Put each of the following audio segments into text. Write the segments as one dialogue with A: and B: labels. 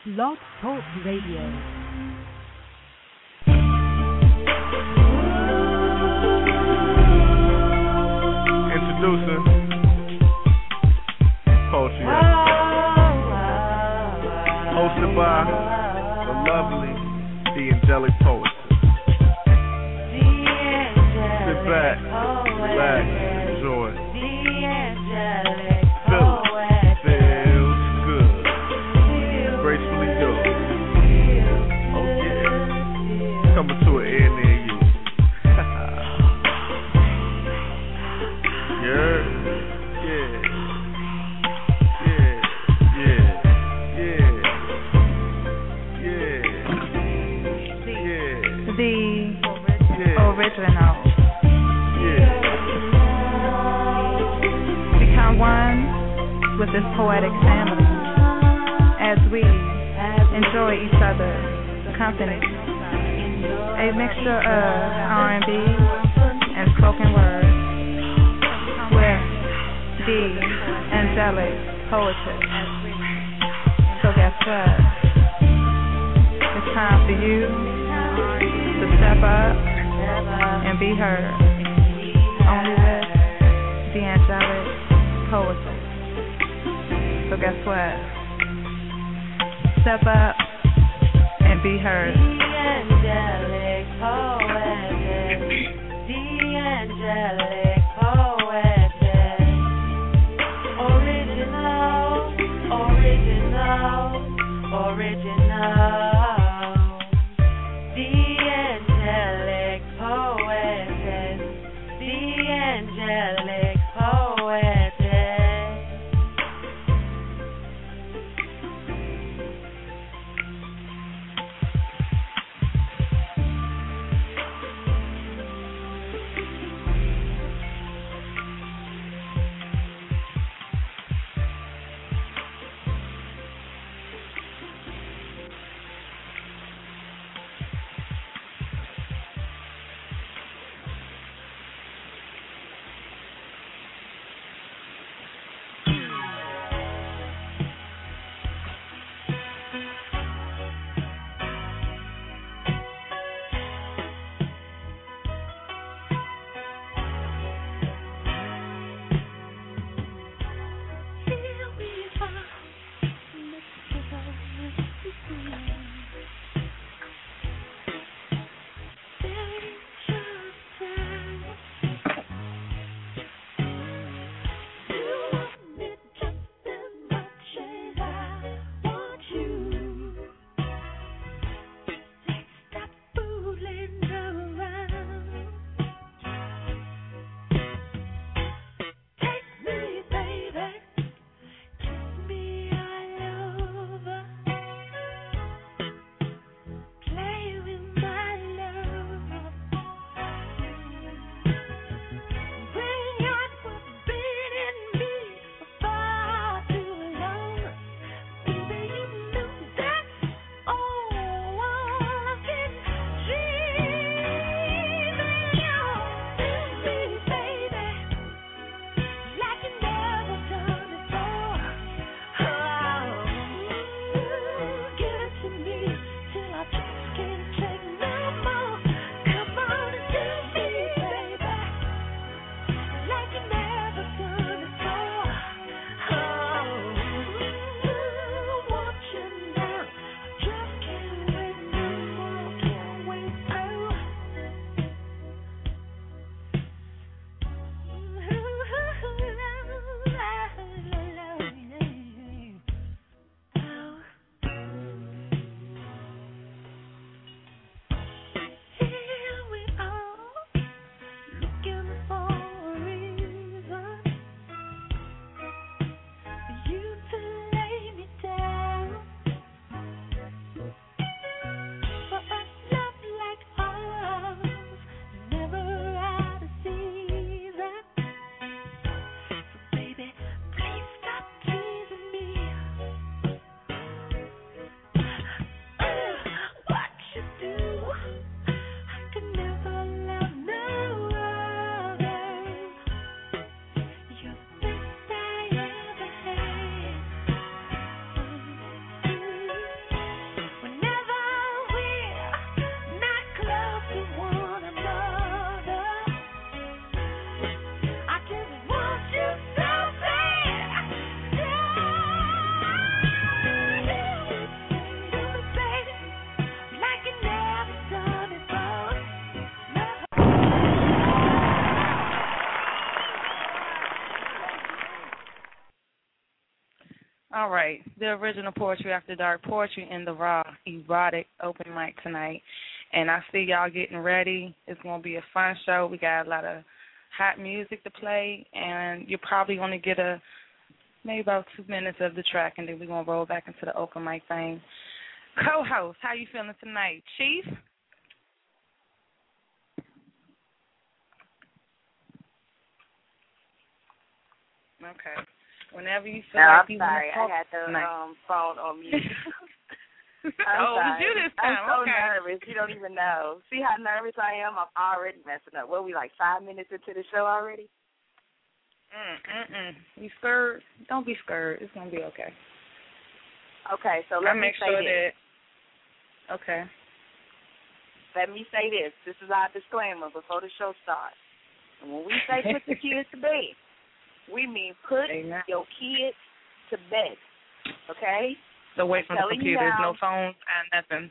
A: Blog Talk Radio.
B: Introducing Poetry Expo, hosted by the lovely, the angelic poet. Sit back, relax, enjoy. Feel it, feels good. Gracefully yours. Oh yeah, coming to an end near you. Yeah.
C: Original. Become one with this poetic family as we enjoy each other's company. A mixture of R&B and spoken word with the angelic poetry. So guess what? It's time for you to step up and be heard. Only with the angelic poetry. So guess what? Step up and be heard.
D: The angelic poetry. The angelic poetry. Original, original, original. Angelic poetess.
C: All right, the original Poetry After Dark, Poetry in the Raw, erotic open mic tonight. And I see y'all getting ready. It's going to be a fun show. We got a lot of hot music to play, and you're probably going to get maybe about 2 minutes of the track, and then we're going to roll back into the open mic thing. Co-host, how you feeling tonight? Chief? Okay. Whenever you feel like you
A: sorry.
C: want to talk
A: I had the phone on mute.
C: Oh,
A: sorry.
C: you this time.
A: I'm so
C: okay.
A: nervous. You don't even know. See how nervous I am? I'm already messing up. What, we like 5 minutes into the show already?
C: You scared? Don't be scared. It's going to be okay.
A: Okay, so let me say this.
C: Okay.
A: Let me say this. This is our disclaimer before the show starts. And when we say put the kids to bed, we mean put your kids to bed, okay?
C: So away from the computers, no phones and nothing.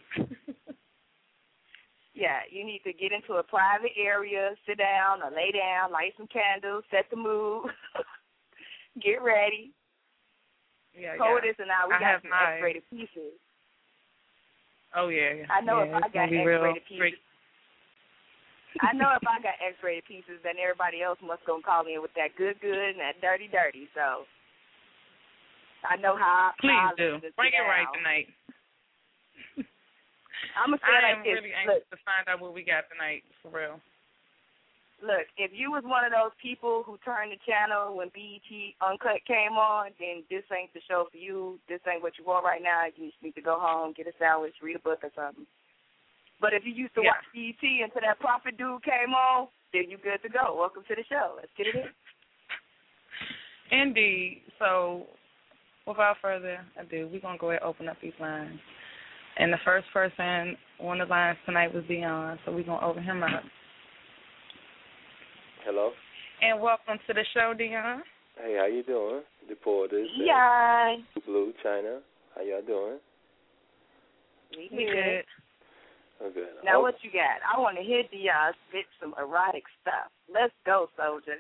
A: Yeah, you need to get into a private area, sit down or lay down, light some candles, set the mood, get ready.
C: Yeah,
A: Poetess and I got some
C: my
A: X-rated pieces.
C: Oh, yeah.
A: I know if I got X-rated pieces. I know if I got X-rated pieces, then everybody else must go call me with that good and that dirty. So I know how.
C: Please do. Bring it right tonight.
A: I'm gonna say
C: I
A: like
C: am
A: this.
C: really anxious to find out what we got tonight, for real.
A: Look, if you was one of those people who turned the channel when BET Uncut came on, then this ain't the show for you. This ain't what you want right now. You need to go home, get a sandwich, read a book or something. But if you used to watch BET until that Prophet dude came on, then you good to go. Welcome to the show. Let's get it in.
C: Indeed. So, without further ado, we're going to go ahead and open up these lines. And the first person on the lines tonight was Dion, so we're going to open him up.
E: Hello.
C: And welcome to the show, Dion.
E: Hey, how you doing? The Poetess.
A: Yeah.
E: Blue, China. How y'all doing?
A: We
C: good.
E: Oh, good.
A: Now, what you got? I want to hear Dion spit some erotic stuff. Let's go, soldier.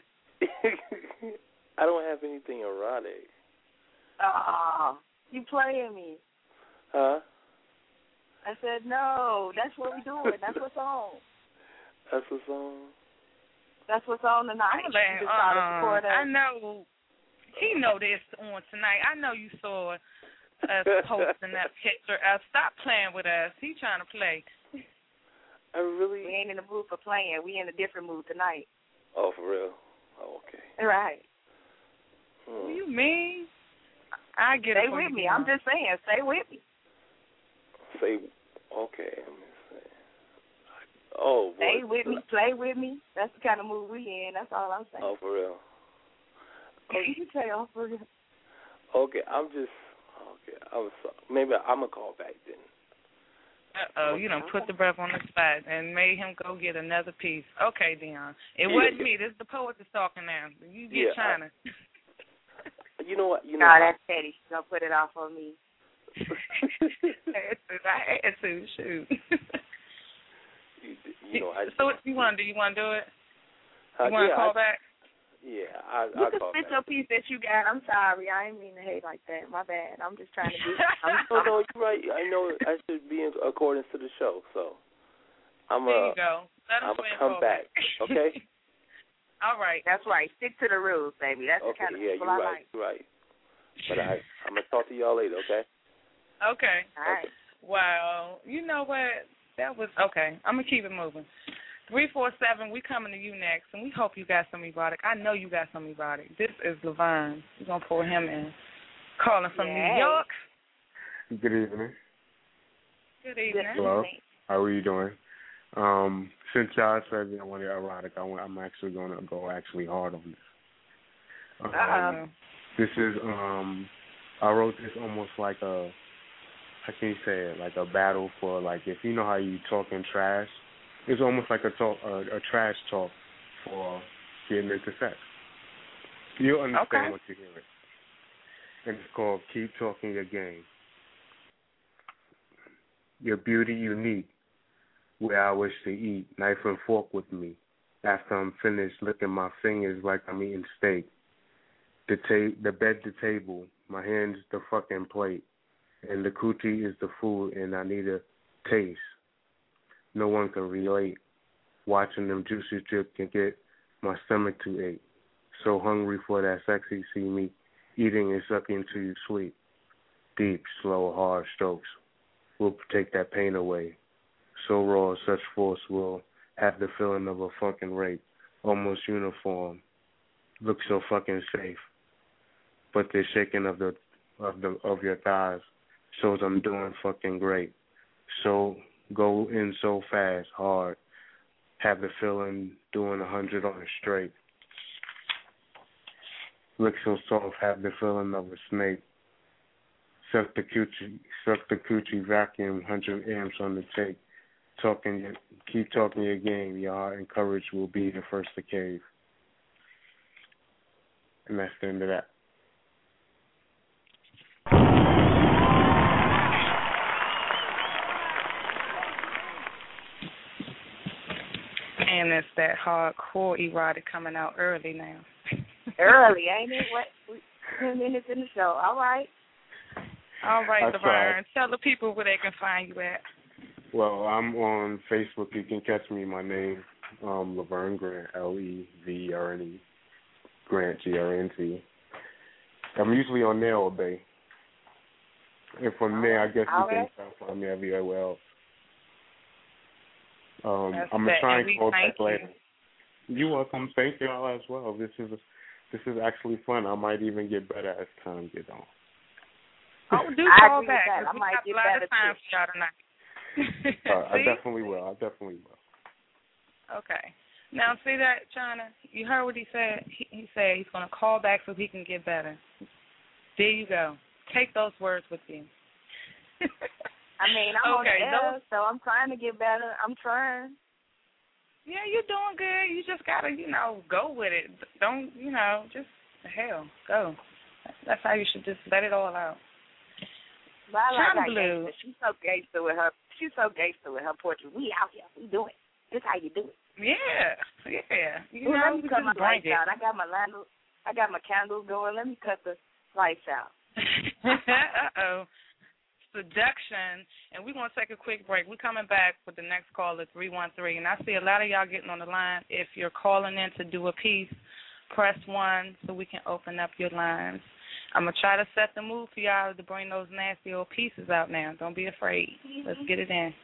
E: I don't have anything erotic.
A: Oh, you playing me.
E: Huh?
A: I said, no, that's what we're doing. That's what's on.
E: That's what's on?
A: That's what's on tonight.
C: I know. He know this on tonight. I know you saw us posting that picture. Stop playing with us. He trying to play.
A: We ain't in the mood for playing. We in a different mood tonight.
E: Oh, for real? Oh, okay.
A: Right.
C: What do you mean? I get it.
A: Stay with me. I'm just saying, stay with me.
E: Say, okay. Let me say. Oh, boy.
A: Stay with me, play with me. That's the kind of mood we in. That's all I'm saying.
E: Oh, for real?
A: You say, oh, for real.
E: Okay, I'm sorry. Maybe I'm going to call back then.
C: Uh-oh, you done put the breath on the spot and made him go get another piece. Okay, Dion. It wasn't me. This is the poet that's talking now. You get China.
E: You know what?
A: No, that's petty. She's going to put it off on me.
C: I had to, shoot. So what do you want to do? You want to do it? You want to call back?
E: Yeah, I'll
A: call back. You can spit your piece that you got. I'm sorry. I didn't mean to hate like that. My bad. I'm just trying to do
E: No, you're right. I know I should be in accordance to the show, so I'm
C: there you go. Let him
E: come back. Okay?
C: All right.
A: That's right. Stick to the rules, baby. That's the kind of people I like.
E: You're right. But I'm going to talk to y'all later, okay?
C: Okay.
A: All right.
C: Wow. You know what? That was okay. I'm going to keep it moving. 347, we coming to you next, and we hope you got some erotic. I know you got some erotic. This is Laverne. We're going to pull him in. Calling from New York.
F: Good evening.
C: Good evening.
F: Hello. How are you doing? Since y'all said you wanted erotic, I'm actually going to go hard on this. This is, I wrote this almost like how can you say it, like a battle for, like, if you know how you talk in trash, it's almost like a trash talk for getting into sex. You'll understand once you hear it. And it's called Keep Talking Your Game. Your beauty unique, where I wish to eat, knife and fork with me. After I'm finished licking my fingers like I'm eating steak. The bed to table, My hands the fucking plate. And the coochie is the food, and I need a taste. No one can relate. Watching them juicy drip can get my stomach to ache. So hungry for that sexy, see me eating and sucking till you sleep. Deep, slow, hard strokes will take that pain away. So raw, such force will have the feeling of a fucking rape. Almost uniform. Look so fucking safe. But the shaking of your thighs shows I'm doing fucking great. So go in so fast, hard. Have the feeling doing 100 on a straight. Look so soft, have the feeling of a snake. Suck the coochie vacuum, 100 amps on the tape. Keep talking your game, your heart and courage will be the first to cave. And that's the end of that.
C: And it's that hardcore erotic coming out early now.
A: Early, ain't it? What? 10 minutes in the show. All right.
C: All right, Laverne. Tell the people where they can find you at.
F: Well, I'm on Facebook. You can catch me. My name, Laverne Grant, Leverne Grant, Grnt. I'm usually on there all day. And from there, I guess you can find me everywhere else. I'm going to try and call back later. You're welcome. Thank you all as well. This is actually fun. I might even get better as time gets on.
C: Oh, do call back.
A: I might get better
C: time for y'all tonight.
F: I definitely will.
C: Okay. Now, see that, China? You heard what he said? He said he's going to call back so he can get better. There you go. Take those words with you.
A: I mean, I'm on the air, so I'm trying to get better. I'm trying.
C: Yeah, you're doing good. You just got to, go with it. Don't, just, hell, go. That's how you should just let it all out.
A: China Blue. She's so gangster with her portrait. We out here. We do it. This how you do it.
C: Yeah.
A: Let me cut my lights out. I got my candles going. Let me cut the lights out.
C: Uh-oh. Seduction, and we're going to take a quick break. We're coming back with the next caller, 313, and I see a lot of y'all getting on the line. If you're calling in to do a piece, press 1 so we can open up your lines. I'm going to try to set the mood for y'all to bring those nasty old pieces out now. Don't be afraid. Let's get it in.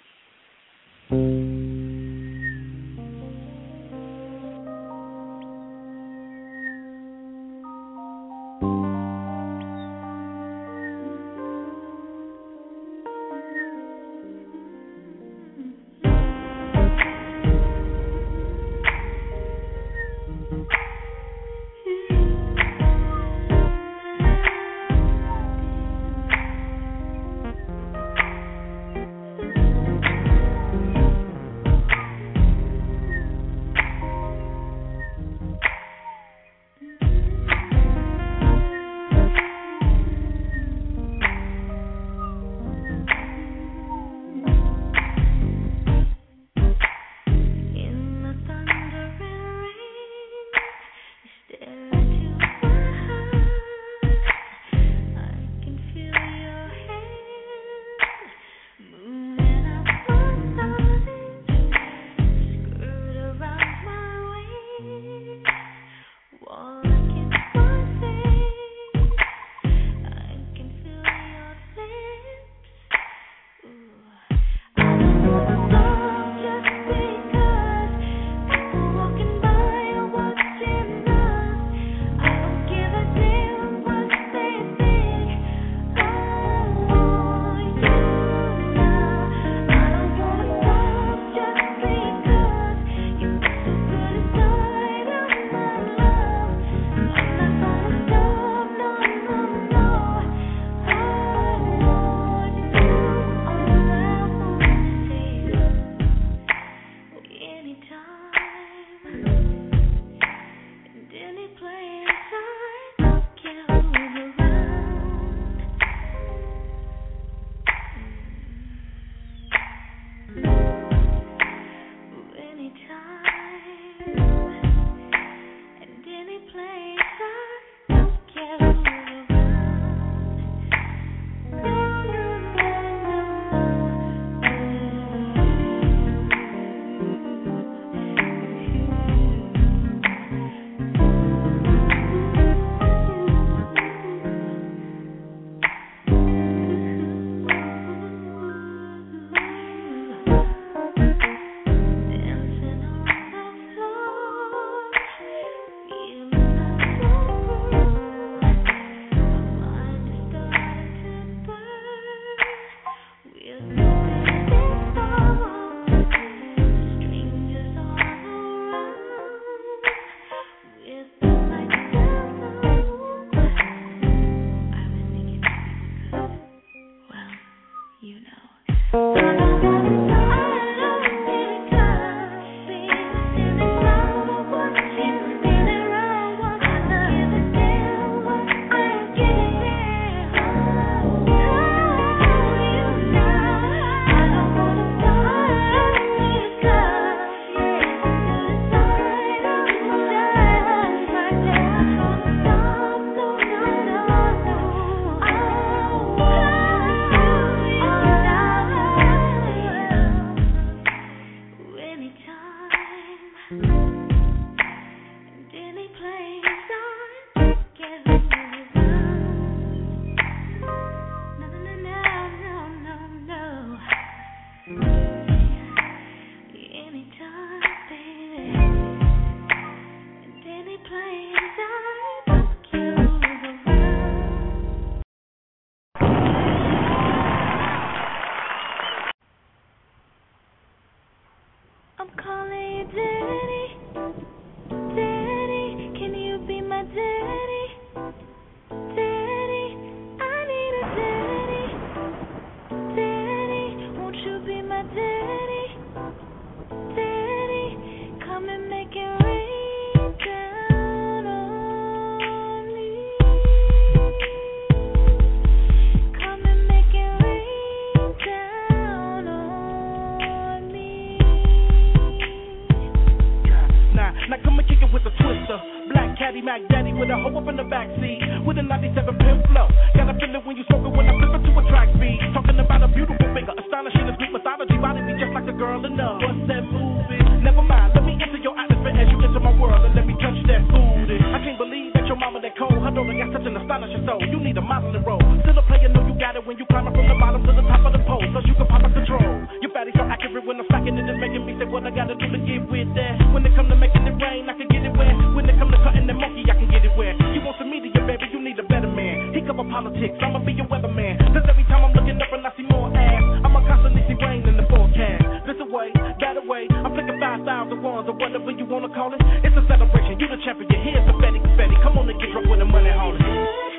G: Maddie Mac Daddy with a hoe up in the backseat with a 97 pimp flow. Gotta feel it when you smoke it when I flip it to a track speed. Talking about a beautiful figure, astonishing as Greek mythology. Body be just like a girl enough. What's that movie? Never mind, let me enter your atmosphere as you enter my world and let me touch that booty. I can't believe that your mama that cold. Her daughter got such an astonishing soul. You need a modeling role. Still a player, know you got it when you climb up from the bottom to the top of the pole. Plus you can pop up control. Your fatty so accurate when I'm smacking it, it's making me say what I gotta do to get with that. When it come to making it rain, I can get it wet. When it come to cutting the monkey, I can get it wet. You want some media, baby, you need a better man. He cover politics, I'ma be your weatherman. Cause every time I'm looking up and I see more ass, I'ma constantly see rain in the forecast. This away, that away, I'm flicking 5,000 ones or whatever you wanna call it. It's a celebration, you the champion, here's the confetti, confetti. Come on and get drunk with the money, hold it.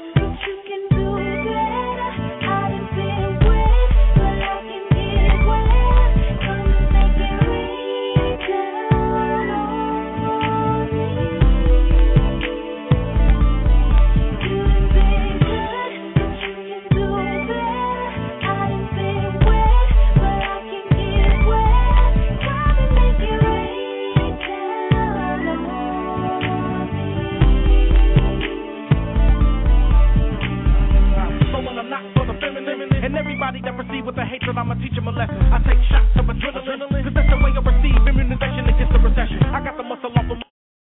G: That proceed with the hatred, I'ma teach him a lesson. I take shots of adrenaline, cause that's the way I receive immunization against the recession. I got the muscle off of my...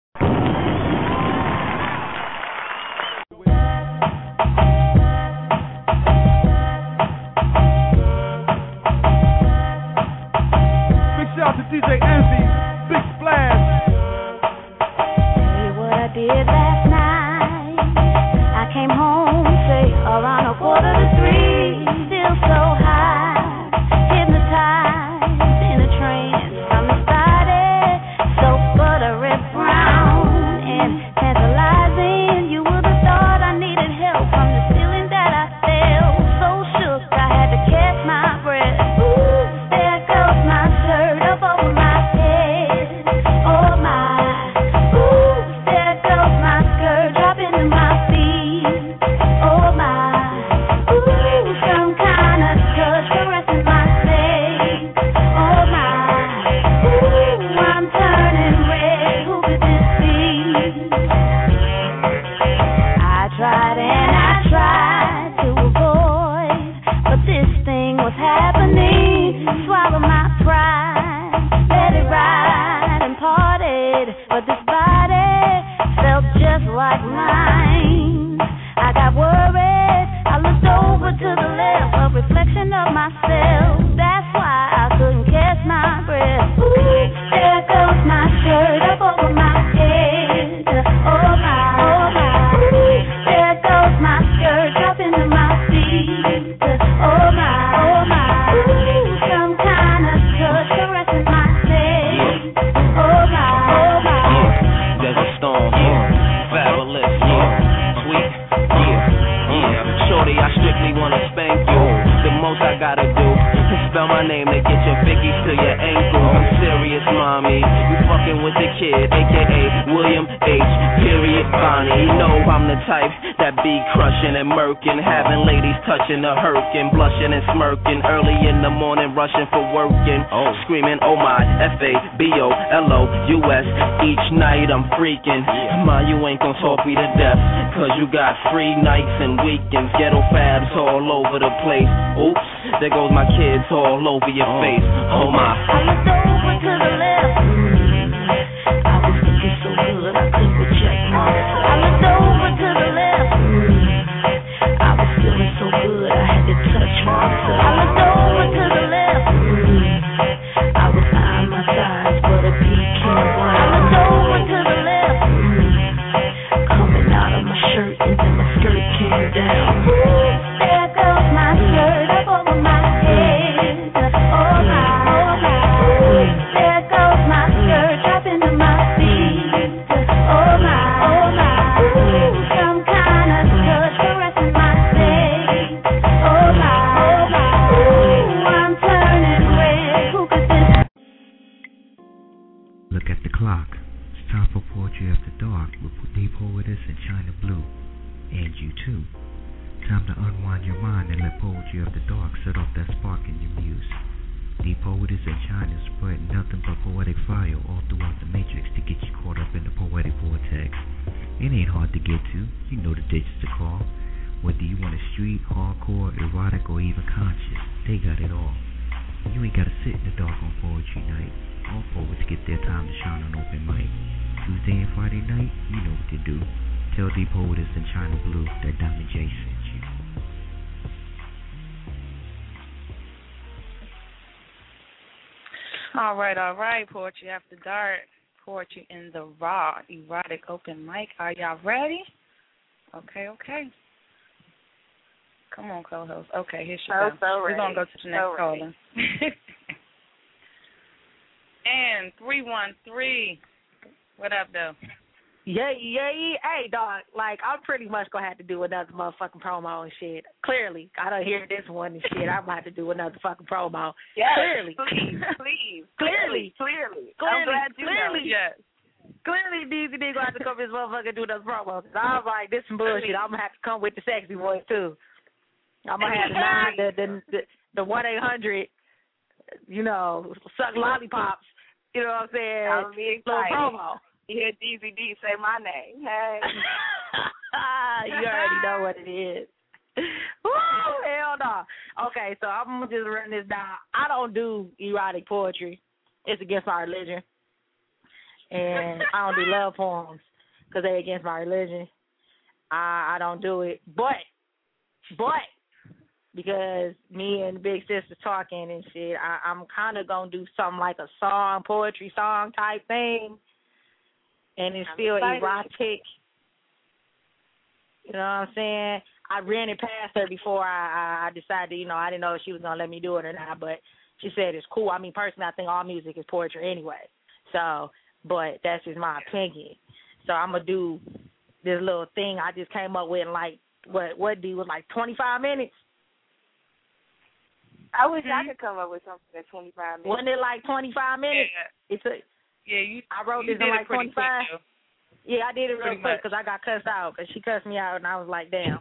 G: Big shout to DJ Envy, Big Splash.
H: Tell you what I did last night. I came home, say, around 2:45. Still so high, hypnotized in a trance from his body, so buttery brown and tantalizing. You would have thought I needed help from the feeling that I felt. So shook, I had to catch my breath. Ooh, there goes my shirt up over my head. Oh my, ooh, there goes my skirt dropping to my feet. Oh my. Some kind of touch caressing my legs. Oh my, ooh, I'm turning red. Who could this be? I tried and I tried to avoid, but this thing was happening. Swallow my pride, let it ride and parted. But this body felt just like mine. I got worried. I looked over to the left, a reflection of myself. That's why I couldn't catch my breath. Ooh, there goes my shirt up over my head. Oh my, oh my. Ooh, there goes my skirt dropping to my feet. Oh my, oh my. Ooh, some kind of touch caressing my legs. Oh my, oh my.
I: Yeah, there's a storm. Fabulous. Sweet. Shorty, I strictly wanna spank you. The most I gotta do is spell my name to get your Vickies to your ankles. I'm serious, mommy. You fucking with the kid, aka William H. Period Bonnie. You know I'm the type that be crushing and murking, having ladies touching the hurting, blushing and smirking. Early in the morning, rushing for working, screaming, oh my, FABOLOUS. Each night I'm freaking. Ma, you ain't gon' talk me to death, cause you got free nights and weekends. Ghetto fabs all over the place. Oops, there goes my kids all over your face. Oh my.
H: I looked over to the left. I was looking so good I couldn't reject myself. I looked over to the left. I was feeling so good I had to touch myself. I looked over to the left. I was eyeing my thighs, but a pecan wine. I looked over to the left. Coming out of my shirt and then my skirt came down. There goes my shirt up over my head. Oh my, oh my.
J: even conscious. They got it all. You ain't gotta sit in the dark on poetry night. All poets get their time to shine on open mic. Tuesday and Friday night, you know what to do. Tell D Poetess and China Blue that Diamond J sent you.
C: All right. Poetry After Dark. Poetry in the Raw. Erotic open mic. Are y'all ready? Okay. Come on, co-host. Okay, here she goes. We're going to go to the next caller. And 313. What up, though?
K: Yay. Hey, dog, like, I'm pretty much going to have to do another motherfucking promo and shit. Clearly. I don't hear this one and shit. I'm going to have to do another fucking promo.
A: Yes,
K: clearly.
A: Please.
K: Clearly.
A: I'm glad you know.
K: Yes. Clearly, DZD going to have to come this motherfucker and do another promo. I was like, this some bullshit. I'm going to have to come with the sexy voice, too. I'm going to have the 1-800, suck lollipops. You know what I'm saying?
A: I'll be excited.
K: Little promo.
A: You hear DZD say my name. Hey.
K: You already know what it is. Woo, hell no. Okay, so I'm going to just run this down. I don't do erotic poetry. It's against my religion. And I don't do love poems because they're against my religion. I don't do it. But, because me and the big sister talking and shit, I'm kind of going to do something like a poetry song type thing. And it's still erotic. You know what I'm saying? I ran it past her before I decided, I didn't know if she was going to let me do it or not, but she said it's cool. I mean, personally, I think all music is poetry anyway. So, but that's just my opinion. So I'm going to do this little thing I just came up with in like, what D was like 25 minutes?
A: I wish I could come up with something in 25 minutes.
K: Wasn't it like 25 minutes?
C: Yeah.
K: I wrote this in like 25. Yeah, I did it real quick because I got cussed out because she cussed me out and I was like, damn.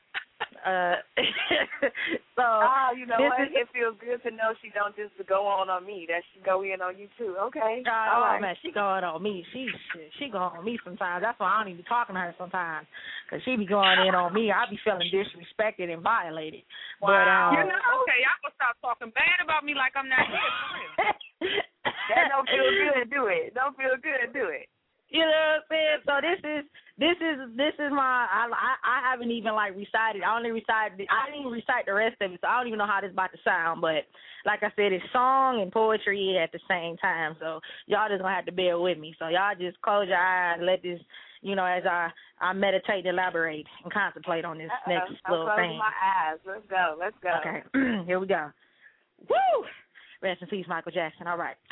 K: So
A: you know what? It feels good to know she don't just go on me. That she go in on you too. Okay.
K: Oh man, she going on me. She going on me sometimes. That's why I don't even be talking to her sometimes because she be going in on me. I be feeling disrespected and violated.
C: Wow. But okay, y'all gonna stop talking bad about me like I'm not here.
A: That don't feel good. Do it. Don't feel good. Do it.
K: You know what I'm saying? So this is my. I haven't even like recited. I didn't even recite the rest of it, so I don't even know how this about to sound. But like I said, it's song and poetry at the same time. So y'all just gonna have to bear with me. So y'all just close your eyes, and let this, as I meditate, elaborate, and contemplate on this next little thing.
A: My eyes. Let's go.
K: Okay, here we go. Woo! Rest in peace, Michael Jackson. All right.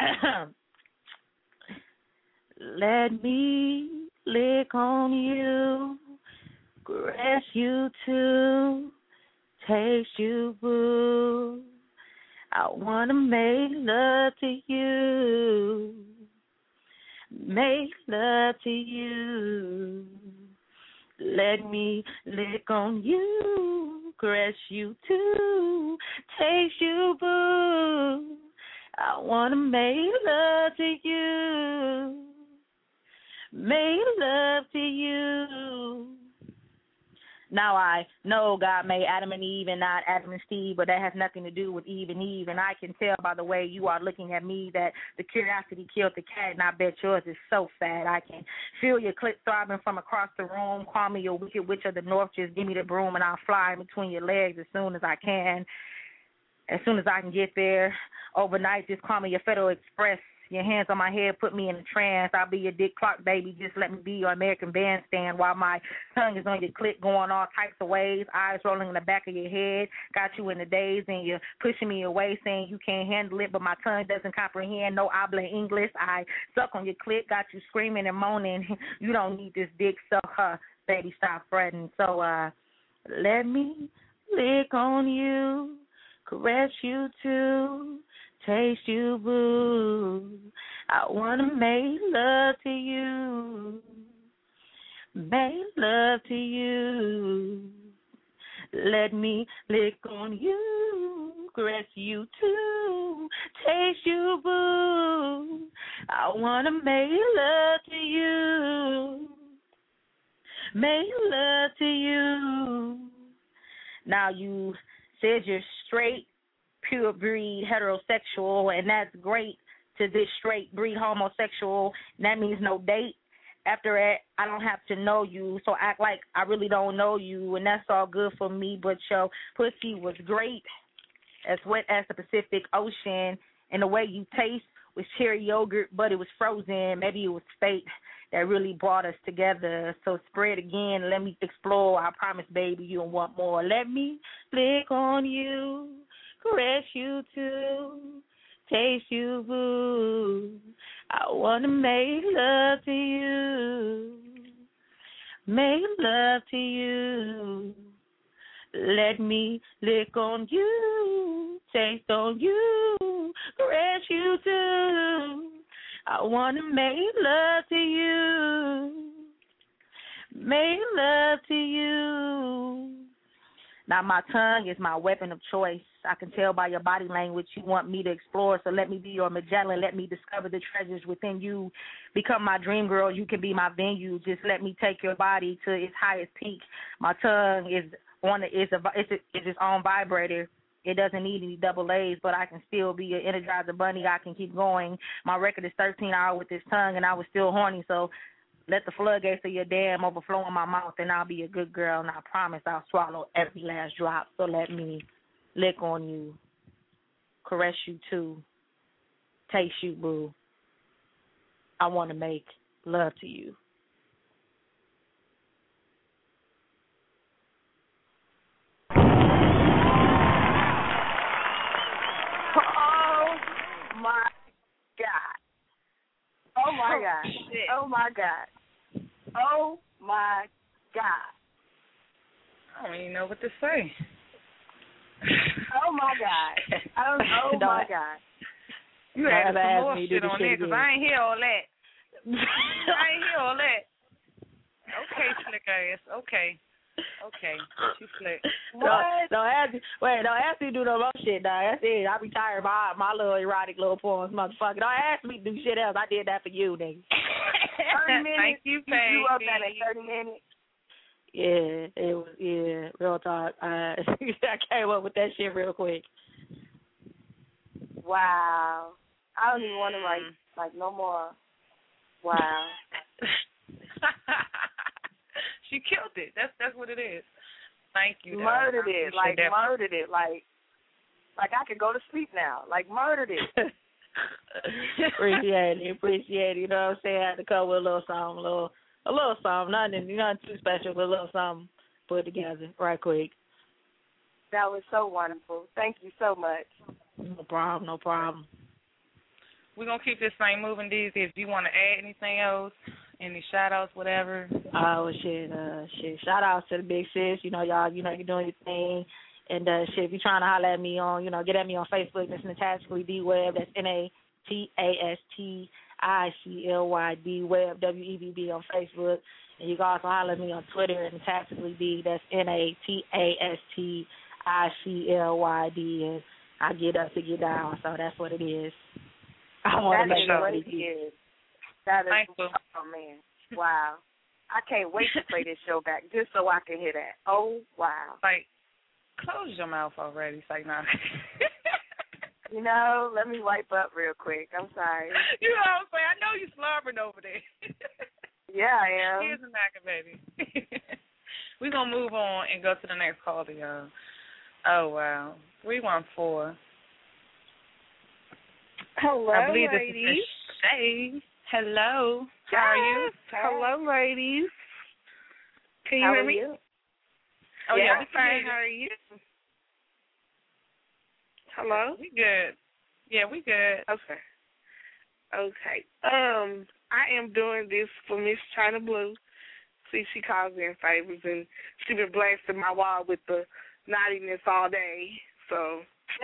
K: Let me lick on you, caress you too, taste you, boo. I wanna make love to you, make love to you. Let me lick on you, caress you too, taste you, boo. I wanna make love to you. Make love to you. Now I know God made Adam and Eve and not Adam and Steve, but that has nothing to do with Eve and Eve. And I can tell by the way you are looking at me that the curiosity killed the cat, and I bet yours is so fat. I can feel your clit throbbing from across the room. Call me your wicked witch of the north. Just give me the broom, and I'll fly in between your legs as soon as I can. As soon as I can get there. Overnight, just call me your Federal Express. Your hands on my head put me in a trance. I'll be your Dick Clark, baby. Just let me be your American Bandstand while my tongue is on your clit going all types of ways. Eyes rolling in the back of your head. Got you in the daze and you're pushing me away saying you can't handle it, but my tongue doesn't comprehend. No habla English. I suck on your clit. Got you screaming and moaning. You don't need this dick, suck baby, stop fretting. So let me lick on you, caress you too. Taste you, boo. I wanna make love to you. Make love to you. Let me lick on you, caress you too. Taste you, boo. I wanna make love to you. Make love to you. Now you says you're straight, pure breed, heterosexual, and that's great to this straight breed homosexual. And that means no date. After that, I don't have to know you, so act like I really don't know you, and that's all good for me. But your pussy was great, as wet as the Pacific Ocean, and the way you taste was cherry yogurt, but it was frozen. Maybe it was fate that really brought us together. So spread again, let me explore. I promise, baby, you don't want more. Let me flick on you, caress you too, taste you, boo. I want to make love to you, make love to you. Let me lick on you, taste on you, caress you too. I want to make love to you, make love to you. Now my tongue is my weapon of choice. I can tell by your body language you want me to explore, so let me be your Magellan. Let me discover the treasures within you. Become my dream girl. You can be my venue. Just let me take your body to its highest peak. My tongue is it's its own vibrator. It doesn't need any double A's, but I can still be an Energizer Bunny. I can keep going. My record is 13 hours with this tongue, and I was still horny, so let the floodgates of your dam overflow in my mouth, and I'll be a good girl, and I promise I'll swallow every last drop. So let me lick on you, caress you too, taste you, boo. I want to make love to you.
A: Oh my God. Oh my God. Oh my God.
C: I don't even know what to say.
A: Oh my God. Oh my God.
C: You had some more
K: me
C: shit on there because I ain't hear all that. I ain't hear all that. Okay, slick ass. Okay. She slick.
K: Don't ask me to do no more shit, dog. That's it. I retired my little erotic little poems, motherfucker. Don't ask me to do shit else. I did that for you, nigga.
A: 30 minutes.
C: Thank you, baby.
A: You wrote that in 30 minutes.
K: Yeah, it was, real talk. I came up with that shit real quick.
A: Wow. I don't even want to write, like, no more. Wow.
C: She killed it. That's what it is. Thank you.
A: Murdered it. Like, murdered it. Like I could go to sleep now. Like, murdered it.
K: Appreciate it. You know what I'm saying? I had to come with a little something, a little something. Nothing too special, but a little something put together right quick.
A: That was so wonderful. Thank you so much.
K: No problem.
C: We're going to keep this thing moving, Deezy. If you want to add anything else, any shout-outs, whatever.
K: Oh, shit. Shout-outs to the big sis. You know, y'all, you're doing your thing. And, shit, if you're trying to holler at me on, get at me on Facebook. That's Natastically D Web. That's NATASTICLYD Web, WEBB on Facebook. And you can also holler at me on Twitter at Natastically D. That's NATASTICLYD. And I get up to get down, so that's what it is. I want to make sure
A: it is. That is, oh, man. Wow. I can't wait to play this show back just so I can hear that. Oh, wow.
C: Like, close your mouth already. It's like, nah.
A: Let me wipe up real quick. I'm sorry.
C: You know what I'm saying? I know you're slobbering over there.
A: Yeah, I am.
C: Here's a knocker, baby. We're going to move on and go to the next caller, y'all. Oh, wow. 314.
L: Hello,
C: I believe
L: ladies.
C: This is Shay. Hello. How are you?
L: Hello, ladies. Can you hear me?
A: You?
C: Oh, yeah,
L: I'm fine. How are you? Hello?
C: We good. Yeah, we good.
L: Okay. I am doing this for Miss China Blue. See, she calls in favors, and she been blasting my wall with the naughtiness all day. So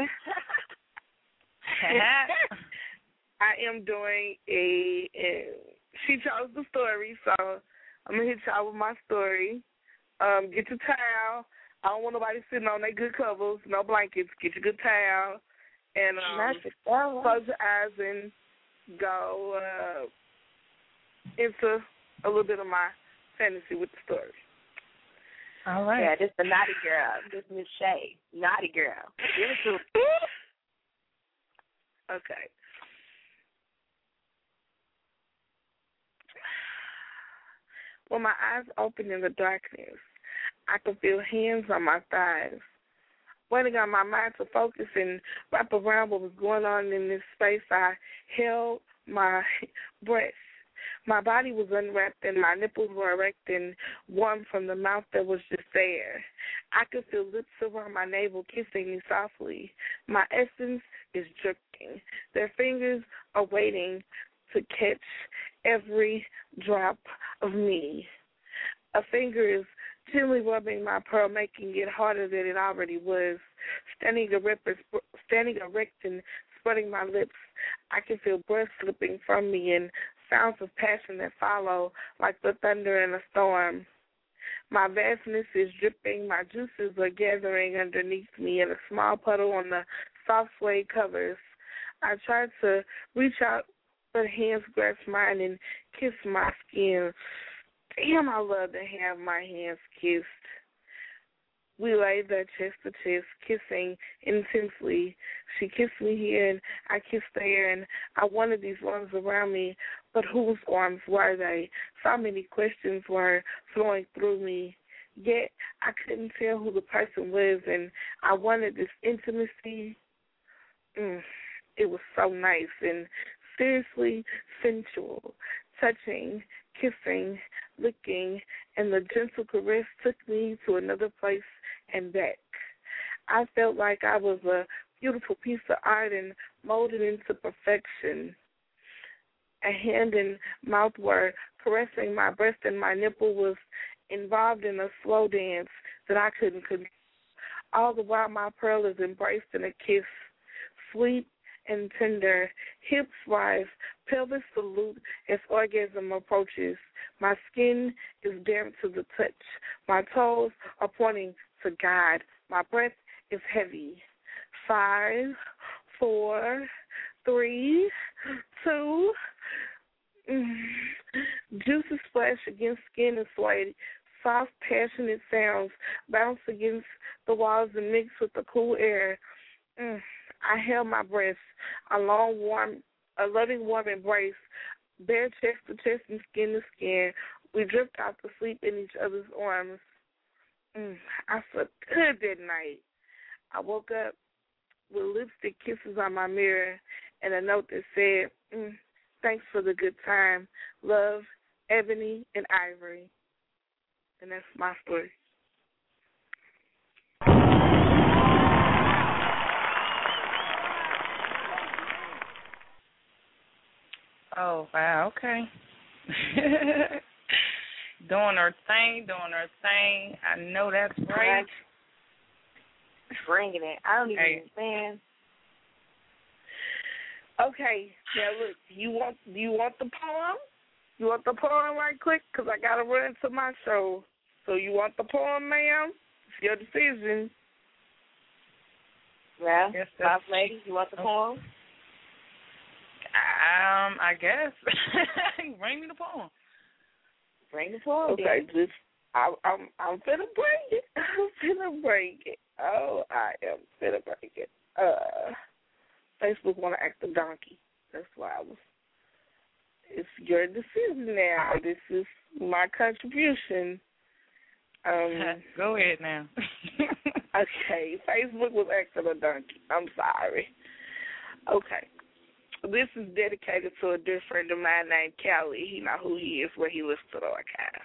L: I am doing she chose the story, so I'm going to hit y'all with my story. Get your towel. I don't want nobody sitting on their good covers, no blankets. Get your good towel. And close your eyes and go into a little bit of my fantasy with the story.
C: All right.
A: Yeah, this the naughty girl. This Miss Shay. Naughty girl. Give it to me.
L: Okay. When my eyes opened in the darkness, I could feel hands on my thighs. Waiting on my mind to focus and wrap around what was going on in this space, I held my breath. My body was unwrapped and my nipples were erect and warm from the mouth that was just there. I could feel lips around my navel kissing me softly. My essence is dripping. Their fingers are waiting to catch every drop of me. A finger is gently rubbing my pearl, making it harder than it already was. Standing erect and spreading my lips, I can feel breath slipping from me and sounds of passion that follow like the thunder in a storm. My vastness is dripping. My juices are gathering underneath me in a small puddle on the soft suede covers. I tried to reach out, but hands grasped mine and kissed my skin. Damn, I love to have my hands kissed. We lay there chest to chest, kissing intensely. She kissed me here and I kissed there, and I wanted these arms around me, but whose arms were they? So many questions were flowing through me. Yet I couldn't tell who the person was, and I wanted this intimacy. It was so nice and seriously sensual, touching, kissing, licking, and the gentle caress took me to another place and back. I felt like I was a beautiful piece of art and molded into perfection. A hand and mouth were caressing my breast, and my nipple was involved in a slow dance that I couldn't control. All the while my pearl is embraced in a kiss, sweet and tender, hips rise, pelvis salute as orgasm approaches. My skin is damp to the touch. My toes are pointing to God. My breath is heavy. 5, 4, 3, 2. Juices splash against skin and sway. Soft, passionate sounds bounce against the walls and mix with the cool air. I held my breath, a loving, warm embrace, bare chest to chest and skin to skin. We drifted out to sleep in each other's arms. I slept good that night. I woke up with lipstick kisses on my mirror and a note that said, thanks for the good time. Love, Ebony and Ivory. And that's my story.
C: Oh, wow, okay. Doing her thing. I know that's right.
A: Bringing it. I don't even understand.
L: Okay, now look, do you want the poem? You want the poem right quick? Because I got to run to my show. So you want the poem, ma'am? It's your decision.
A: Well, boss lady, you want the poem?
C: I guess. Bring me the poem.
A: Bring the poem.
L: Okay, just I'm finna bring it. Oh, I am finna bring it. Facebook want to act a donkey. That's why I was. It's your decision now. This is my contribution.
C: Go ahead now.
L: Okay, Facebook was acting a donkey. I'm sorry. Okay. This is dedicated to a dear friend of mine named Callie. He know who he is, where he listens to the archive.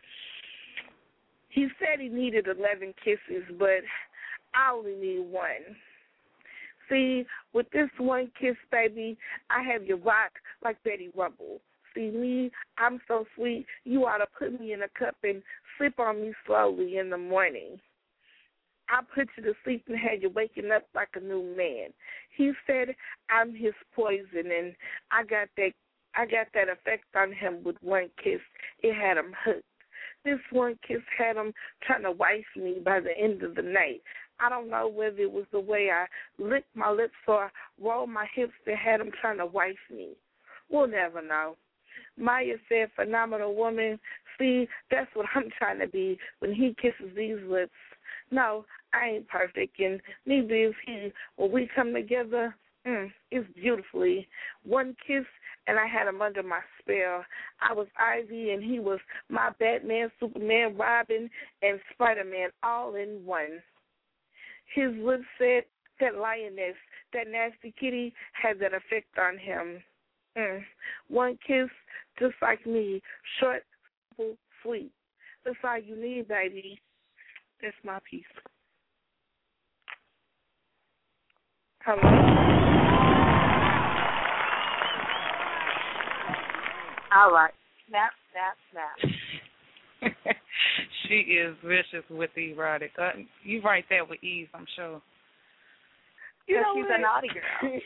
L: He said he needed 11 kisses, but I only need 1. See, with this one kiss, baby, I have you rock like Betty Rubble. See, me, I'm so sweet, you ought to put me in a cup and sip on me slowly in the morning. I put you to sleep and had you waking up like a new man. He said I'm his poison, and I got that effect on him with one kiss. It had him hooked. This one kiss had him trying to wife me by the end of the night. I don't know whether it was the way I licked my lips or rolled my hips that had him trying to wife me. We'll never know. Maya said, phenomenal woman. See, that's what I'm trying to be when he kisses these lips. No, I ain't perfect, and neither is he. When we come together, it's beautifully. One kiss, and I had him under my spell. I was Ivy, and he was my Batman, Superman, Robin, and Spider-Man all in one. His lips said, that lioness, that nasty kitty, had that effect on him. One kiss, just like me, short, simple, sweet. That's all you need, baby. That's my piece. Hello?
A: All right. Snap, snap, snap.
C: She is vicious with the erotic. You write that with ease, I'm sure.
L: You know
A: she's
L: what?
A: a naughty girl.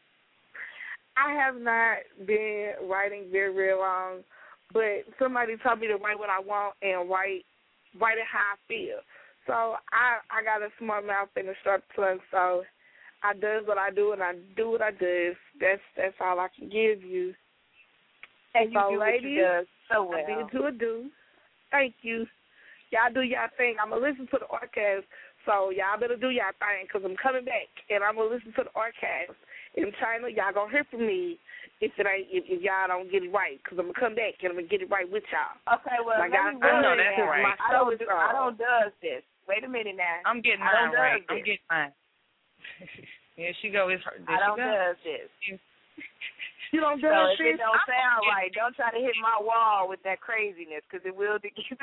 L: I have not been writing very long, but somebody told me to write what I want and write it how I feel. So I got a smart mouth and a sharp tongue, so I does what I do and I do what I does. That's all I can give you.
A: And you
L: so,
A: do
L: ladies,
A: what you does so well.
L: I did do a do. Thank you. Y'all do y'all thing. I'm going to listen to the archives, so y'all better do y'all thing because I'm coming back, and I'm going to listen to the archives. In China, y'all going to hear from me if y'all don't get it right because I'm going to come back and I'm going to get it right with y'all.
A: Okay, well,
L: I
A: know
C: that's right.
A: I don't does this. Wait a minute now.
C: I'm getting mine right. I'm getting mine. Here she go.
A: I don't does this.
L: You don't
A: so
L: does
A: if
L: this?
A: it don't sound right, don't try to hit my wall with that craziness because it will give you.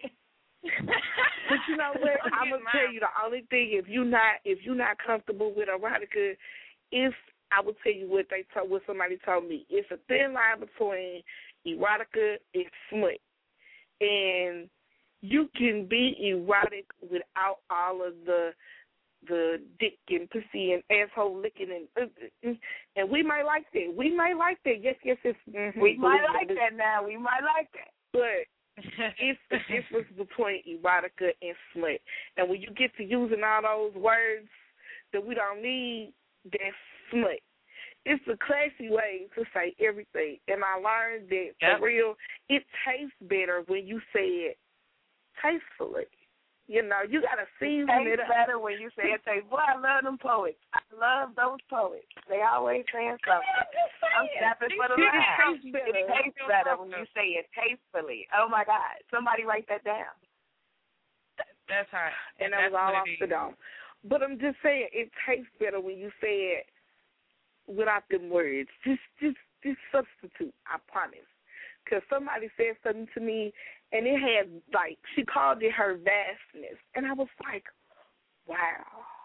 L: But you know what? I'm gonna tell you the only thing if you're not comfortable with erotica, I will tell you what somebody told me. It's a thin line between erotica and smut, and you can be erotic without all of the dick and pussy and asshole licking and we might like that. We might like that. Yes. Mm-hmm.
A: We might like that now. We might like that.
L: But it's the difference between erotica and smut. And when you get to using all those words that we don't need, that's smut. It's a classy way to say everything. And I learned that for real, it tastes better when you say it tastefully. You know, you got to season it up.
A: It tastes better when you say it tastes. Boy, I love them poets. I love those poets. They always saying something. I'm snapping for the line. It tastes better when you say it tastefully. Oh, my God. Somebody write that down.
C: That's hot.
L: And that was all off the dome. But I'm just saying, it tastes better when you say it without them words. Just substitute, I promise. Because somebody said something to me, and it had, like, she called it her vastness. And I was like, wow.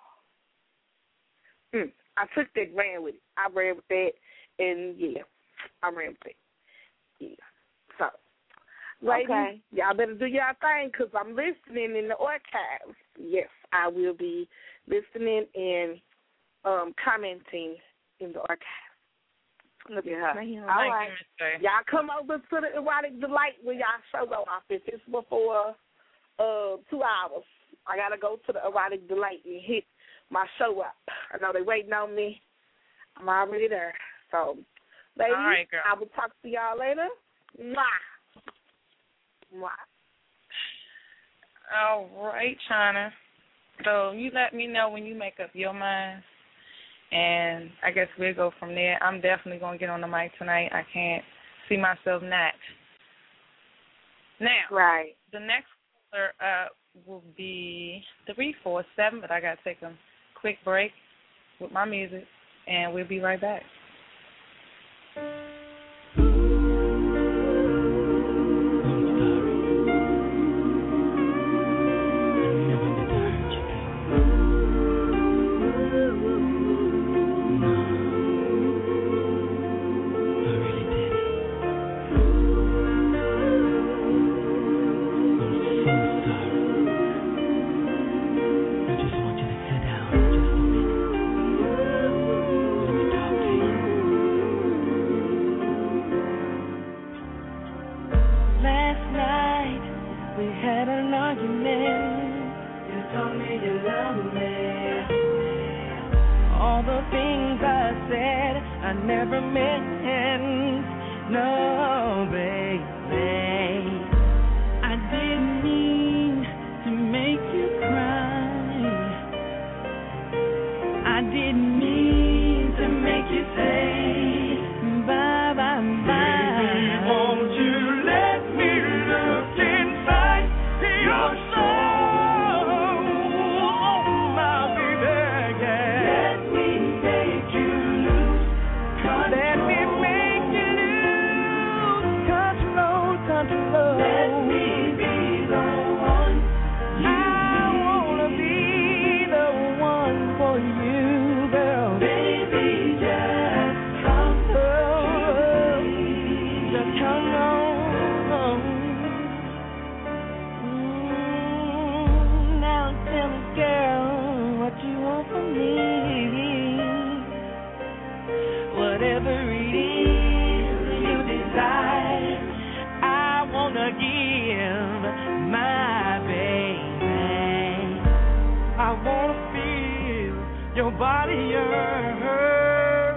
L: I took that, ran with it. I ran with that, and, yeah, I ran with it. Yeah. So, ladies, y'all better do y'all thing because I'm listening in the archives. Yes, I will be listening and commenting in the archives. Look at her. All right. Y'all come over to the Erotic Delight when y'all show go off. If it's before 2 hours, I got to go to the Erotic Delight and hit my show up. I know they waiting on me. I'm already there. So, ladies,
C: all right, girl.
L: I will talk to y'all later. Mwah. Mwah.
C: All right, China. So you let me know when you make up your mind. And I guess we'll go from there. I'm definitely going to get on the mic tonight. I can't see myself not. Now, the next caller will be 347, but I got to take a quick break with my music, and we'll be right back.
G: No, baby, I didn't mean to make you cry. I didn't mean to make you say bye, bye, bye. Baby, won't you let me look inside your soul, my baby, yeah. Let me make you lose control. Let me make you lose control. Let me be the one. I wanna be the one for you, girl. Baby, just come on. Just come on. Now tell me, girl, what you want from me. Whatever it is you desire, I wanna give my baby. I wanna feel your body yearn.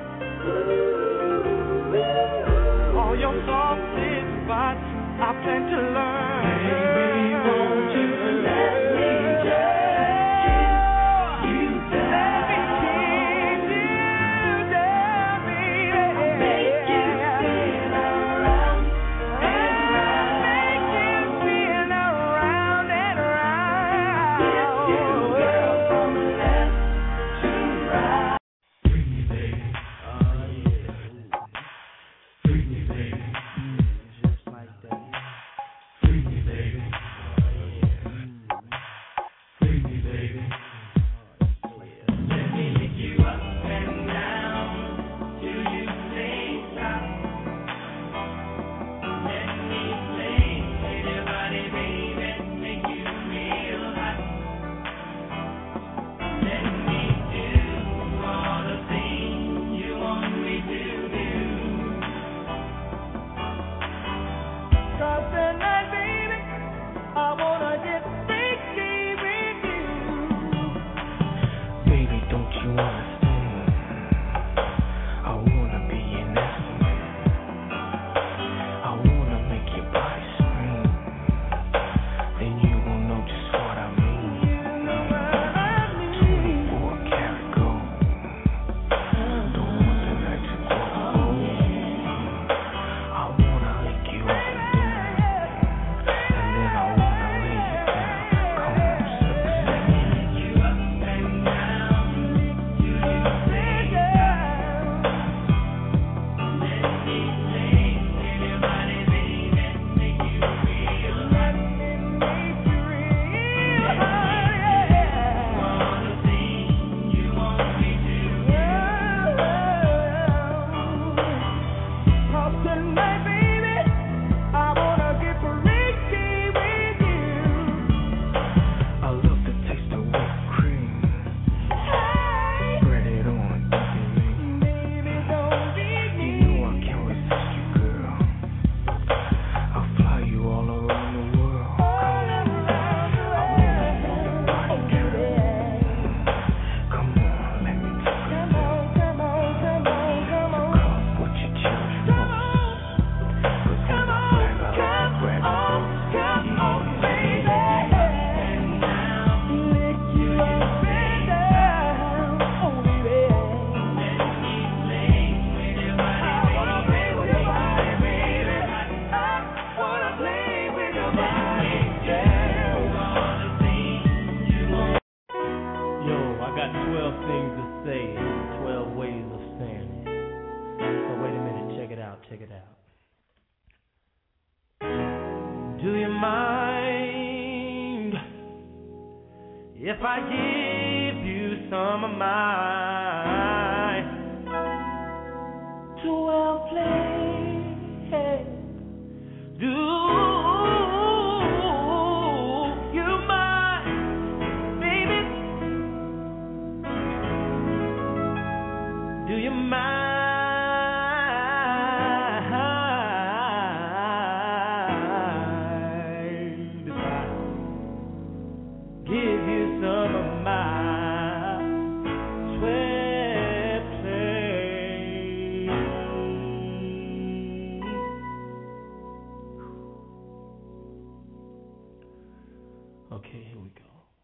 G: All your soft spots I plan to learn. Baby, won't you let me just kiss you down? Let me kiss you down, baby. I'll make you spin around and round. Make you spin around and round. Kiss you, girl, from left to right. Bring me, baby. Oh, yeah. Bring me, baby. Just like that. Bring me, baby. Bring me, baby. Let me lick you up and down till you say stop. Let me play with your body, baby, make you feel hot. Let me do all the things you want me to do. 'Cause tonight, baby, I wanna get freaky with you. Baby, don't you understand? I wanna be an instrument. I wanna make your body scream. Then you gon' know just what I mean. 24 karat gold. Don't want the night to go. I wanna lick you up and down, and then I wanna lay you down. Come on, sugar, let me lick you up and down till you say down. Let me play with your body, baby, make you feel. Let me make you real. All the things you want me to do. 'Cause tonight, baby, I wanna get freaky with you. I love the taste of whipped cream. Spread it on, don't be mean. Baby, don't be mean. You know I can't resist you, girl. I'll fly you all around the world. I wanna feel your body, girl. Come on, let me take you. Come on. Cause what your children want. 'Cause when I flag, I grab it. Come on, baby. Lick you up and down. Oh, baby. Let me play with your body. I wanna play with your body, baby. I wanna play with your body, yeah. All the things you want. Yo, I got 12 things to say, 12 ways of saying it. So wait a minute, check it out. Do you mind if I give you some of my 12 plays? Do you mind, baby? Do you mind? Okay, here we go.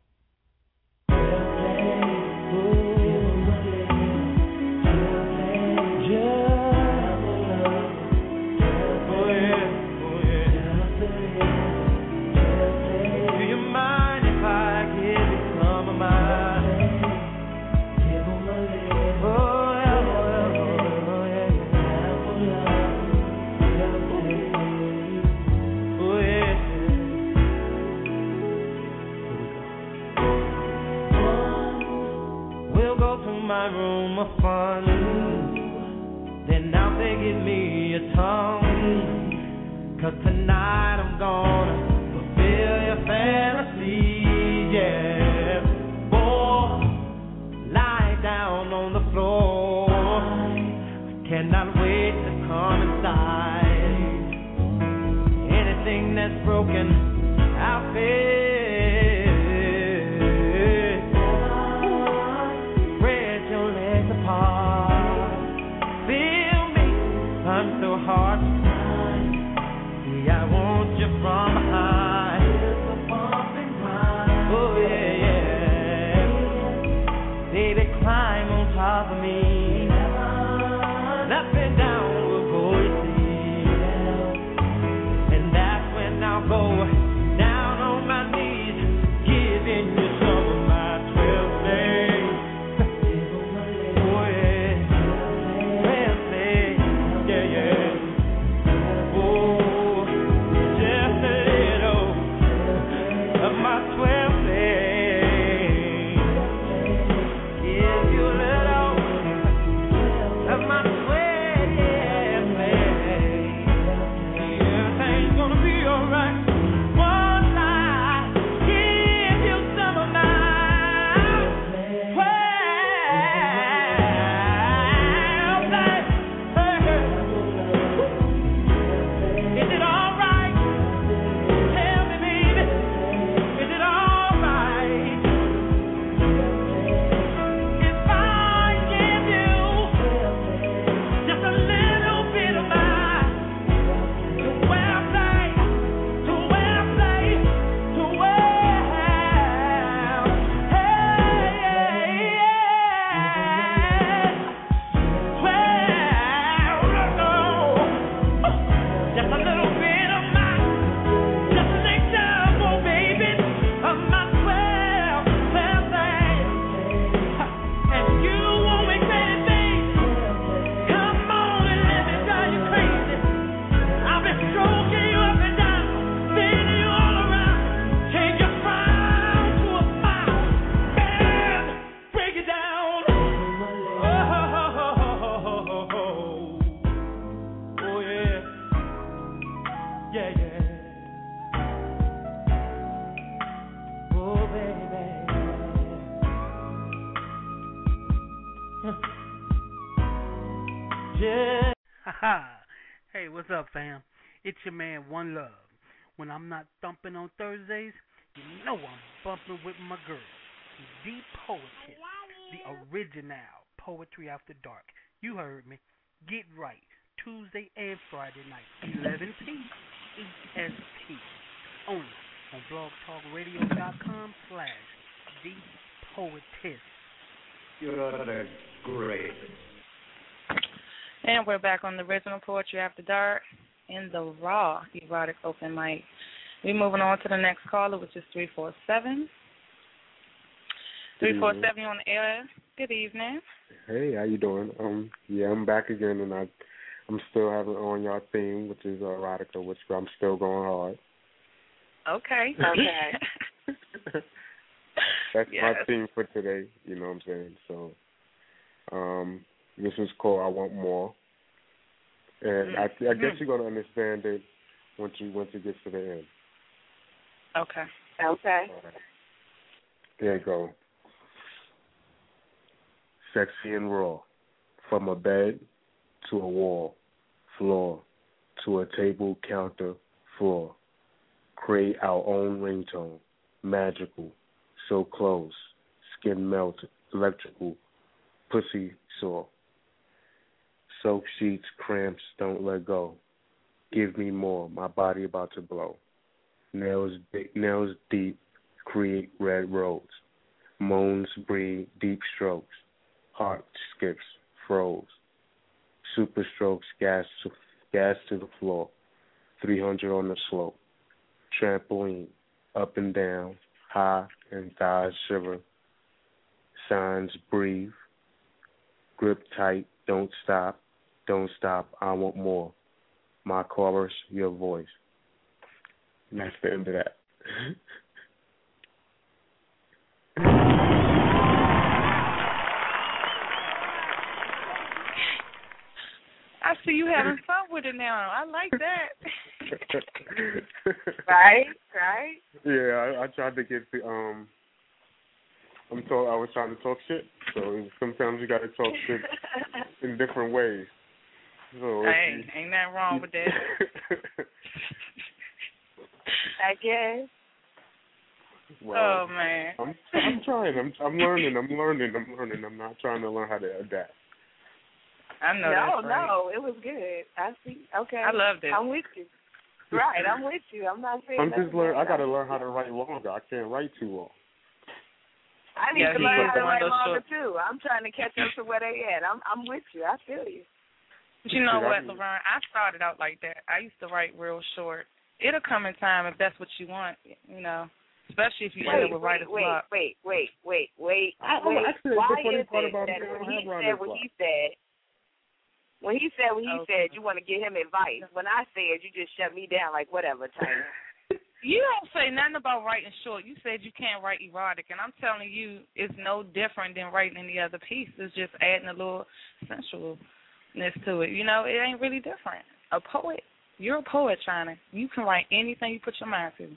G: My room of fun, then now they give me a tongue, 'cause tonight I'm gonna fulfill your fantasy, yeah. Boy, lie down on the floor, I cannot wait to come inside. Anything that's broken, I'll fix. Heart, yeah, I want you from behind. Oh yeah, yeah. Baby, climb on top of me. Up and down we'll go, you see. And that's when I'll go down on my knees, giving you some of my 12 days. Oh yeah, 12 days, yeah, yeah.
M: Hey, what's up, fam? It's your man, One Love. When I'm not thumping on Thursdays, you know I'm bumping with my girl, the poetess, the original Poetry After Dark. You heard me. Get right. Tuesday and Friday night, 11 p. EST. Only on blogtalkradio.com/thepoetess.
N: You're great.
C: And we're back on the original Poetry After Dark in the Raw Erotic Open Mic. We're moving on to the next caller, which is 347. 347, you on the air. Good evening.
F: Hey, how you doing? Yeah, I'm back again, and I'm still having on your theme, which is erotica, which I'm still going hard.
C: Okay.
F: That's my theme for today. You know what I'm saying? So, this is called "I Want More," and I guess you're gonna understand it once you get to the end.
C: Okay.
A: Okay.
F: There you go. Sexy and raw, from a bed to a wall, floor to a table, counter, floor. Create our own ringtone, magical, so close, skin melted, electrical, pussy sore. Soak sheets, cramps, don't let go. Give me more, my body about to blow. Nails deep, create red roads. Moans breed deep strokes. Heart skips, froze. Super strokes, gas to the floor. 300 on the slope. Trampoline, up and down, high and thighs shiver. Signs breathe. Grip tight, don't stop, I want more. My chorus, your voice. And that's the end of that.
C: I see you having fun with it now. I like that.
A: Right.
F: Yeah, I tried to get the I was trying to talk shit. So sometimes you got to talk shit in different ways. So
C: hey, ain't nothing wrong with that.
A: I guess.
F: Well,
C: oh man.
F: I'm trying. I'm learning. I'm not trying to learn how to adapt.
C: I know that's right.
A: No, it was good. I see. Okay.
C: I loved it.
A: I'm with you. Right, I'm with you. I'm not saying.
F: I got to learn how to write longer. I can't write too long.
A: I need to learn how to write longer too. I'm trying to catch up to where they at. I'm with you. I feel you.
C: But you know what, Laverne? I started out like that. I used to write real short. It'll come in time if that's what you want, you know. Especially if you end up with writer's block.
A: Wait.
F: Why
A: is it that when he said what he said, you want to give him advice. When I said, you just shut me down like whatever, China.
C: You don't say nothing about writing short. You said you can't write erotic, and I'm telling you it's no different than writing any other piece. It's just adding a little sensualness to it. You know, it ain't really different. A poet, you're a poet, China. You can write anything you put your mind to.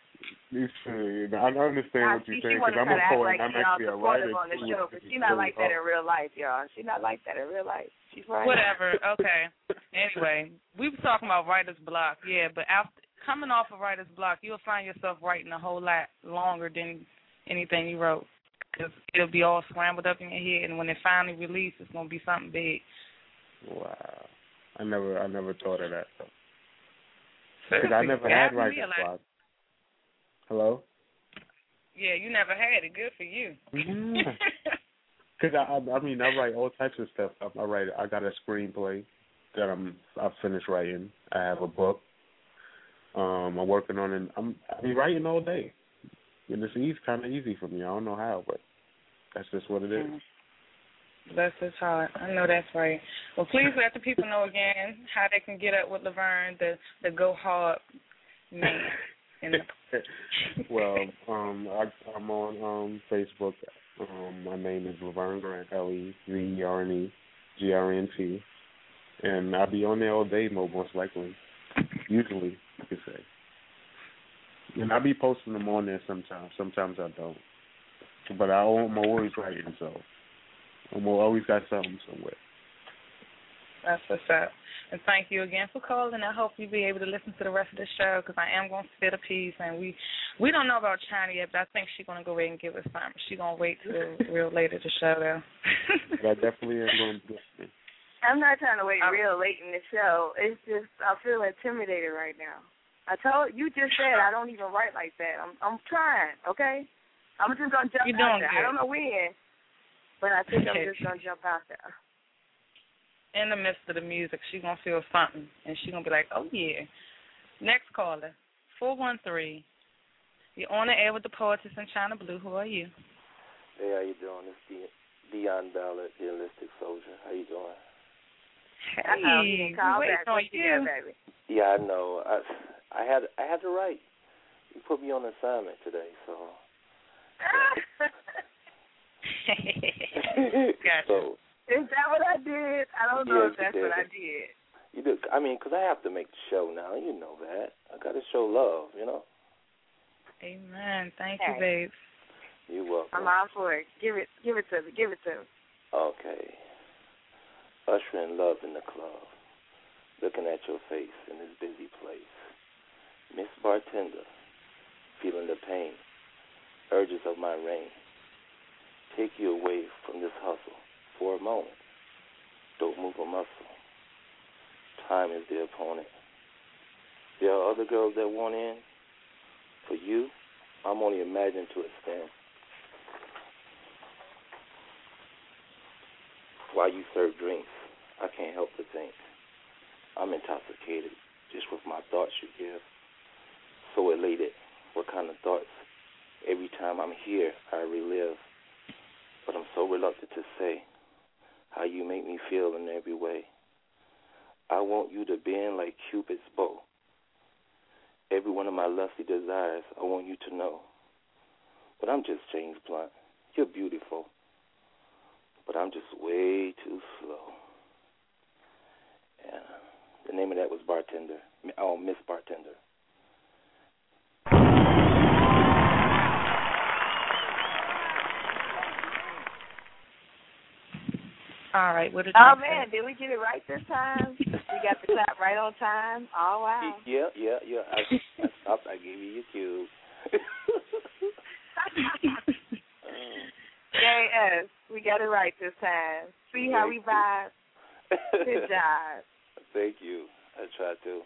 F: I understand what you're saying because I'm a poet. I'm actually a writer.
A: On the show, but she's not like that in real life, y'all. She's not like that in real life. She's right.
C: Whatever. Okay. Anyway, we were talking about writer's block, yeah, but after coming off of writer's block, you'll find yourself writing a whole lot longer than anything you wrote because it'll be all scrambled up in your head, and when it finally releases, it's going to be something big.
F: Wow. I never thought of that, though. Because I never had writer's block. Hello?
C: Yeah, you never had it. Good for you.
F: Because I write all types of stuff. I got a screenplay that I've finished writing. I have a book. I'm working on it. I'm writing all day. And it's kind of easy for me. I don't know how, but that's just what it is.
C: Bless his heart. I know that's right. Well, please let the people know again how they can get up with Laverne, the Go Hard man.
F: Well, I'm on Facebook. My name is Laverne Grant, LEVERNE, and I'll be on there all day, most likely. Usually, you could say. And I'll be posting them on there sometimes. Sometimes I don't. But I'm always writing, so I'm always got something somewhere.
C: That's what's up. And thank you again for calling. I hope you'll be able to listen to the rest of the show because I am going to spit a piece. And we don't know about China yet, but I think she's going to go ahead and give us something. She's going to wait till real late at the show, though.
F: But I definitely am going to be listening.
A: I'm not trying to wait real late in the show. It's just I feel intimidated right now. You just said I don't even write like that. I'm trying, okay? I'm just going to jump out there. I don't know when, but I think I'm just going to jump out there.
C: In the midst of the music, she's going to feel something, and she's going to be like, oh, yeah. Next caller, 413. You're on the air with the Poetess in China Blue. Who are you?
E: Hey, how you doing? It's Dion Ballard, the Enlisted Soldier. How you doing?
C: Hey, waiting on you.
A: Baby.
E: Yeah, I know. I had to write. You put me on assignment today, so.
C: Gotcha.
E: So,
A: is that what I did? I don't know if that's what I did.
E: You do. I mean, because I have to make the show now. You know that. I got to show love, you know.
C: Amen. Thank you, babe.
E: You're welcome.
A: I'm all for it. Give it to me. Give it to me.
E: Okay. Ushering love in the club. Looking at your face in this busy place. Miss Bartender. Feeling the pain. Urges of my reign. Take you away from this hustle. For a moment, don't move a muscle. Time is the opponent. There are other girls that want in. For you, I'm only imagining to extend. While you serve drinks, I can't help but think. I'm intoxicated just with my thoughts you give. So elated, what kind of thoughts? Every time I'm here, I relive. But I'm so reluctant to say how you make me feel in every way. I want you to bend like Cupid's bow. Every one of my lusty desires, I want you to know. But I'm just James Blunt. You're beautiful. But I'm just way too slow. And the name of that was Bartender. Oh, Miss Bartender.
C: All right. What did
A: oh, man, did we get it right this time? We got the clap right on time. Oh, wow.
E: Yeah. I stopped. I gave you your cue.
A: Yes, we got it right this time. See how we vibe? Good job.
E: Thank you. I try to.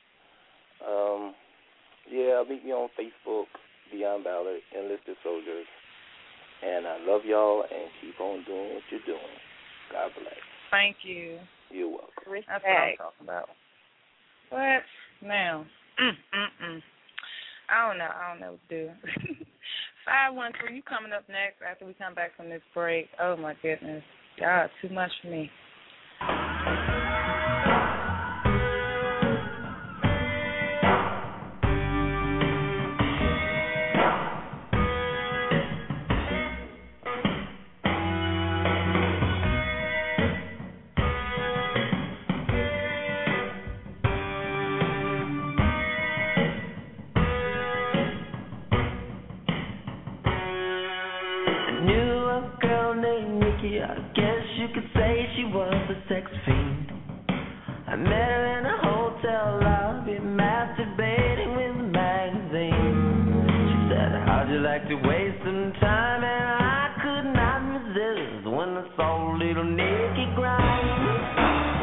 E: Yeah, meet me on Facebook, Beyond Ballard, Enlisted Soldiers. And I love y'all and keep on doing what you're doing. God bless.
C: Thank you.
E: You're welcome.
C: That's what I'm talking about. What? Now. I don't know what to do. 513, you coming up next after we come back from this break. Oh, my goodness. God, too much for me.
O: I guess you could say she was a sex fiend. I met her in a hotel lobby, masturbating with a magazine. She said, how'd you like to waste some time? And I could not resist when I saw a little Nikki grind.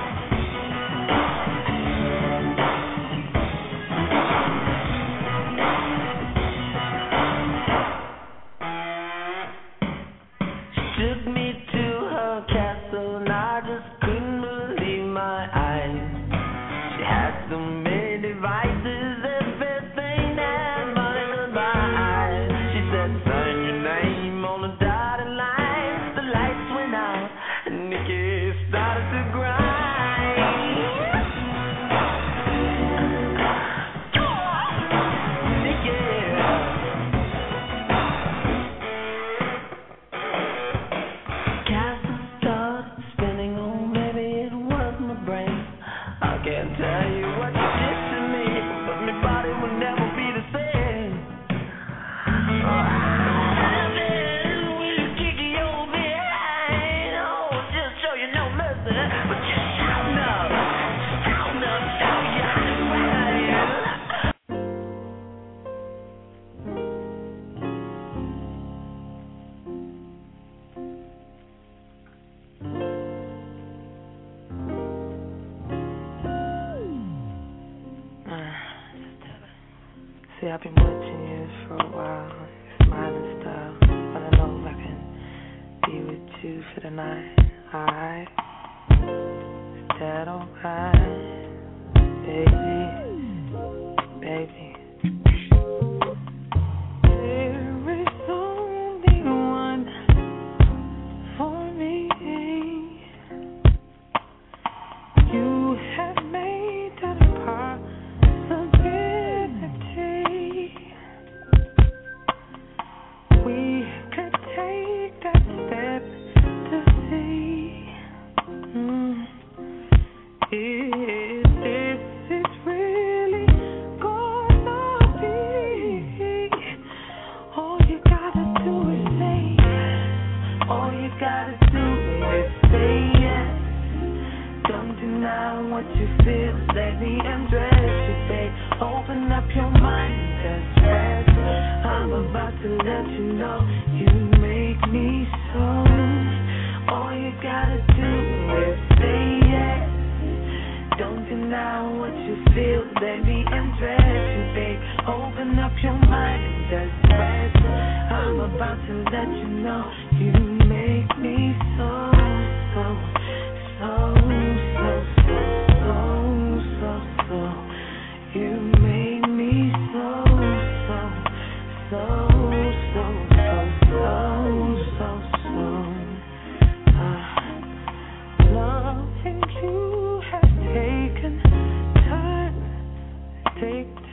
O: See, I've been watching you for a while, smiling style, but I know I can be with you for the night, alright? Is that alright, baby, baby? There is only one for me. You have made that a possibility. We could take that step to see if this is really gonna be. All you gotta do is say yes. All you gotta do is say yes. Don't deny what you feel. Let me undress you, babe. Open up your mind and just rest. I'm about to let you know you make me so. All you gotta do is say yes. Don't deny what you feel. Let me undress you, babe. Open up your mind and just rest.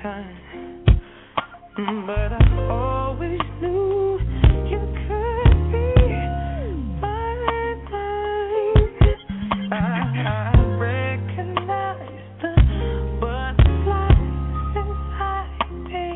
O: kind. But I always knew you could be my kind. I recognize the butterflies inside me.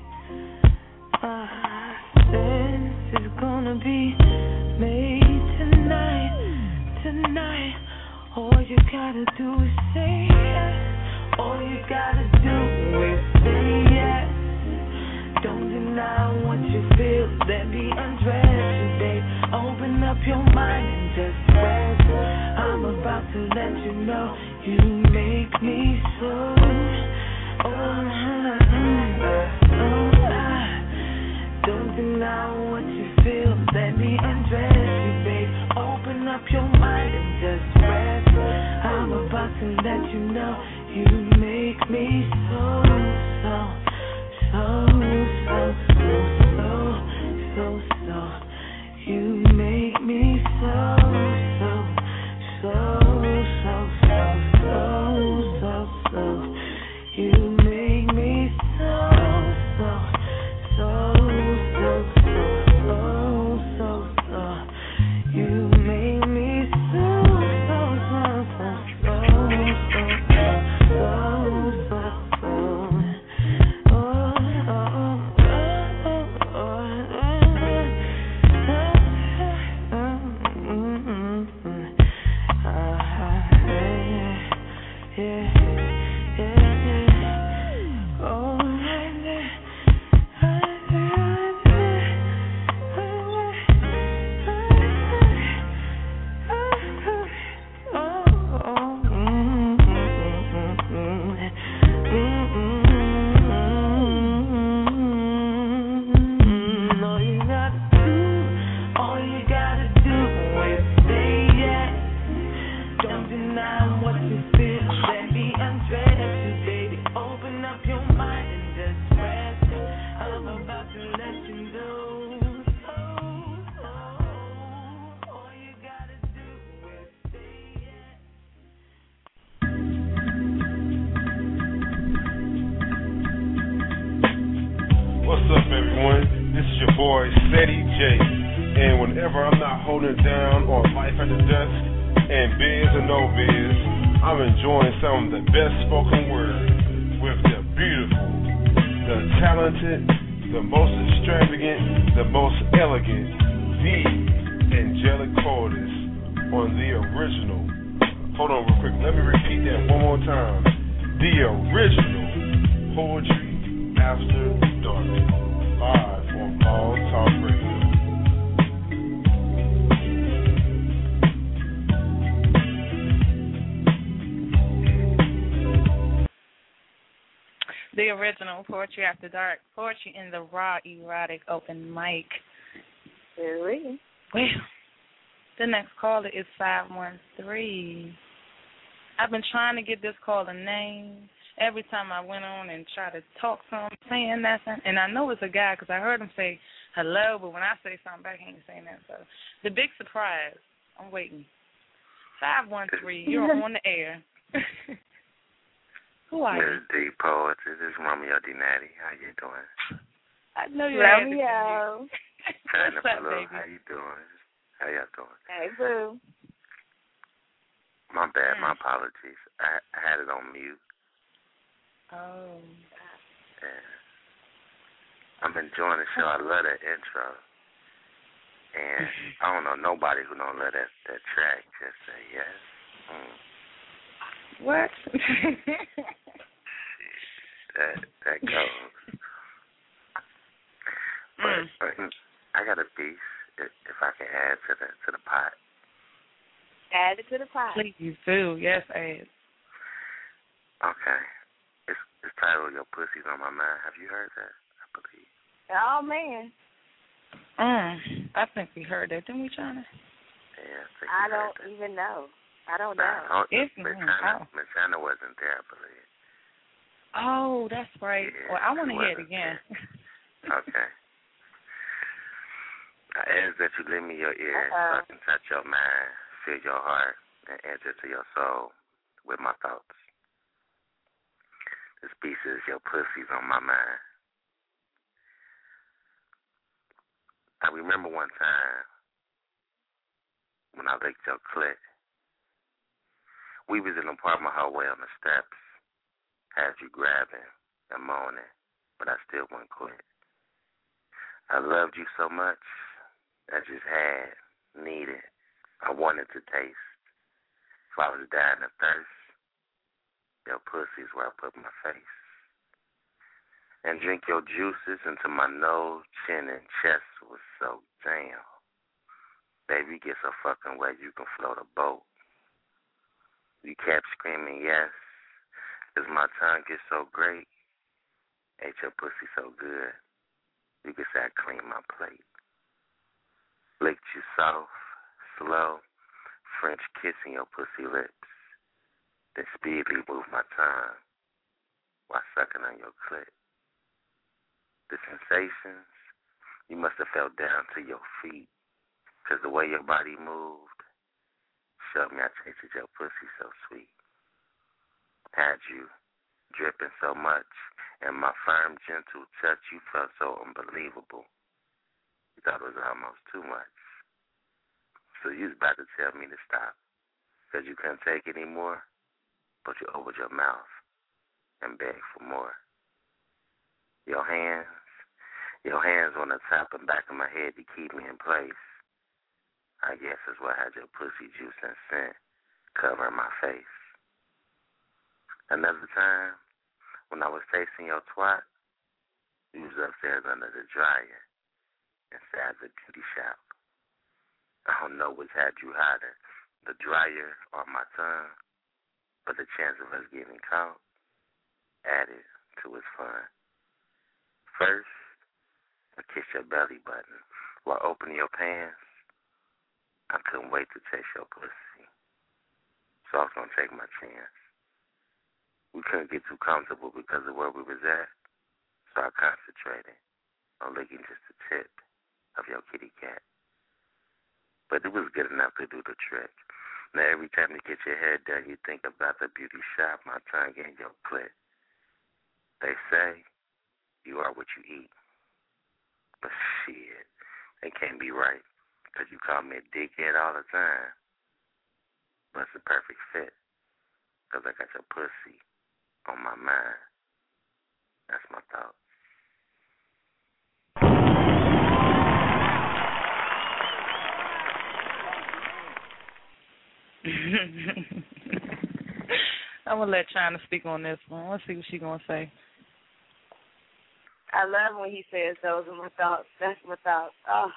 O: Sense is gonna be made tonight. All you gotta do is say yes. All you gotta do is say yes. Don't deny what you feel. Let me undress you, babe. Open up your mind and just rest. I'm about to let you know you make me so. Don't deny what you feel. Let me undress you, babe. Open up your mind and just rest. I'm about to let you know you make me so. You make me so. You make me
C: The original Poetry After Dark, poetry in the raw, erotic, open mic.
A: Really?
C: Well, the next caller is 513. I've been trying to get this caller name. Every time I went on and tried to talk to him, saying nothing, and I know it's a guy because I heard him say hello, but when I say something back, he ain't saying that. So the big surprise, I'm waiting. 513, you're on the air. Who are you?
E: Miss D Poetry. This is Romeo D Natty. How you doing?
C: I know you.
A: Romeo.
C: What's up, baby?
E: How you doing? How y'all doing?
A: Hey, boo.
E: My bad. My apologies. I had it on mute.
C: Oh.
E: Yeah. I'm enjoying the show. I love that intro. And I don't know nobody who don't love that track. Just say yes.
C: What?
E: that goes. But I got a piece. If I can add to the pot.
A: Add it to the pot.
C: Please do. Yes, add.
E: Okay. It's titled "Your Pussy's on My Mind." Have you heard that? I believe.
A: Oh man.
C: I think we heard that, didn't we, China?
E: Yeah,
A: I don't even know. I don't know.
E: Miss China wasn't there, I believe.
C: Oh, that's right.
E: Yeah,
C: well, I want to hear it again.
E: Okay. I ask that you lend me your ear so I can touch your mind, feel your heart, and enter to your soul with my thoughts. This piece is Your Pussy's on My Mind. I remember one time when I licked your clit. We was in the apartment hallway on the steps. Had you grabbing and moaning, but I still wouldn't quit. I loved you so much, I just had, needed, I wanted to taste. If I was dying of thirst, your pussy's where I put my face. And drink your juices until my nose, chin, and chest was so damn. Baby, get so fucking wet you can float a boat. You kept screaming yes, 'cause my tongue gets so great. Ate your pussy so good, you could say I cleaned my plate. Licked you soft, slow, French kissing your pussy lips. Then speedily moved my tongue while sucking on your clit. The sensations, you must have fell down to your feet, 'cause the way your body moved showed me I tasted your pussy so sweet. Had you dripping so much, and my firm, gentle touch, you felt so unbelievable. You thought it was almost too much. So you was about to tell me to stop, 'cause you couldn't take any more, but you opened your mouth and begged for more. Your hands on the top and back of my head to keep me in place. I guess is what had your pussy juice and scent covering my face. Another time, when I was tasting your twat, you was upstairs under the dryer inside the beauty shop. I don't know which had you hotter, the dryer or my tongue, but the chance of us getting caught added to its fun. First, I kissed your belly button while opening your pants. I couldn't wait to taste your pussy, so I was going to take my chance. We couldn't get too comfortable because of where we was at, so I concentrated on licking just the tip of your kitty cat. But it was good enough to do the trick. Now every time you get your head done, you think about the beauty shop, my tongue and your clit. They say you are what you eat. But shit, it can't be right, 'cause you call me a dickhead all the time. But it's a perfect fit, 'cause I got your pussy on my mind. That's my thought.
C: I'm going to let China speak on this one. Let's see what she's going to say.
A: I love when he says those are my thoughts. That's my thoughts. Oh.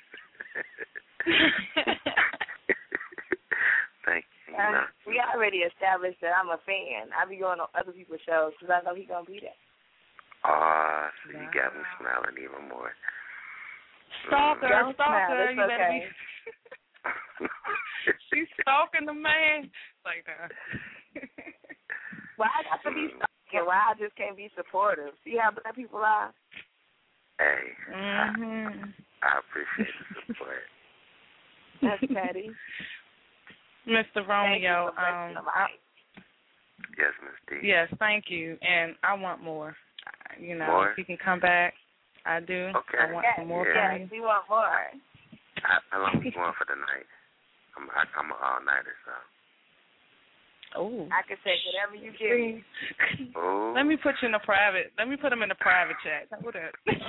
E: Thank you.
A: We already established that I'm a fan. I be going on other people's shows because I know he's going to be there.
E: Oh, so you got me smiling even more.
C: Stalker,
A: Don't smile.
C: stalker.
A: It's
C: You better
A: okay.
C: be. She's stalking the man. Like that.
A: Why I got to be stalking? Why I just can't be supportive? See how black people are?
E: Hey,
C: Mm-hmm.
E: I appreciate the support.
A: That's petty.
C: Mr. Romeo,
E: Yes, Miss D.
C: yes, thank you. And I want more. You know,
E: More?
C: if you can come back, I do.
E: Okay.
C: I want some more
E: Yeah.
C: from you.
A: We want more.
E: How long you going for the night? I'm an all-nighter, so.
C: Oh.
A: I can take whatever you give me.
E: Oh.
C: Let me put you in a private. Let me put them in a private chat. How about that? Let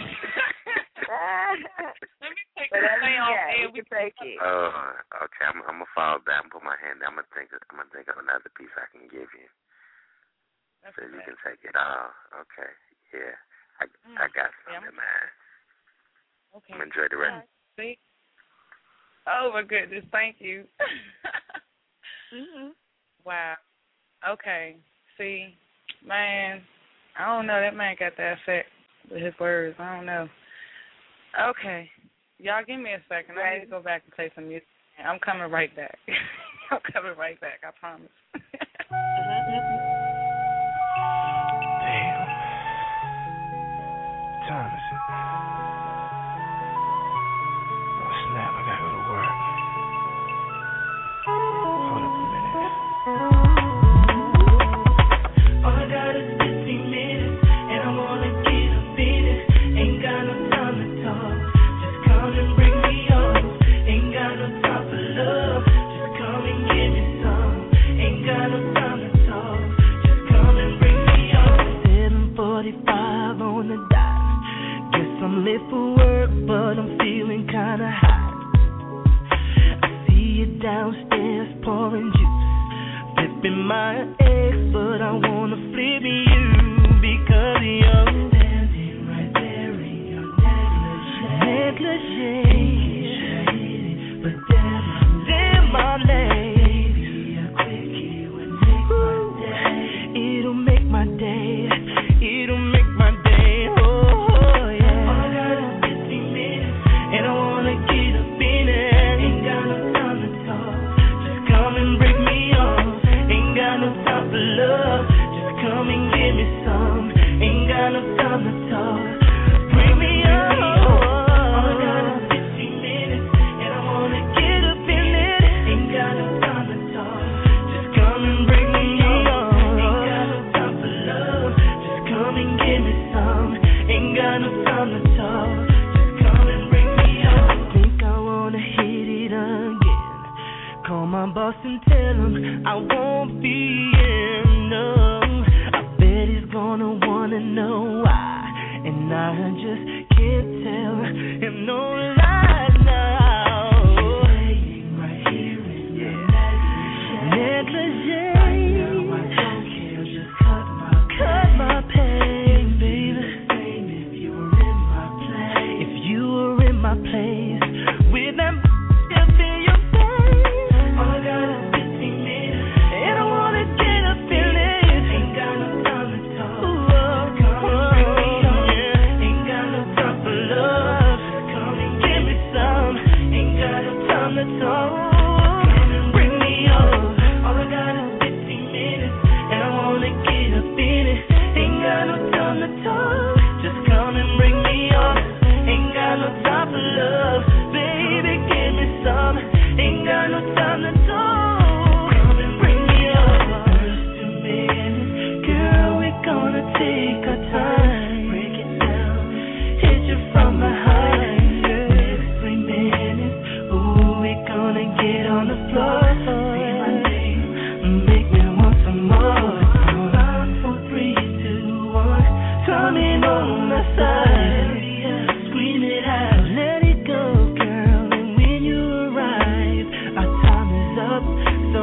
C: me take the
A: Whatever
C: thing
A: you
C: off
A: got,
C: air.
A: we can take it.
E: Okay. I'm gonna fall back and put my hand down. I'm gonna think of another piece I can give you, so you can take it all. Okay. Yeah. I got something in mind.
C: Okay.
E: Enjoy the rest.
C: See? Oh my goodness! Thank you.
A: Mm-hmm.
C: Wow. Okay. See, man, I don't know. That man got that effect with his words. I don't know. Okay. Y'all give me a second. I need to go back and play some music. I'm coming right back. I'm coming right back. I promise.
B: Damn. Time is it? Oh, snap. I gotta go to work. Hold up a minute.
O: All I got is 15 minutes. flipping my ex, but I wanna flip you because you're standing right there in your negligee. But damn my lady, a quickie would make my day. It'll make my day. It'll make my day. Oh yeah. All I got is 15 minutes, and I wanna get up in it. Ain't got no time to talk. Just come and break me off. Ain't got no time for love. Just come and give me some. Ain't got no time to talk. Bring me up. All I got is 15 minutes, and I wanna get up in it. Ain't got no time to talk. Just come and bring me up. Ain't got no time for love. Just come and give me some. Ain't got no time to talk. Just come and bring me up. Think I wanna hit it again. Call my boss and tell him I won't be in. No, I bet he's gonna wanna know why, and I just can't tell him no lies now. Right here in your negligee. Right now I don't care, just cut my pain, baby. Same if you were in my place. If you were in my place, with that up in your face. All I got is 15 minutes, and I wanna get up in it. Ain't got no time to talk. Come and bring me on. Ain't got no time for love. Come and give me some. Ain't got no time to talk. Come and bring me on. All I got is 15 minutes, and I wanna get up in it. Ain't got no time to talk. Just come and bring me on. Ain't got no time for love. Baby, give me some. Ain't got no time to talk. Come and bring me up. First 2 minutes, girl, we're gonna take our time. Break it down, hit you from behind. Next 3 minutes, ooh, we're gonna get on the floor. Say my name, make me want some more. 5, 4, 3, 2, 1. Coming on the side. Scream it out, let it go, girl. And when you arrive, our time is up, so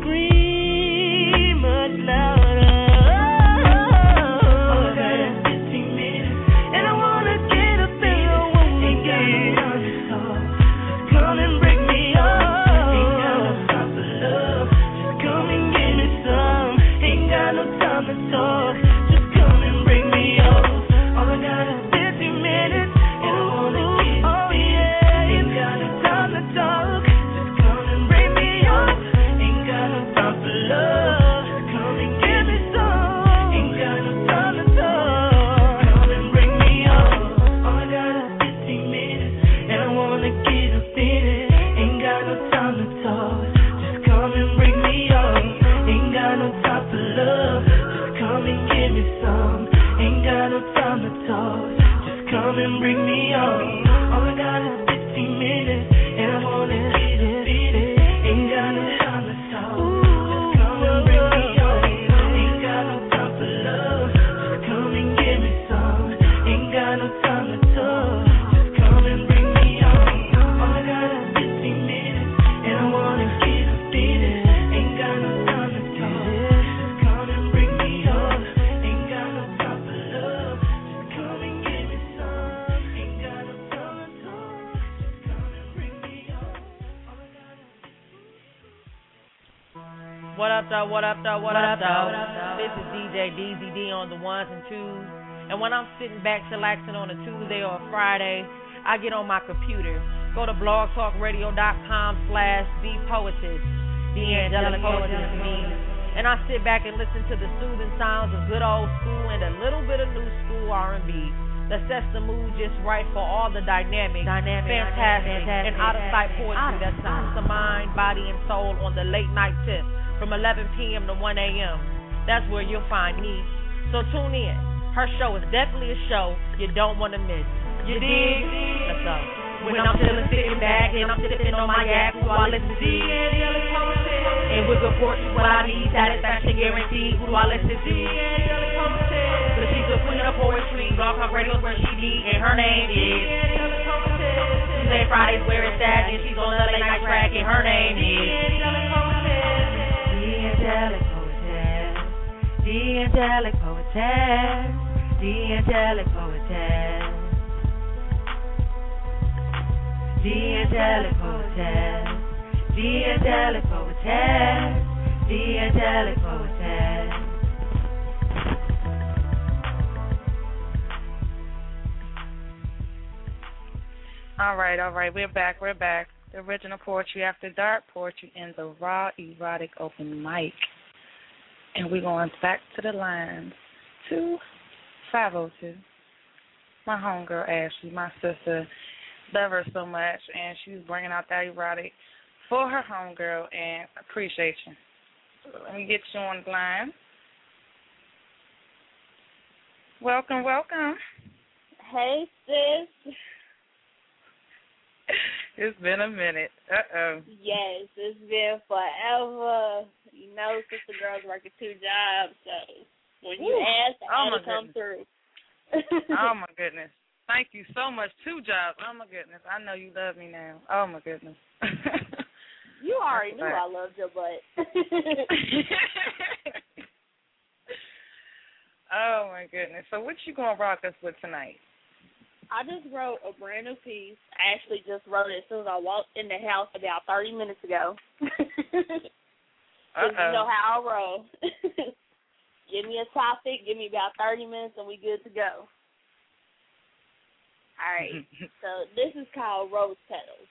O: scream much louder. All I got is 15 minutes, and I wanna get up in it. Ain't got no time to talk. Just come and break me up. Ain't got no time for love. Just come and give me some. Ain't got no time to talk. Just come and bring me up. All I got is 15 minutes, and I wanna get up in it. Ain't got no time to talk. Just come and bring me up. Ain't got no time for love. Just come and give me some. Ain't got no time to talk. Come and bring me up. All I got is 15 minutes, and I wanna get up in it. Ain't got no time to talk. Just come and bring me up. Ain't got no time for love. Just come and give me some. Ain't got no time to talk. Just come and bring me up. All I got is 15 minutes, and I wanna get up in it. Ain't got no time to talk. Just come and bring me up. Ain't got no time for love. Just come and give me some. Ain't got no time to talk. Just come and bring me up. All I got is 15 minutes, and I wanna get up in it. Ain't got no time to talk. Just come and bring me up. Ain't got no time for love. Just come and give me some. Ain't got no time to talk. Just come and bring me up. All I got is
P: What up, though? What up, though? What up, though? This is DJ DZD on the ones and twos. And when I'm sitting back chillaxing on a Tuesday or a Friday, I get on my computer. Go to blogtalkradio.com/thepoetess. The angelic poetess me. And I sit back and listen to the soothing sounds of good old school and a little bit of new school R&B. That sets the mood just right for all the dynamic, fantastic, and out-of-sight poetry that soothes the mind, body, and soul on the late-night tip from 11 p.m. to 1 a.m. That's where you'll find me. So tune in. Her show is definitely a show you don't want to miss. You dig? Let's go. When I'm chillin', sitting back, and I'm sipping on my yak, who I listen to? And with the portion, what I need, satisfaction guaranteed. Who do I listen to? Cause she's the queen of poetry, Blog Talk Radio's where she be, and her name is Tuesday, Fridays where it's at, and she's on the late night track, and her name is The Angelic
D: angelic poetess, the angelic poetess, the angelic poetess, the angelic poetess, the angelic poetess.
C: All right. We're back. The original Poetry After Dark, poetry in the Raw Erotic Open Mic. And we're going back to the lines. 2502. My homegirl, Ashley, my sister, love her so much, and she's bringing out that erotic for her homegirl, and appreciate you. So let me get you on the line. Welcome.
Q: Hey, sis.
C: It's been a minute.
Q: Yes, it's been forever. You know, sister girls working 2 jobs, so when you ask, I had to come through.
C: Oh, my goodness. Thank you so much. 2 jobs. Oh, my goodness. I know you love me now. Oh, my goodness.
Q: You already knew I loved your butt.
C: Oh, my goodness. So what you going to rock us with tonight?
Q: I just wrote a brand new piece. I actually just wrote it as soon as I walked in the house about 30 minutes ago. Because you know how I roll. Give me a topic, give me about 30 minutes, and we good to go. All right. So this is called Rose Petals.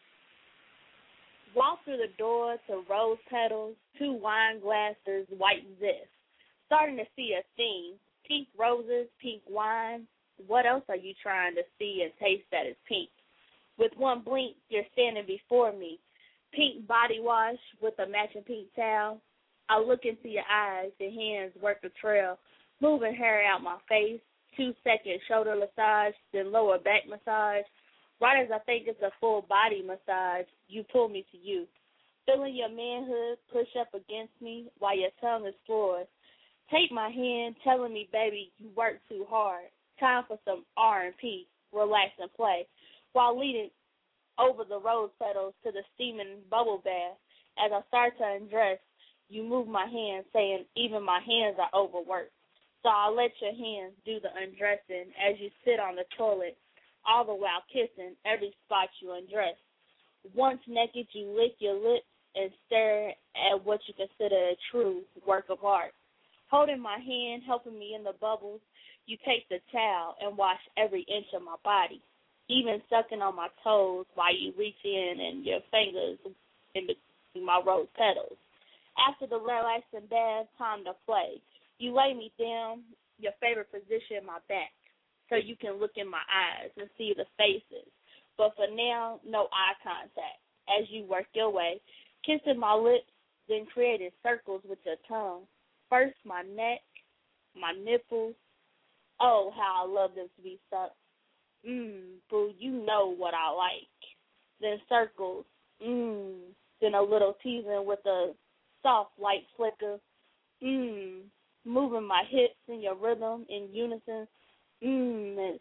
Q: Walk through the door to Rose Petals, 2 wine glasses, white zest. Starting to see a theme. Pink roses, pink wine. What else are you trying to see and taste that is pink? With one blink, you're standing before me. Pink body wash with a matching pink towel. I look into your eyes, your hands work the trail, moving hair out my face, 2-second shoulder massage, then lower back massage. Right as I think it's a full body massage, you pull me to you. Feeling your manhood push up against me while your tongue is floored. Take my hand, telling me, baby, you work too hard. Time for some R&P, relax and play, while leading over the rose petals to the steaming bubble bath. As I start to undress, you move my hands, saying even my hands are overworked. So I'll let your hands do the undressing as you sit on the toilet, all the while kissing every spot you undress. Once naked, you lick your lips and stare at what you consider a true work of art. Holding my hand, helping me in the bubbles, you take the towel and wash every inch of my body, even sucking on my toes while you reach in and your fingers in between my rose petals. After the relaxing bath, time to play. You lay me down, your favorite position, my back, so you can look in my eyes and see the faces. But for now, no eye contact. As you work your way, kissing my lips, then creating circles with your tongue. First my neck, my nipples. Oh, how I love them to be sucked. Boo, you know what I like. Then circles. Then a little teasing with a soft light flicker. Moving my hips in your rhythm in unison. And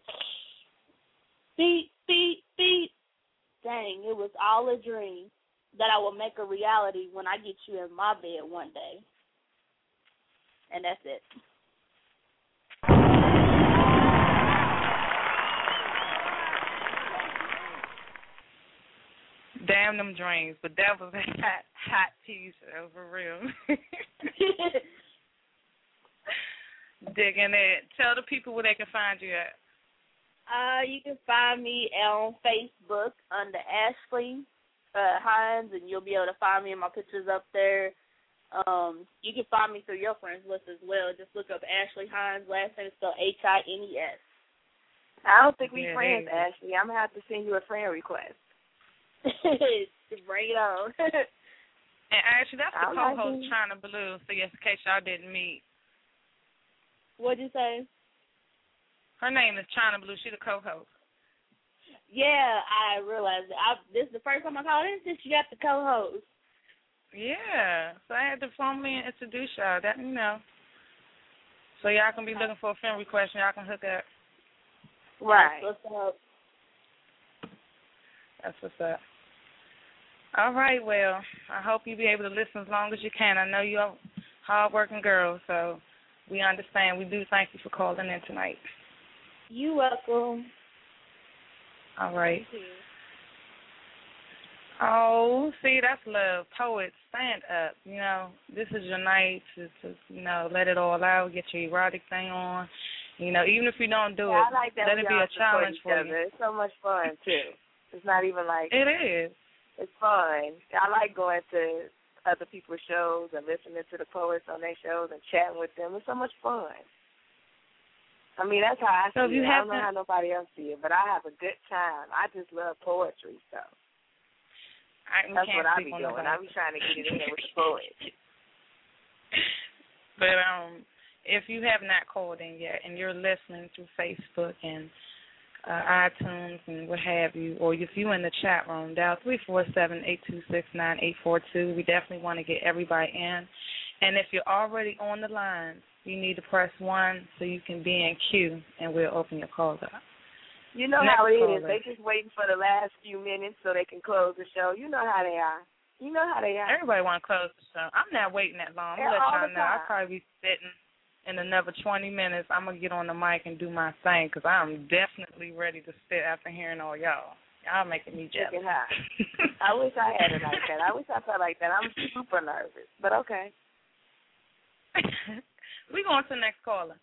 Q: beat, beat, beat. Dang, it was all a dream that I will make a reality when I get you in my bed one day. And that's it.
C: Damn them dreams, but that was a hot piece over real. Digging it. Tell the people where they can find you at.
Q: You can find me on Facebook under Ashley Hines, and you'll be able to find me and my pictures up there. You can find me through your friends list as well. Just look up Ashley Hines. Last name is spelled Hines.
A: I don't think we're friends, Ashley. I'm going to have to send you a friend request.
Q: Bring it on.
C: And actually, that's the co-host, China Blue, so yes, in case y'all didn't meet.
Q: What'd you say?
C: Her name is China Blue. She's the co-host.
Q: Yeah, I realized it. This is the first time I called in since you got the co-host.
C: Yeah, so I had to formally introduce y'all. That, you know. So y'all can be looking for a friend request and y'all can hook up.
Q: Right. That's what's up.
C: That's what's up. All right, well, I hope you be able to listen as long as you can. I know you're a hard-working girl, so we understand. We do thank you for calling in tonight.
Q: You're welcome.
C: All right. Oh, see, that's love. Poets, stand up. You know, this is your night to let it all out, get your erotic thing on. You know, even if you don't do it,
A: I like that
C: let it be a challenge for you.
A: It's so much fun, too. It's not even like...
C: It is.
A: It's fun. I like going to other people's shows and listening to the poets on their shows and chatting with them. It's so much fun. I mean, that's how I see it. I don't know how nobody else see it, but I have a good time. I just love poetry, so that's what I be doing. I be trying to get it in with the poets.
C: But if you have not called in yet and you're listening through Facebook and iTunes and what have you, or if you're in the chat room, dial 347-826-9842. We definitely want to get everybody in. And if you're already on the line, you need to press 1 so you can be in queue, and we'll open your calls up.
A: You know how it is. They just waiting for the last few minutes so they can close the show. You know how they are.
C: Everybody want to close the show. I'm not waiting that long. I'm going to let y'all know. I'll probably be sitting in another 20 minutes. I'm going to get on the mic and do my thing because I'm definitely ready to sit after hearing all y'all. Y'all making me jealous.
A: I wish I had it like that. I wish I felt like that. I'm super nervous, but okay.
C: We going to the next caller.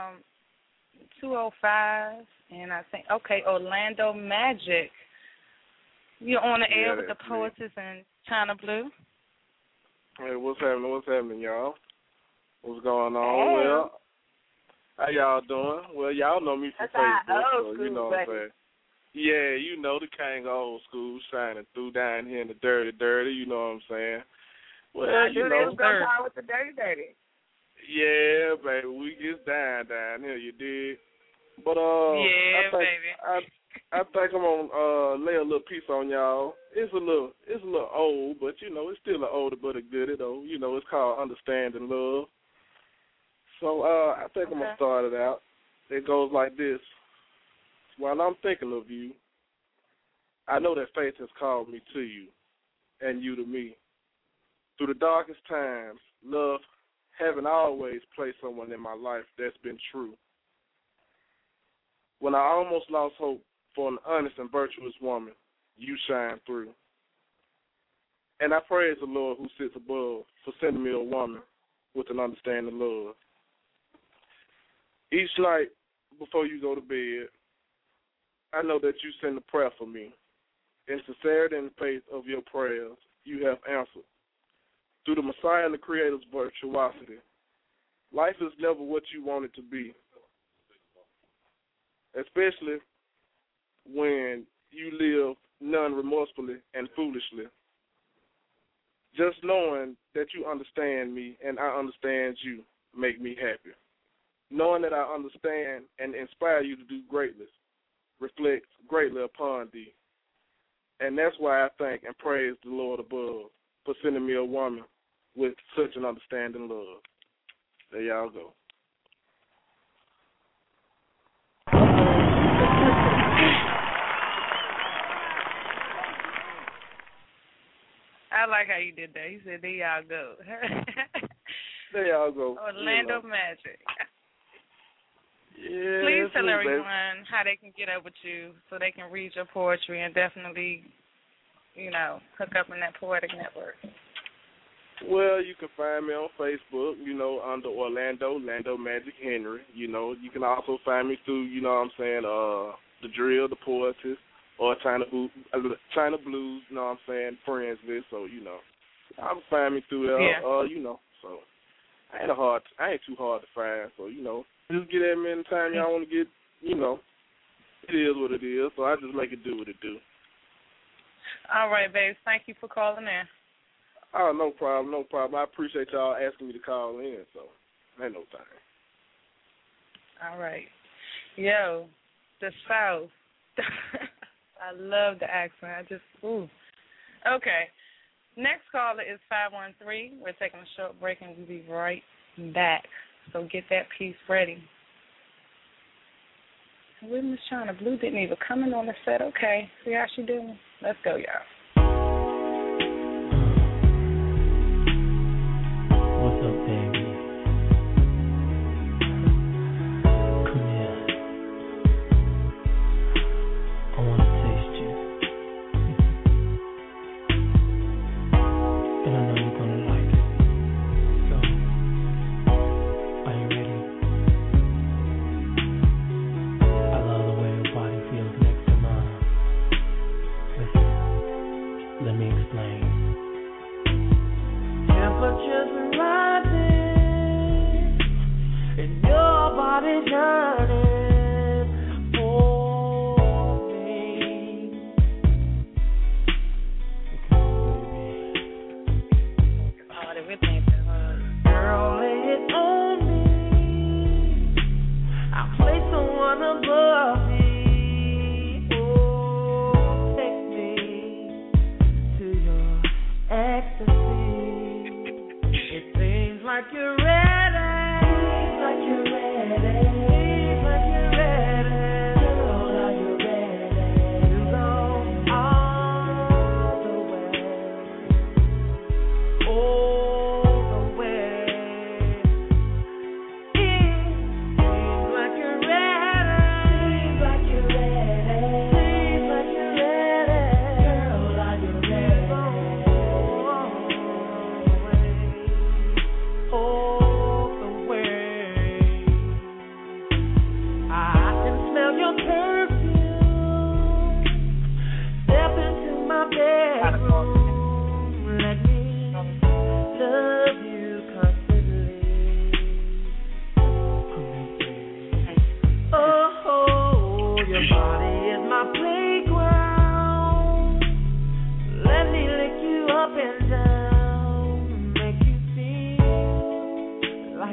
C: 205, and I think, Orlando Magic. You're on the air with the Poetess and China Blue.
R: Hey, what's happening, y'all? What's going on?
A: Hey.
R: Well, how y'all doing? Well, y'all know me from Facebook, so you know what I'm saying. Yeah, you know the king of old school shining through down here in the dirty, you know what I'm saying. Well, you know.
A: Go talk with the dirty.
R: Yeah, baby, we get down here, you dig? But
C: baby.
R: I think I'm gonna lay a little piece on y'all. It's a little old, but you know it's still an older but a goodie though. You know it's called Understanding Love. So I think I'm gonna start it out. It goes like this: while I'm thinking of you, I know that faith has called me to you, and you to me. Through the darkest times, love haven't always placed someone in my life that's been true. When I almost lost hope for an honest and virtuous woman, you shine through. And I praise the Lord who sits above for sending me a woman with an understanding love. Each night before you go to bed, I know that you send a prayer for me. In sincerity and faith of your prayers, you have answered. Through the Messiah and the Creator's virtuosity, life is never what you want it to be, especially when you live non-remorsefully and foolishly. Just knowing that you understand me and I understand you make me happy. Knowing that I understand and inspire you to do greatness reflects greatly upon thee. And that's why I thank and praise the Lord above for sending me a woman with such an understanding love. There y'all go.
C: I like how you did that. He said, there y'all go.
R: There y'all go.
C: Orlando Magic.
R: Yeah,
C: please tell everyone how they can get up with you so they can read your poetry and definitely, hook up in that poetic network.
R: Well, you can find me on Facebook, under Orlando Magic Henry. You can also find me through, The Drill, The Poetess, or China Blues, friends list. So, you can find me through there, so I ain't too hard to find. So, just get at me anytime y'all want to get, it is what it is. So I just make it do what it do.
C: All right, babes. Thank you for calling in.
R: Oh, no problem. I appreciate y'all asking me to call in, so ain't no time.
C: All right. Yo, the South. I love the accent. Okay. Next caller is 513. We're taking a short break, and we'll be right back. So get that piece ready. With Miss China Blue didn't even come in on the set. Okay. See how she doing? Let's go, y'all.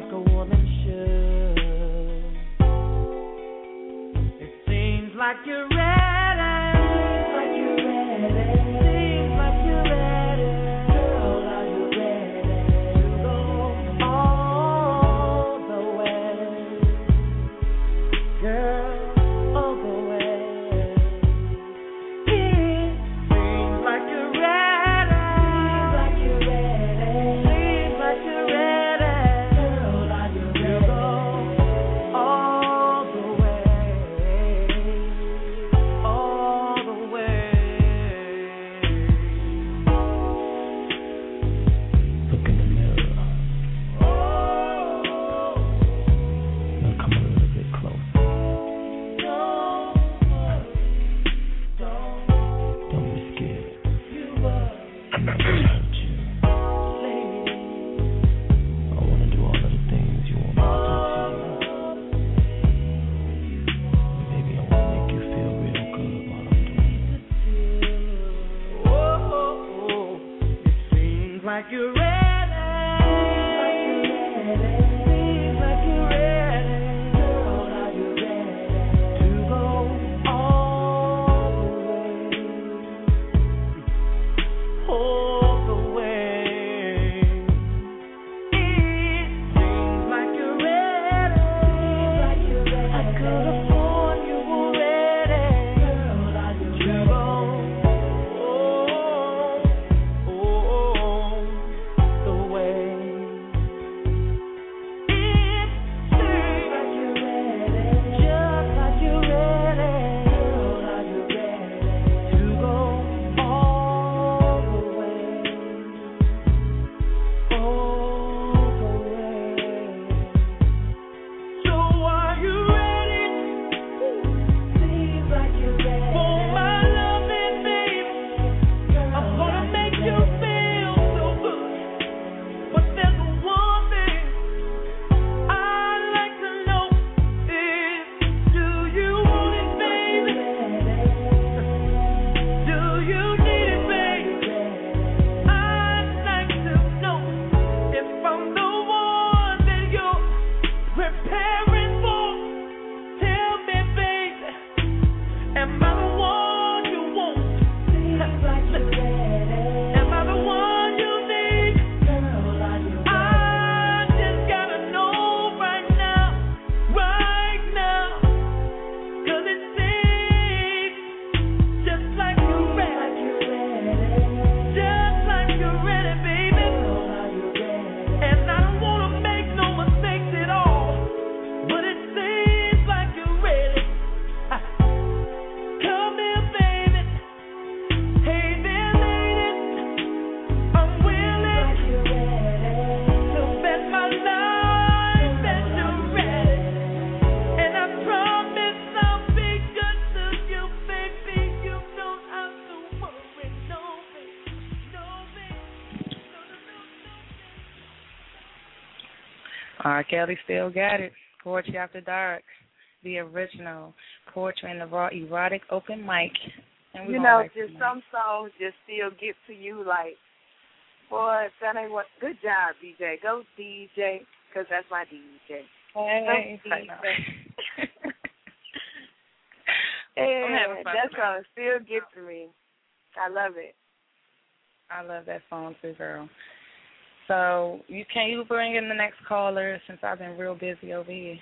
O: like a woman should. It seems like you're ready. Seems like you're ready. Girl, are you ready to go all the way? Girl, all the way. It seems like you're ready. Seems like you're ready. Girl, are you ready to go all the way? All the way.
S: Look in the mirror. Now come a little bit closer. Don't be scared. I'm not gonna hurt you. I wanna do all of the things you want me to do to you. And baby, I wanna make you feel real good while I'm doing it.
O: It seems like you're ready. Seems like you're ready. Girl, are you ready to go all the way? All the way. It seems like you're ready. I could have sworn you were ready. Girl, are you ready to go all the way? It seems like you're ready, just like you're ready. Girl, are you ready to go all the way? All the way. So are you ready? Seems like you're ready for my loving, baby. I'm gonna make you feel so good. But there's one thing I'd like to know is, do you want it, baby? Do you need it, baby? I'd like to know if I'm the one that you're preparing for. Tell me, baby, am I the one you want? Am I the one you need? I just gotta know right now, 'cause it seems just like you're ready, just like you're ready, baby. And I don't wanna make no mistakes at all, but it seems like you're ready. Come here, baby. Hey there, lady. I'm willing to bet my life that you're ready. And I promise I'll be good to you, baby. You don't have to worry, no, baby. No, baby.
C: R. Kelly still got it. Poetry After Dark, the original Poetry in the Raw Erotic Open Mic. And we
A: You
C: gonna
A: know,
C: like
A: just
C: tonight.
A: some songs just still get to you like, boy, that ain't what. Good job, DJ. Go DJ, because that's my DJ.
C: Hey,
A: Go
C: right now.
A: Yeah,
C: I'm having fun
A: that
C: tonight.
A: song still gets to me. I love it.
C: I love that song too, girl. So you bring in the next caller since I've been real busy over here.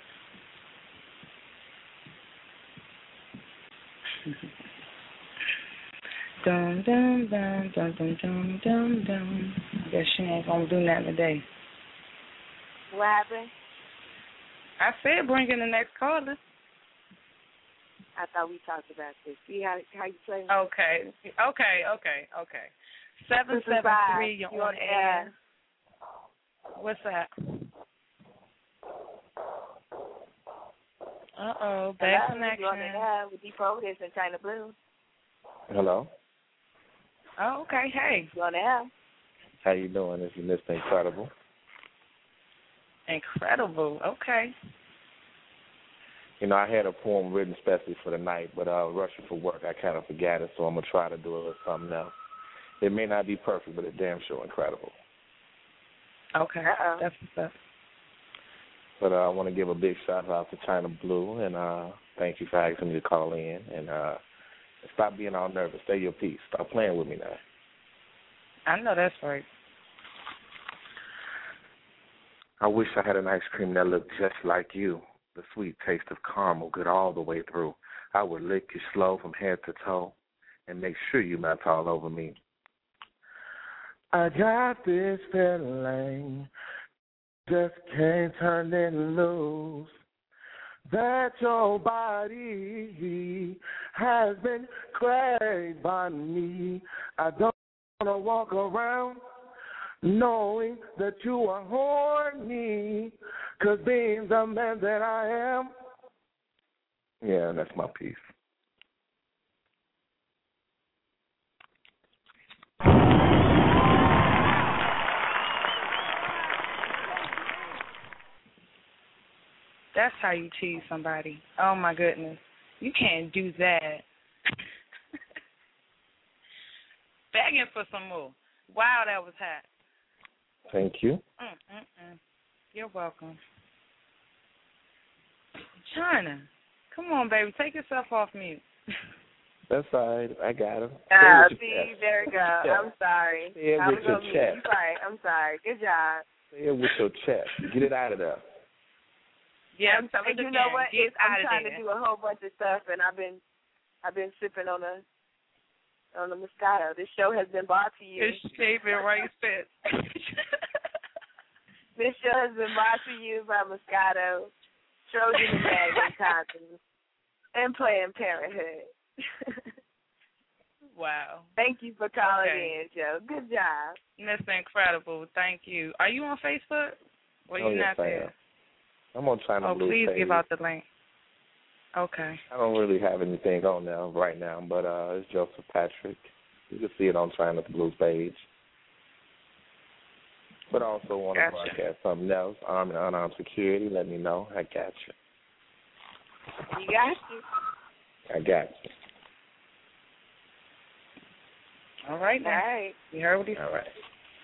C: Dum dum dum dum dum dum dum dum. I guess she ain't gonna do nothing today.
A: What happened?
C: I said bring in the next caller.
A: I thought we talked about this. See how you play?
C: Okay. 773, you're on air. What's that? Uh-oh, bad connection.
A: You're on the air with Deep Otis and China Blue.
E: Hello.
C: Oh, okay. Hey.
A: You're on the air.
E: How you doing? This is Mr. Incredible.
C: Incredible. Okay.
E: You know, I had a poem written especially for the night, but rushing for work, I kind of forgot it, so I'm going to try to do a little something else. It may not be perfect, but it's damn sure incredible.
C: Okay. That's what's up.
E: But I want to give a big shout out to China Blue, and thank you for asking me to call in. And stop being all nervous. Stay your peace. Stop playing with me now.
C: I know that's right.
E: I wish I had an ice cream that looked just like you. The sweet taste of caramel good all the way through. I would lick you slow from head to toe and make sure you melt all over me. I got this feeling, just can't turn it loose. That your body has been craved by me. I don't want to walk around knowing that you are horny, 'cause being the man that I am. Yeah, that's my piece.
C: That's how you tease somebody. Oh, my goodness. You can't do that. Begging for some more. Wow, that was hot.
E: Thank you.
C: You're welcome. China, come on, baby. Take yourself off mute.
E: That's all right. I got him.
A: See, there we go. I'm sorry.
E: Say it with your chest.
A: I'm sorry. Good job.
E: Say it with your chest. Get it out of there.
C: Yeah,
A: and you know what? I'm trying to do a whole bunch of stuff, and I've been sipping on the Moscato. This show has been brought to you.
C: It's shaving right spit.
A: This show has been brought to you by Moscato, Trojan and Mag, Wisconsin, and Planned Parenthood.
C: Wow.
A: Thank you for calling in, Joe. Good job.
C: That's incredible. Thank you. Are you on Facebook? Or you
E: yes,
C: not there?
E: I'm on China Blue
C: please
E: page.
C: give out the link. Okay.
E: I don't really have anything on there right now, but it's Joseph Patrick. You can see it on China Blue page. But I also want to broadcast something else. Armed and unarmed security. Let me know. I got you.
A: You got you.
E: I got you.
C: All right, now.
A: All right.
C: You heard what he said.
E: All right.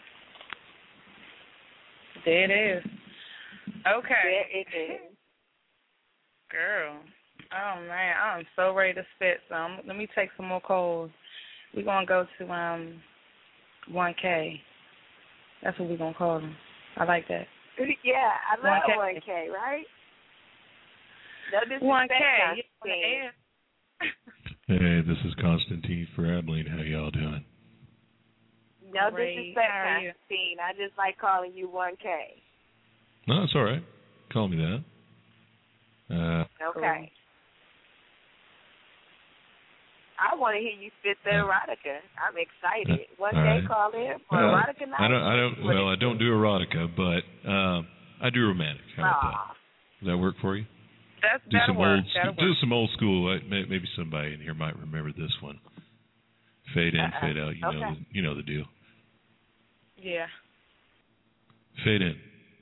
C: There it is. Okay.
A: There it is.
C: Girl. Oh, man. I'm so ready to spit some. Let me take some more calls. We're going to go to 1K. That's what we're going to call them. I like that.
A: Yeah, I love 1K, right? No disrespect,
C: 1K.
T: Hey, this is Constantine for Abilene. How y'all doing?
A: No disrespect, Constantine. I just like calling you 1K.
T: No, it's all right. Call me that.
A: Okay. I want to hear you spit the erotica. I'm excited. 1K
T: right.
A: Call in for erotica night.
T: I don't do erotica, but I do romantic. How about that? Does that work for you?
C: That'll work.
T: Do some old school. Maybe somebody in here might remember this one. Fade in, fade out. You know the deal.
C: Yeah.
T: Fade in.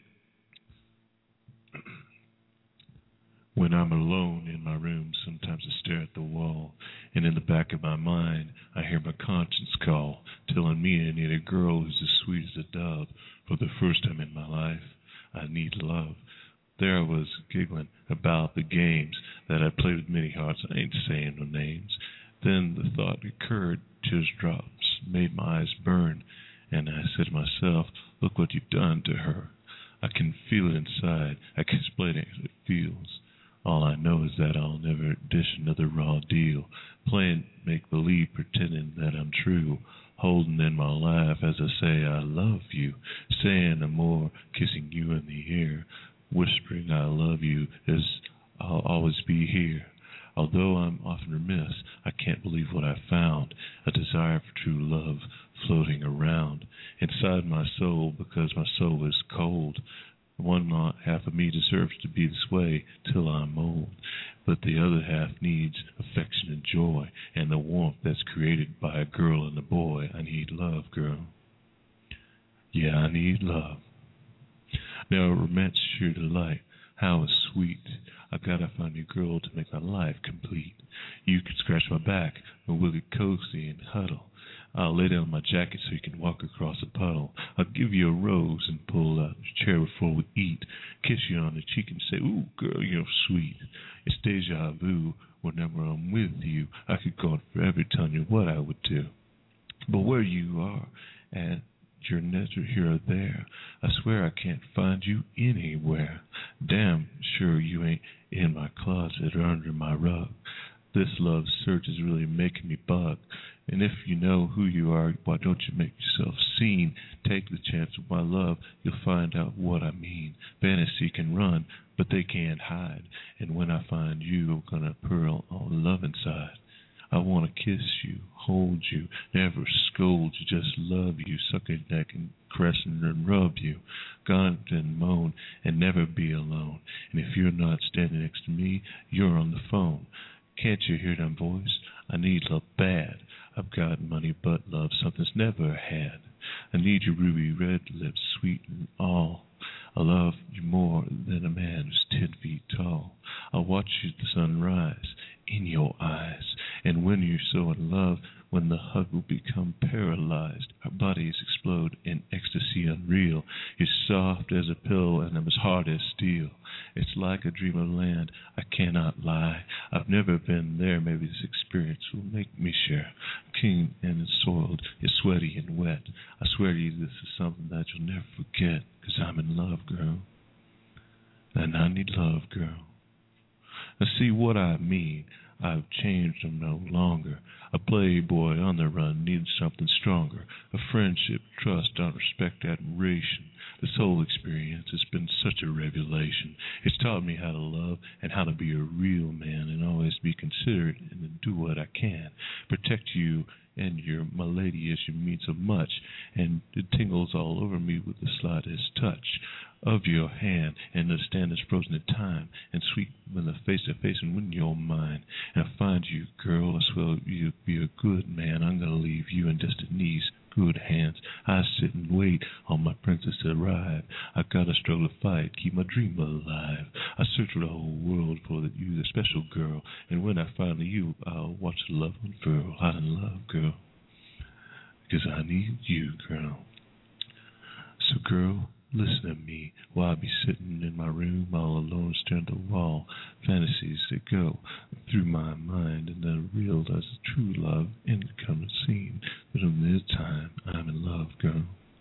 T: When I'm alone in my room, sometimes I stare at the wall, and in the back of my mind, I hear my conscience call, telling me I need a girl who's as sweet as a dove. For the first time in my life, I need love. There I was, giggling about the games that I played with many hearts. I ain't saying no names. Then the thought occurred, teardrops made my eyes burn, and I said to myself, look what you've done to her. I can feel it inside. I can explain it as it feels. All I know is that I'll never dish another raw deal, playing make-believe, pretending that I'm true, holding in my laugh as I say I love you, saying no more, kissing you in the ear, whispering I love you as I'll always be here. Although I'm often remiss, I can't believe what I found, a desire for true love floating around inside my soul because my soul is cold. One half of me deserves to be this way till I'm old, but the other half needs affection and joy and the warmth that's created by a girl and a boy. I need love, girl. Yeah, I need love. Now, romance is your delight. How is sweet. I gotta find a girl to make my life complete. You can scratch my back and we'll get cozy and huddle. I'll lay down my jacket so you can walk across a puddle. I'll give you a rose and pull out your chair before we eat. Kiss you on the cheek and say, ooh, girl, you're sweet. It's deja vu. Whenever I'm with you, I could go on forever telling you what I would do. But where you are, and you're neither here or there, I swear I can't find you anywhere. Damn sure you ain't in my closet or under my rug. This love search is really making me bug. And if you know who you are, why don't you make yourself seen? Take the chance with my love, you'll find out what I mean. Fantasy can run, but they can't hide. And when I find you, I'm gonna pearl all love inside. I want to kiss you, hold you, never scold you, just love you, suck your neck and caress and rub you, grunt and moan and never be alone. And if you're not standing next to me, you're on the phone. Can't you hear them voice? I need love bad. I've got money but love, something's never had. I need your ruby red lips, sweet and all. I love you more than a man who's 10 feet tall. I'll watch you the sun rise in your eyes. And when you're so in love, when the hug will become paralyzed, our bodies explode in ecstasy unreal. You're soft as a pillow and I'm as hard as steel. It's like a dream of land, I cannot lie. I've never been there, maybe this experience will make me share. Clean and soiled, you're sweaty and wet. I swear to you this is something that you'll never forget. 'Cause I'm in love, girl. And I need love, girl. Now see what I mean. I've changed, I'm no longer a playboy on the run, needs something stronger. A friendship, trust, honor, respect, admiration. This whole experience has been such a revelation. It's taught me how to love and how to be a real man and always be considerate and do what I can. Protect you and your my lady as you mean so much, and it tingles all over me with the slightest touch of your hand, and understand it's frozen in time, and sweet when the face to face and when you're mine. And I find you, girl, I swear you'll be a good man. I'm gonna leave you in Destiny's good hands. I sit and wait on my princess to arrive. I gotta struggle to fight, keep my dream alive. I search for the whole world for you, the special girl. And when I find you, I'll watch the love unfurl. I'm in love, girl, because I need you, girl. So, girl, listen to me while I be sitting in my room all alone staring at the wall. Fantasies that go through my mind, and then I realize the true love and come to scene. But in this time, I'm in love, girl.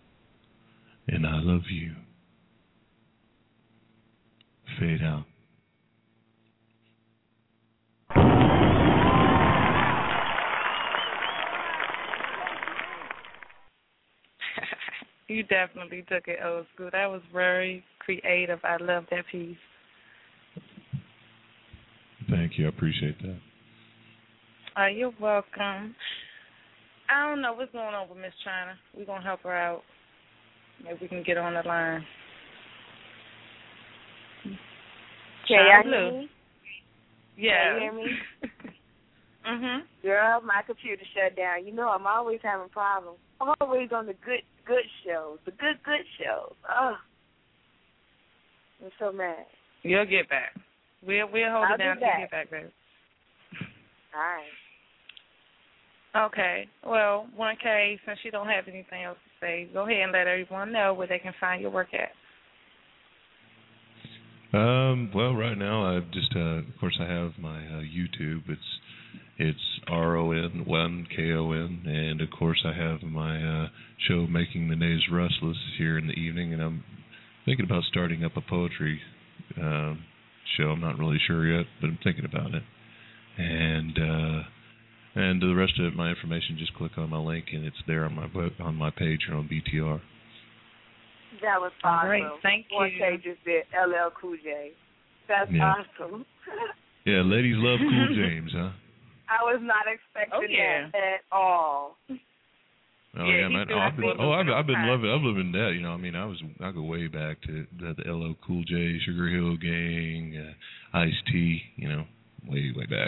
T: And I love you. Fade out.
C: You definitely took it old school. That was very creative. I love that piece.
T: Thank you. I appreciate that.
C: You're welcome. I don't know what's going on with Miss China. We're going to help her out. Maybe we can get on the line.
A: Can you hear me?
C: Yeah.
A: Can you hear me?
C: Mhm.
A: Girl, my computer shut down. You know I'm always having problems. I'm always on the good shows, the good shows. Oh, I'm so mad.
C: You'll get back. We'll hold it down till you get back, baby.
A: All right.
C: Okay. Well, 1K, since you don't have anything else to say, go ahead and let everyone know where they can find your work at.
T: Well, right now I've just, of course, I have my YouTube. It's RON1KON, and of course I have my show Making the Nays Restless here in the evening, and I'm thinking about starting up a poetry show. I'm not really sure yet, but I'm thinking about it. And the rest of my information, just click on my link, and it's there on my page here on BTR.
A: That was awesome.
C: Great, thank you.
A: 1K just did LL Cool J. That's awesome.
T: Yeah, ladies love Cool James, huh?
A: I was not expecting that at all.
T: Oh yeah, man! I've been loving that. You know, I mean, I go way back to the LL Cool J, Sugar Hill Gang, Ice-T. You know, way back.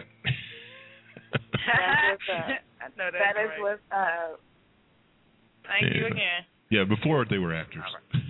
C: I know
A: that is what's up.
C: Thank you again.
T: Yeah, before they were actors.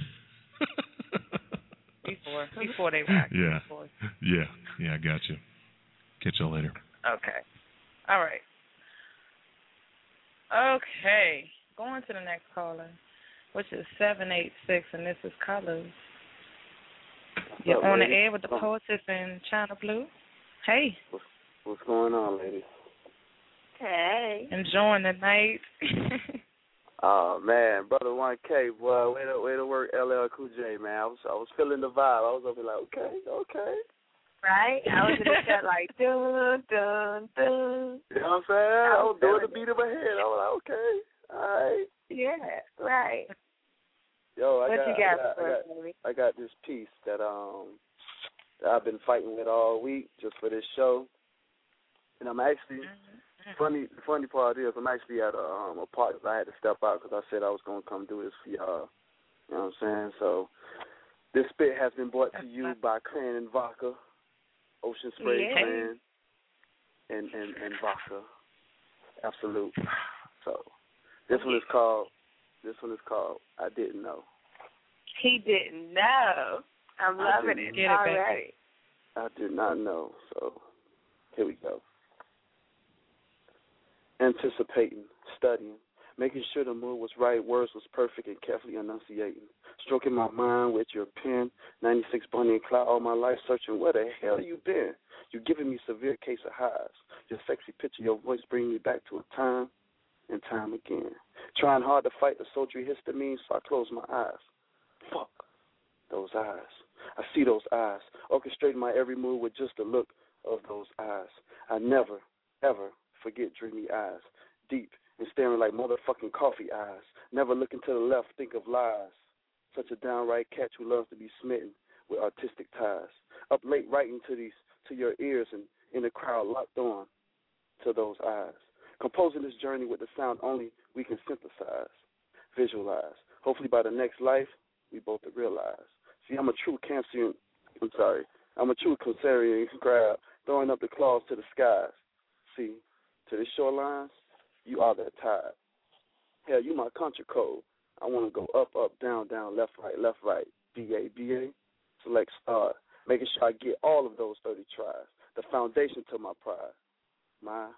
C: Before they were actors.
T: Yeah, I got you. Catch y'all later.
C: Okay. All right. Okay, going to the next caller, which is 786, and this is Colors. You're on the air with the Poetess in China Blue. Hey.
U: What's going on, ladies?
C: Hey. Enjoying the night.
U: Oh man, brother 1K, boy, way to work, LL Cool J, man. I was feeling the vibe. I was over like, okay.
A: Right? I was in the set like dun dun dun.
U: You know what I'm saying? I was doing the beat in my head. I was like, okay, all right.
A: Yeah, right.
U: Yo,
A: I
U: got this piece that that I've been fighting with all week just for this show, and I'm actually. The funny part is I'm actually at a party. I had to step out because I said I was going to come do this for y'all. You know what I'm saying? So this spit has been brought to you by Cran and Vodka, Ocean Spray Cran and Vodka. Absolute. So this one is called I Didn't Know.
A: He didn't know. I'm loving it already.
U: I did not know. So here we go. Anticipating, studying, making sure the mood was right, words was perfect, and carefully enunciating. Stroking my mind with your pen, 96 Bunny and Cloud all my life, searching where the hell you been. You giving me severe case of highs. Your sexy picture, your voice bring me back to a time and time again. Trying hard to fight the sultry histamine, so I close my eyes. Fuck those eyes. I see those eyes, orchestrating my every move with just the look of those eyes. I never, ever forget dreamy eyes, deep and staring like motherfucking coffee eyes. Never looking to the left, think of lies. Such a downright catch who loves to be smitten with artistic ties. Up late writing to your ears and in the crowd locked on to those eyes. Composing this journey with the sound only we can synthesize, visualize. Hopefully by the next life, we both realize. See, I'm a true Cancerian crab, throwing up the claws to the skies. See, to the shorelines, you are that tide. Hell, you my country code. I want to go up, up, down, down, left, right, B-A, B-A, select start, making sure I get all of those 30 tries, the foundation to my pride. My.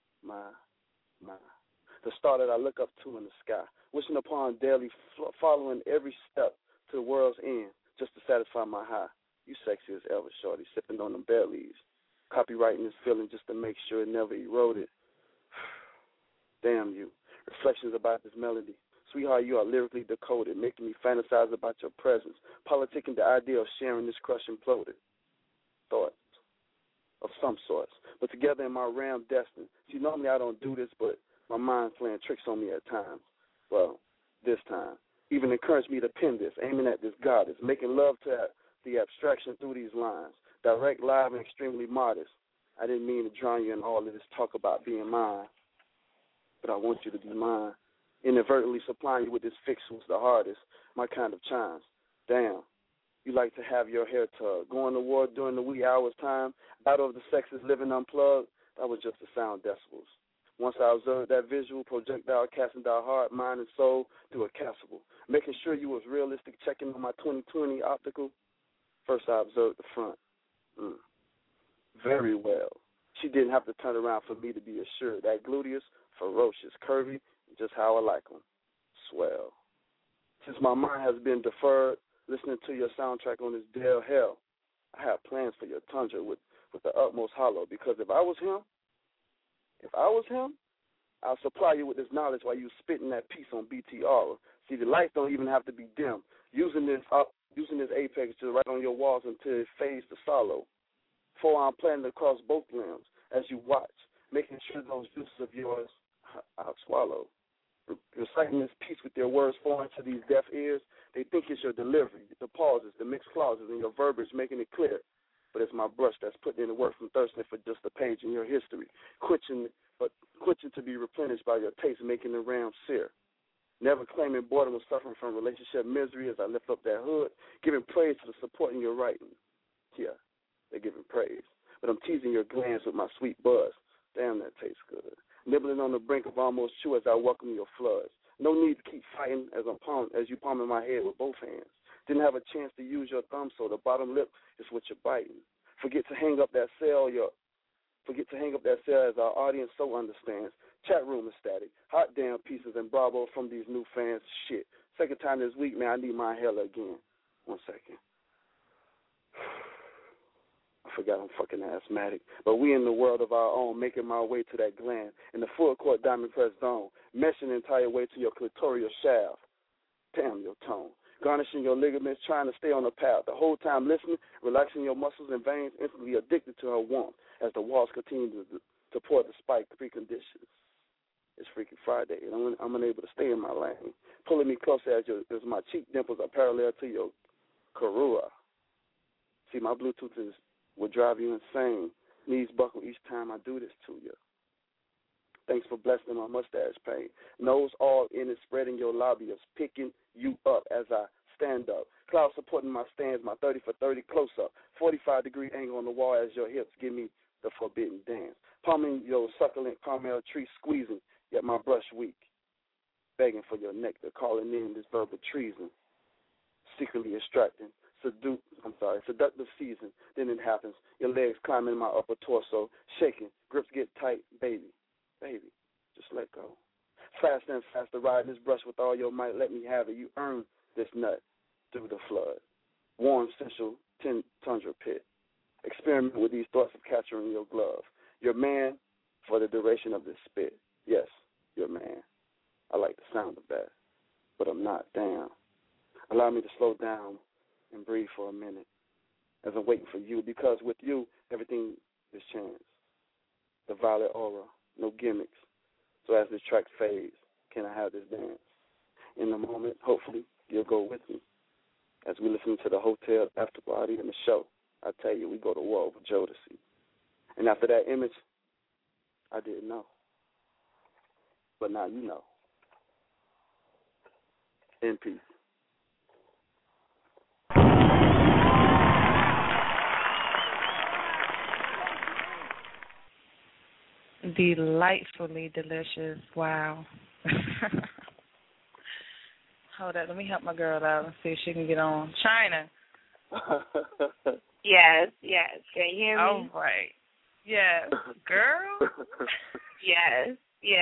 U: The star that I look up to in the sky, wishing upon daily, following every step to the world's end, just to satisfy my high. You sexy as ever, shorty, sipping on them bed leaves. Copywriting this feeling just to make sure it never eroded. Damn you. Reflections about this melody. Sweetheart, you are lyrically decoded, making me fantasize about your presence, politicking the idea of sharing this crush imploded. Thoughts of some sorts, but together in my realm destined. See, normally I don't do this, but my mind's playing tricks on me at times. Well, this time. Even encouraged me to pen this, aiming at this goddess, making love to the abstraction through these lines. Direct, live, and extremely modest. I didn't mean to drown you in all of this talk about being mine, but I want you to be mine. Inadvertently supplying you with this fix was the hardest, my kind of chimes. Damn, you like to have your hair tugged. Going to war during the wee hours time, battle of the sexes living unplugged, that was just the sound decibels. Once I observed that visual projectile casting down heart, mind, and soul through a castable, making sure you was realistic, checking on my 20/20 optical. First I observed the front. Very well. She didn't have to turn around for me to be assured. That gluteus, ferocious, curvy, just how I like them. Swell. Since my mind has been deferred, listening to your soundtrack on this dead hell, I have plans for your tundra with the utmost hollow, because if I was him, I'll supply you with this knowledge while you spitting that piece on BTR. See, the lights don't even have to be dim. Using this apex to right on your walls until it fades to sorrow. Forearm planted across both limbs as you watch, making sure those juices of yours I'll swallow. Reciting this piece with your words foreign to these deaf ears, they think it's your delivery, the pauses, the mixed clauses, and your verbiage making it clear. But it's my brush that's putting in the work from thirsting for just a page in your history, quenching to be replenished by your taste, making the ram sear. Never claiming boredom or suffering from relationship misery as I lift up that hood, giving praise to the support in your writing. Yeah, they're giving praise. But I'm teasing your glands with my sweet buzz. Damn, that tastes good. Nibbling on the brink of almost true as I welcome your floods. No need to keep fighting as you palming my head with both hands. Didn't have a chance to use your thumb, so the bottom lip is what you're biting. Forget to hang up that cell, Forget to hang up that cell as our audience so understands. Chat room is static. Hot damn pieces and bravo from these new fans. Shit. Second time this week, man, I need my inhaler again. 1 second. I forgot I'm fucking asthmatic. But we in the world of our own, making my way to that gland. In the full court diamond press zone. Meshing the entire way to your clitoral shaft. Damn your tone. Garnishing your ligaments, trying to stay on the path. The whole time listening, relaxing your muscles and veins, instantly addicted to her warmth as the walls continue to pour despite the preconditions. It's Freaky Friday, and I'm unable to stay in my lane. Pulling me closer as my cheek dimples are parallel to your karua. See, my Bluetooth will drive you insane. Knees buckle each time I do this to you. Thanks for blessing my mustache pain. Nose all in it, spreading your lobbyists, picking you up as I stand up. Cloud supporting my stands, my 30 for 30 close up. 45-degree angle on the wall as your hips give me the forbidden dance. Palming your succulent caramel tree, squeezing, yet my brush weak. Begging for your nectar, calling in this verbal treason. Secretly extracting, seductive season. Then it happens. Your legs climbing my upper torso, shaking. Grips get tight, baby. Baby, just let go. Faster and faster, riding this brush with all your might. Let me have it. You earn this nut through the flood. Warm, sensual, tundra pit. Experiment with these thoughts of capturing your glove. Your man for the duration of this spit. Yes, your man. I like the sound of that, but I'm not down. Allow me to slow down and breathe for a minute as I'm waiting for you, because with you, everything is chance. The violet aura, no gimmicks. So as this track fades, can I have this dance? In the moment, hopefully, you'll go with me. As we listen to the hotel after party and the show, I tell you, we go to war over Jodeci. And after that image, I didn't know. But now you know. In peace.
C: Delightfully delicious. Wow. Hold up. Let me help my girl out and see if she can get on. China.
A: Yes. Can you hear me?
C: All right. Yes. Girl?
A: Yes.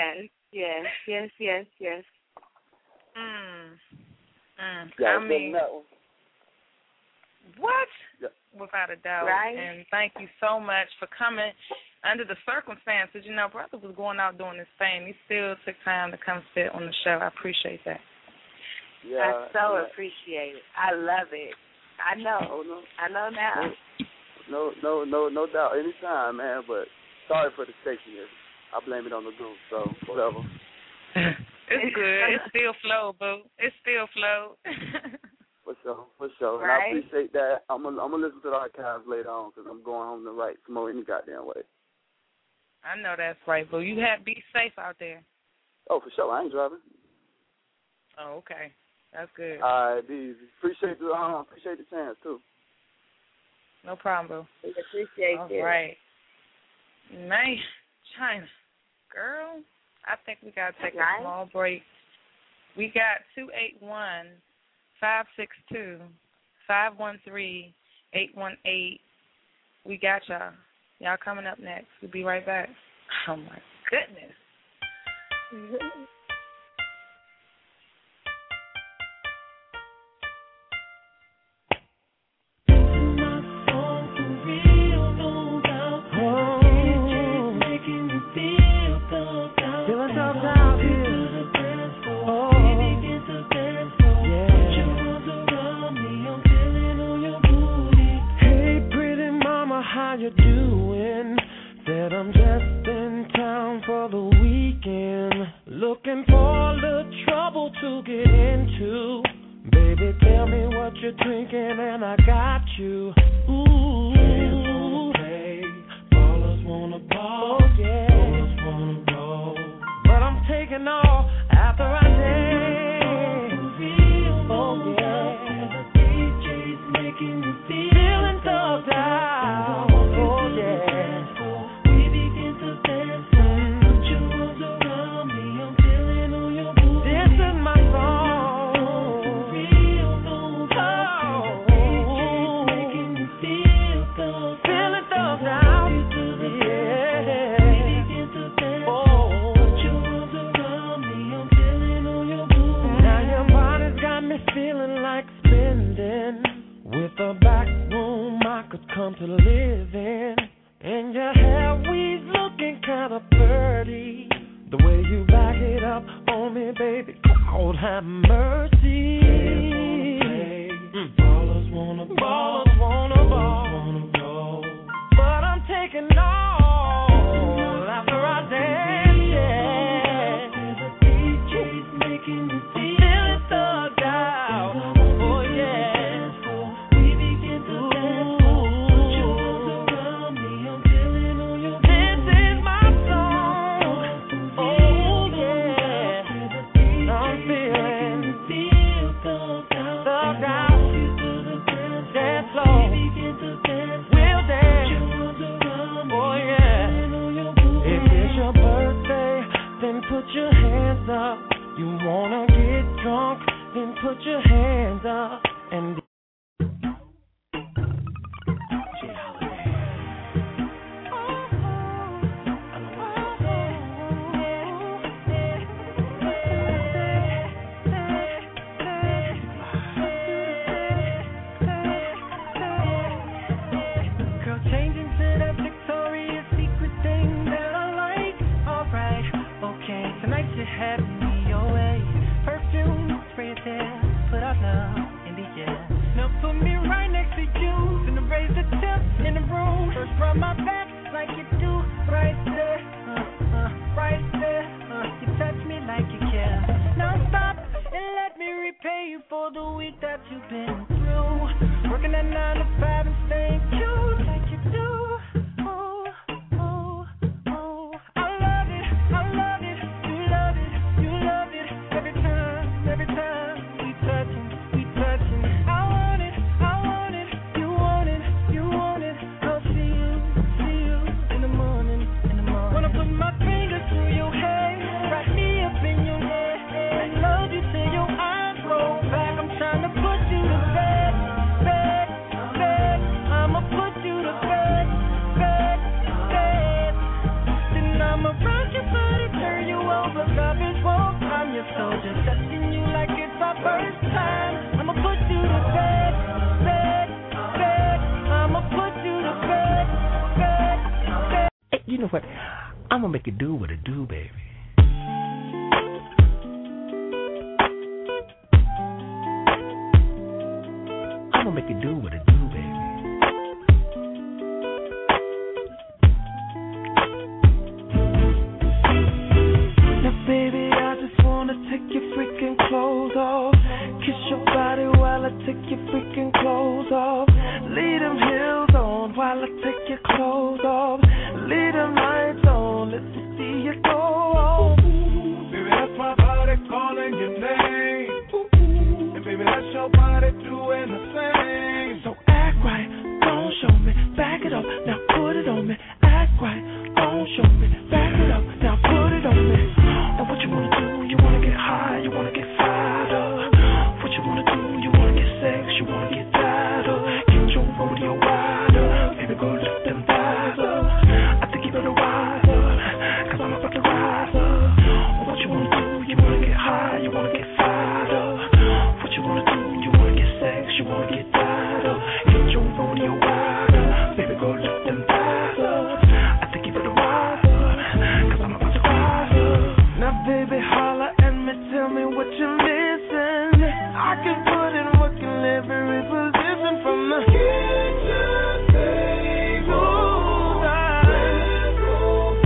C: I mean, what?
U: Yeah.
C: Without a doubt.
A: Right.
C: And thank you so much for coming. Under the circumstances, you know, brother was going out doing his thing. He still took time to come sit on the show. I appreciate that.
A: Yeah, I so appreciate it. I love it. I know. I know now.
U: No doubt. Anytime, man. But sorry for the shakiness. I blame it on the group. So whatever.
C: It's good. It still flow, boo. It still flow.
U: For sure. And
A: right?
U: I appreciate that. I'm gonna listen to the archives later on because I'm going home to write some more any goddamn way.
C: I know that's right, boo. You be safe out there.
U: Oh, for sure. I ain't driving.
C: Oh, okay. That's good.
U: All right, easy. Appreciate the chance too.
C: No problem, boo.
A: We appreciate
C: All
A: it.
C: All right. Man, China. Girl, I think we got to take a small break. We got 281-562-513-818. We got y'all. Y'all coming up next. We'll be right back. Oh, my goodness.
O: How you doing? Said I'm just in town for the weekend, looking for a little trouble to get into. Baby, tell me what you're drinking and I got you. Ooh, fans wanna play, ballers wanna ball, ballers wanna roll, but I'm taking all after I dance. Oh yeah, and the DJ's making you feeling thugged out. Feel
G: come to live in. And your hair weaves looking kinda pretty. The way you back it up on me, baby, Lord have mercy. Ballers wanna ball, but I'm taking all after I dance, yeah. The DJ's making me feel thugged out, oh yeah. We begin to dance, put your arms around me, I'm feeling on your body. This is my song, oh yeah. I'm feeling thugged out, dance slow. We'll dance, oh yeah. If it's your birthday, then put your hands up. You wanna get drunk, then put your hands up. And girl, changing to that Victoria's Secret thing that I like. Alright, okay, tonight you have me your way. Perfume, spray it there, put out love in the air. Now put me right next to you, then raise the temps in the room. First rub my back like you do, right there, right there. You touch me like you care. Now stop and let me repay you for the week that you've been through. Working at 9 to 5 and staying cute like you do. Oh, oh, oh. I love it, you love it, you love it. Every time we touchin'. I want it, you want it, you want it. I'll see you in the morning. Wanna put my fingers through your hair, wrap me up in your neck, and love you till your eyes roll back. I'm trying to put you to bed. I'ma put you to bed. Then I'ma rock your body, turn you over, love is warm. I'm your soldier, touching you like it's our first time. I'ma put you to bed. I'ma put you to bed. Hey, you know what? I'ma make it do what it do, baby. I'ma make it do what it do, baby. Now, baby, I just wanna take your freaking clothes off. Kiss your body while I take your freaking clothes off. Leave them heels on while I take your clothes off. Leave them lights on, let me see you go on.
B: Baby, that's my body calling your name. And baby, that's your body doing the same.
G: So act right, don't show me, back it up, now put it on me. Act right, don't show me, back it up, now put it on me. Now what you wanna do? You wanna get high, you wanna get fired up. What you wanna do? You wanna get sex, you wanna get tired up. Get your rodeo wide up, baby, go lift them thighs up. I think you better rise up, cause I'm about to rise up. What you wanna do? You wanna get high, you wanna get fired up. What you wanna do? You wanna get sex, you wanna get tired up. Get your rodeo wide up, baby, go lift them thighs up. I think you better rise up, cause I'm about to rise up. Now baby, holla at me, tell me what you're missing. I can put in work in every position from the kitchen table, bedroom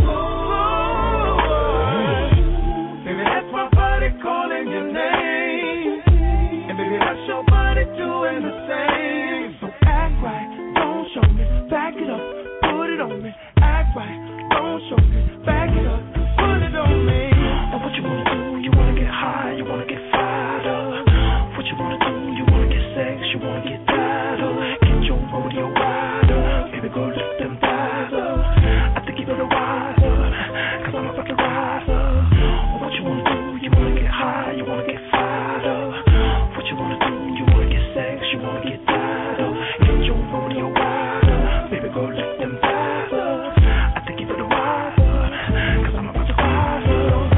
G: floor.
B: Baby, that's my body calling your name. And baby, that's your body doing the same.
G: So act right, don't show me, back it up, put it on me. Act right, don't show me, back it up, put it on me. Now what you wanna do? You wanna get high, you wanna get fired up. What you wanna do? You wanna get sex, you wanna get tired up. Get your rodeo wide up, baby, go lift them thighs up. I think you better rise up, cause I'm about to rise up. What you wanna do? You wanna get high, you wanna get fired up. What you wanna do? You wanna get sex, you wanna get tired up. Get your rodeo wide up, baby, go lift them thighs up. I think you better rise up, cause I'm about to rise up.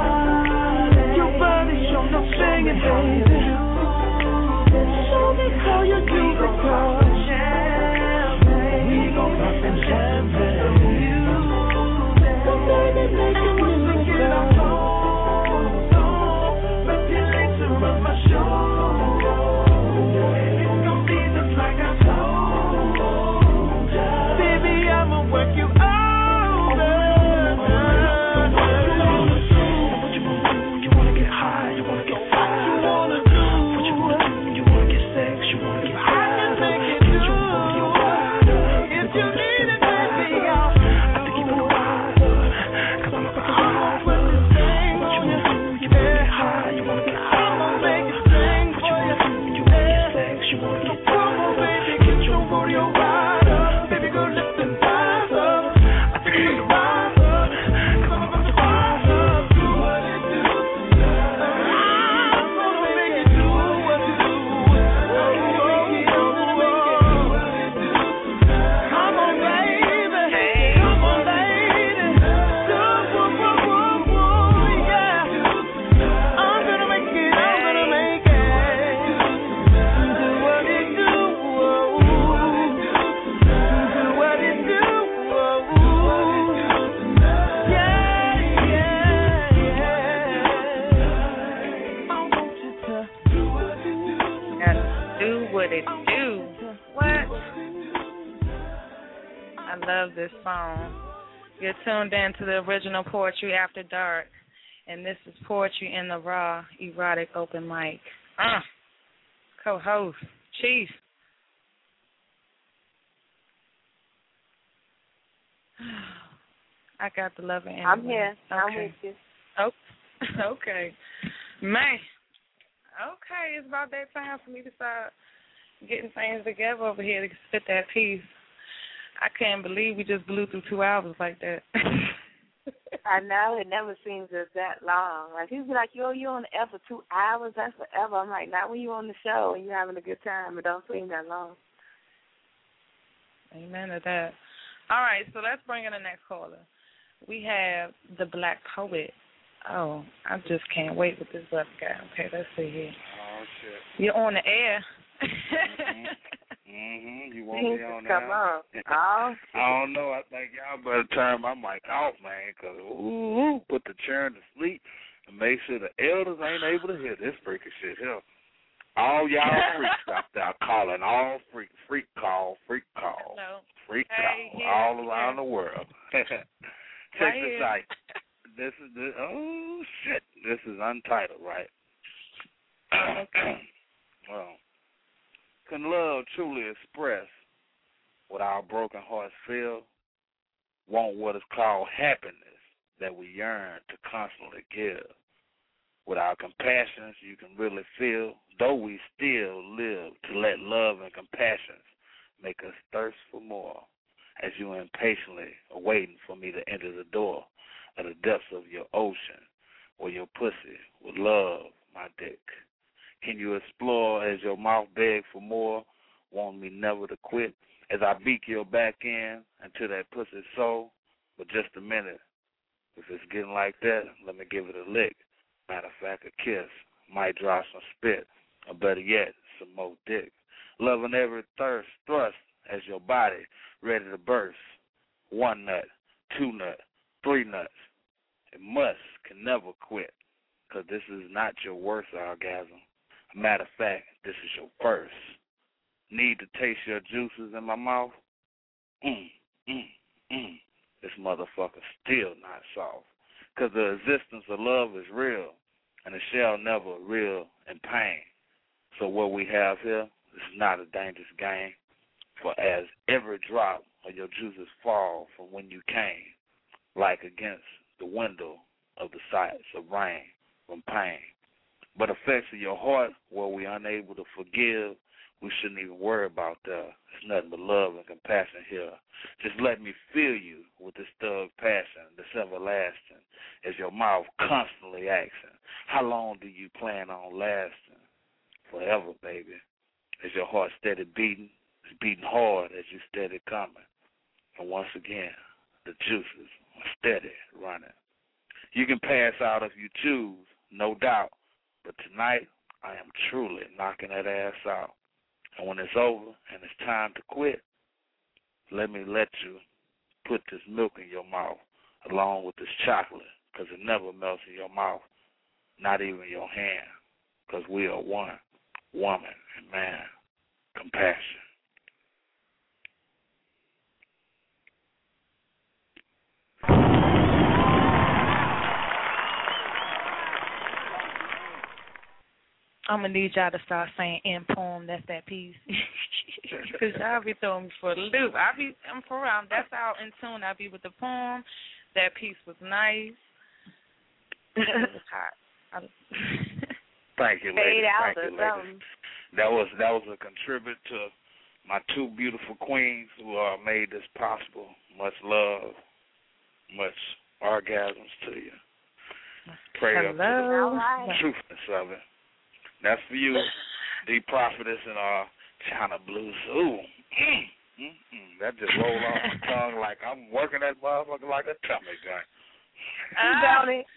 G: Your body show no singing, baby. Show me how you do the part.
C: love this song. You're tuned in to the original Poetry After Dark, and this is Poetry in the Raw Erotic Open Mic. Co-host, Chief. I got the love anyway.
A: I'm here.
C: Okay.
A: I'm with you.
C: Oh, okay. Man. Okay, it's about that time for me to start getting things together over here to spit that piece. I can't believe we just blew through 2 hours like that.
A: I know, it never seems as that long. Like, people be like, yo, you on the air for 2 hours? That's forever. I'm like, not when you're on the show and you're having a good time. It don't seem that long.
C: Amen to that. All right, so let's bring in the next caller. We have the Black Poet. Oh, I just can't wait with this black guy. Okay, let's see here.
I: Oh, shit.
C: You're on the air.
I: You want me on there?
A: Come on. Oh,
I: I don't know. I think y'all better turn my mic off, man, because, put the churn to sleep and make sure the elders ain't able to hear this freaking shit here. All y'all freaks out there calling, all freak call,
C: Hello.
I: freak
C: Hey,
I: call,
C: here,
I: all around the world. Check
C: Right
I: this
C: here.
I: out. This is This is untitled, right? Well, can love truly express what our broken hearts feel? Want what is called happiness that we yearn to constantly give? With our compassions, you can really feel, though we still live, to let love and compassion make us thirst for more, as you impatiently are waiting for me to enter the door of the depths of your ocean, where your pussy would love my dick. Can you explore as your mouth begs for more, want me never to quit, as I beak your back end into that pussy soul? But just a minute, if it's getting like that, let me give it a lick. Matter of fact, a kiss, might drop some spit, or better yet, some more dick. Loving every thrust as your body ready to burst. 1 nut, 2 nut, 3 nuts. It can never quit, because this is not your worst orgasm. Matter of fact, this is your first. Need to taste your juices in my mouth? This motherfucker's still not soft, because the existence of love is real, and it shall never real in pain. So what we have here is not a dangerous game, for as every drop of your juices fall from when you came, like against the window of the sights of rain from pain. But effects of your heart, where we unable to forgive, we shouldn't even worry about that. It's nothing but love and compassion here. Just let me fill you with this thug passion that's everlasting, as your mouth constantly asking, how long do you plan on lasting? Forever, baby. As your heart steady beating, it's beating hard as you steady coming. And once again, the juices are steady running. You can pass out if you choose, no doubt, but tonight I am truly knocking that ass out. And when it's over and it's time to quit, let me let you put this milk in your mouth along with this chocolate, because it never melts in your mouth, not even your hand, because we are one, woman and man, compassion.
C: I'm going to need y'all to start saying in poem, that's that piece. Because y'all be throwing me for the loop. I'm for real. That's how in tune I be with the poem. That piece was nice. It was hot.
I: Thank you, lady.
A: Fade out
I: Thank
A: or
I: you, lady.
A: something.
I: That was a contribute to my 2 beautiful queens who made this possible. Much love, much orgasms to you. Pray up to the truthness of it. That's for you, the prophetess and China Blues. Ooh, that just rolled off my tongue like I'm working that motherfucker like a tummy gun.
A: About it.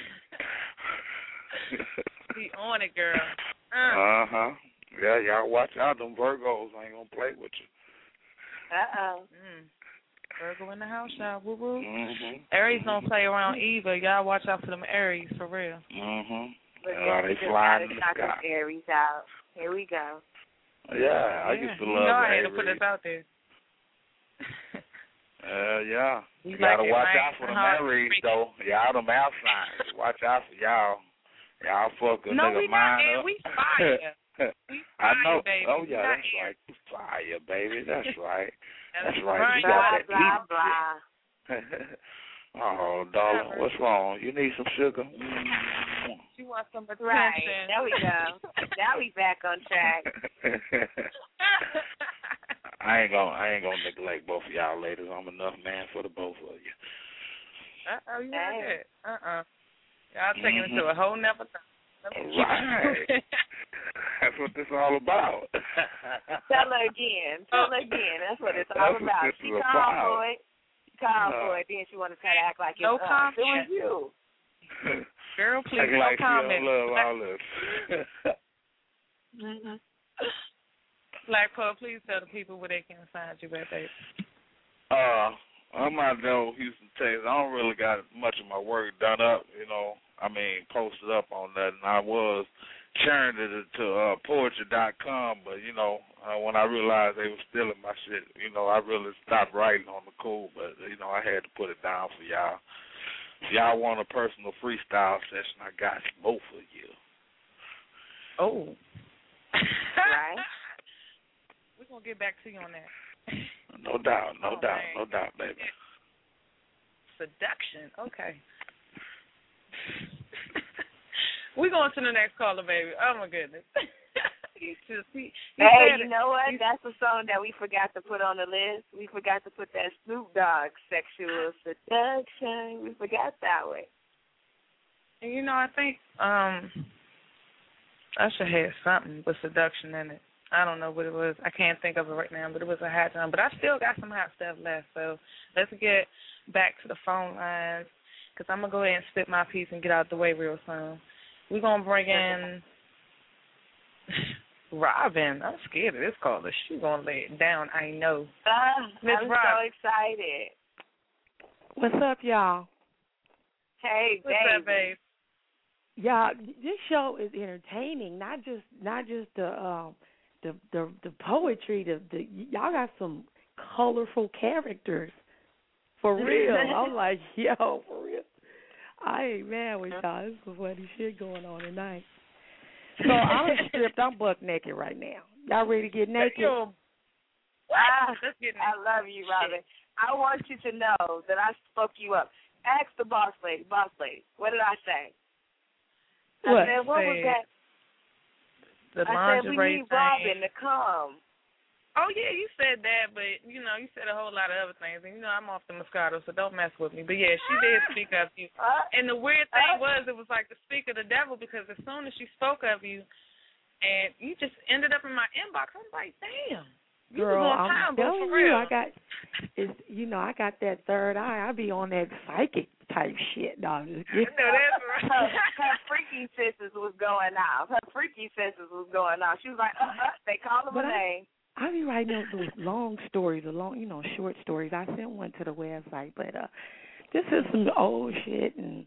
C: Be on it, girl.
I: Yeah, y'all watch out. Them Virgos ain't gonna play with you.
C: Virgo in the house, y'all. Woo woo. Aries don't play around either. Y'all watch out for them Aries, for real.
A: But
I: they flying in the sky.
A: Aries out. Here we go.
I: Yeah, I used to love
C: I had
I: Aries.
C: to put this out there.
I: Yeah.
C: You
I: You gotta
C: like it
I: watch
C: nice
I: out for the
C: and hard.
I: married though. Y'all them outsiders. Watch out for y'all. Y'all fuck a
C: No,
I: nigga
C: we not
I: mind
C: air.
I: up.
C: We fire. We
I: I know.
C: fire, baby.
I: Oh
C: We
I: yeah,
C: not
I: that's
C: air.
I: right. You fire, baby. That's right.
C: That's
I: That's right.
C: right.
I: You got
A: Blah,
I: that
A: blah,
I: heat.
A: blah.
I: Oh, darling, what's wrong? You need some sugar?
C: She wants some attention.
A: Right. There we go. Now we back on track.
I: I ain't gonna neglect both of y'all ladies. I'm enough man for the both of you.
C: You not good. Y'all taking it to a whole nother thing.
I: Right. That's what this all about.
A: Tell her again. That's what it's all about. She called for it. Then she want to try to act like
C: no
A: it's
C: comment.
A: It was you.
C: Girl, please,
I: Act
C: no
I: like
C: comment.
I: She don't love all this.
C: Mm-hmm. Black Pearl, please tell the people where they can find you at, baby.
I: I'm out there with Houston, Texas. I don't really got much of my work done up, posted up on that. And I was churned it to poetry.com, but, when I realized they were stealing my shit, I really stopped writing on the cool, but, I had to put it down for y'all. If y'all want a personal freestyle session, I got both of you.
C: Oh.
A: Right.
C: We're going to get back to you on that.
I: No doubt, baby.
C: Seduction. Okay. We're going to the next caller, baby. Oh, my goodness. Hey,
A: you know what? That's a song that we forgot to put on the list. We forgot to put that Snoop Dogg Sexual Seduction. We forgot that one.
C: And, I think I should have something with seduction in it. I don't know what it was. I can't think of it right now, but it was a hot time. But I still got some hot stuff left, so let's get back to the phone lines because I'm going to go ahead and spit my piece and get out the way real soon. We're going to bring in Robin. I'm scared of this caller. She's going to lay it down, I know. Miss
A: I'm
C: Robin.
A: so excited.
H: What's up, y'all?
A: Hey,
C: What's up, babe?
H: Y'all, this show is entertaining. Not just the poetry. The y'all got some colorful characters. For real. I'm like, yo, for real. I ain't mad with y'all. This is funny shit going on tonight. So I'm stripped. I'm buck naked right now. Y'all ready to get naked?
A: I love you, Robin. I want you to know that I spoke you up. Ask the boss lady. What did I say?
H: What?
A: I said, what was that?
C: The
A: I said, we
C: lingerie
A: need Robin to come.
C: Oh, yeah, you said that, but, you said a whole lot of other things. And, I'm off the Moscato, so don't mess with me. But, yeah, she did speak of you. And the weird thing was it was like the speak of the devil because as soon as she spoke of you and you just ended up in my inbox, I'm like, damn.
H: Girl, I'm telling you,
C: real.
H: I got that third eye. I be on that psychic type shit, dog.
C: No, that's right.
A: Her freaky senses was going off. She was like, they called him a name.
H: I be writing those long stories, short stories. I sent one to the website, but this is some old shit, and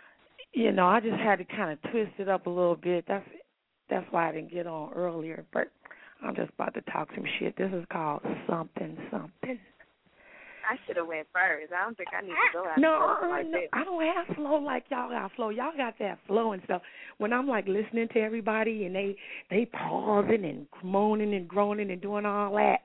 H: I just had to kind of twist it up a little bit. That's why I didn't get on earlier. But I'm just about to talk some shit. This is called something.
A: I should have went first. I don't think I need to go out.
H: No, I don't have flow like y'all got flow. Y'all got that flow and stuff. When I'm like listening to everybody and they pausing and moaning and groaning and doing all that,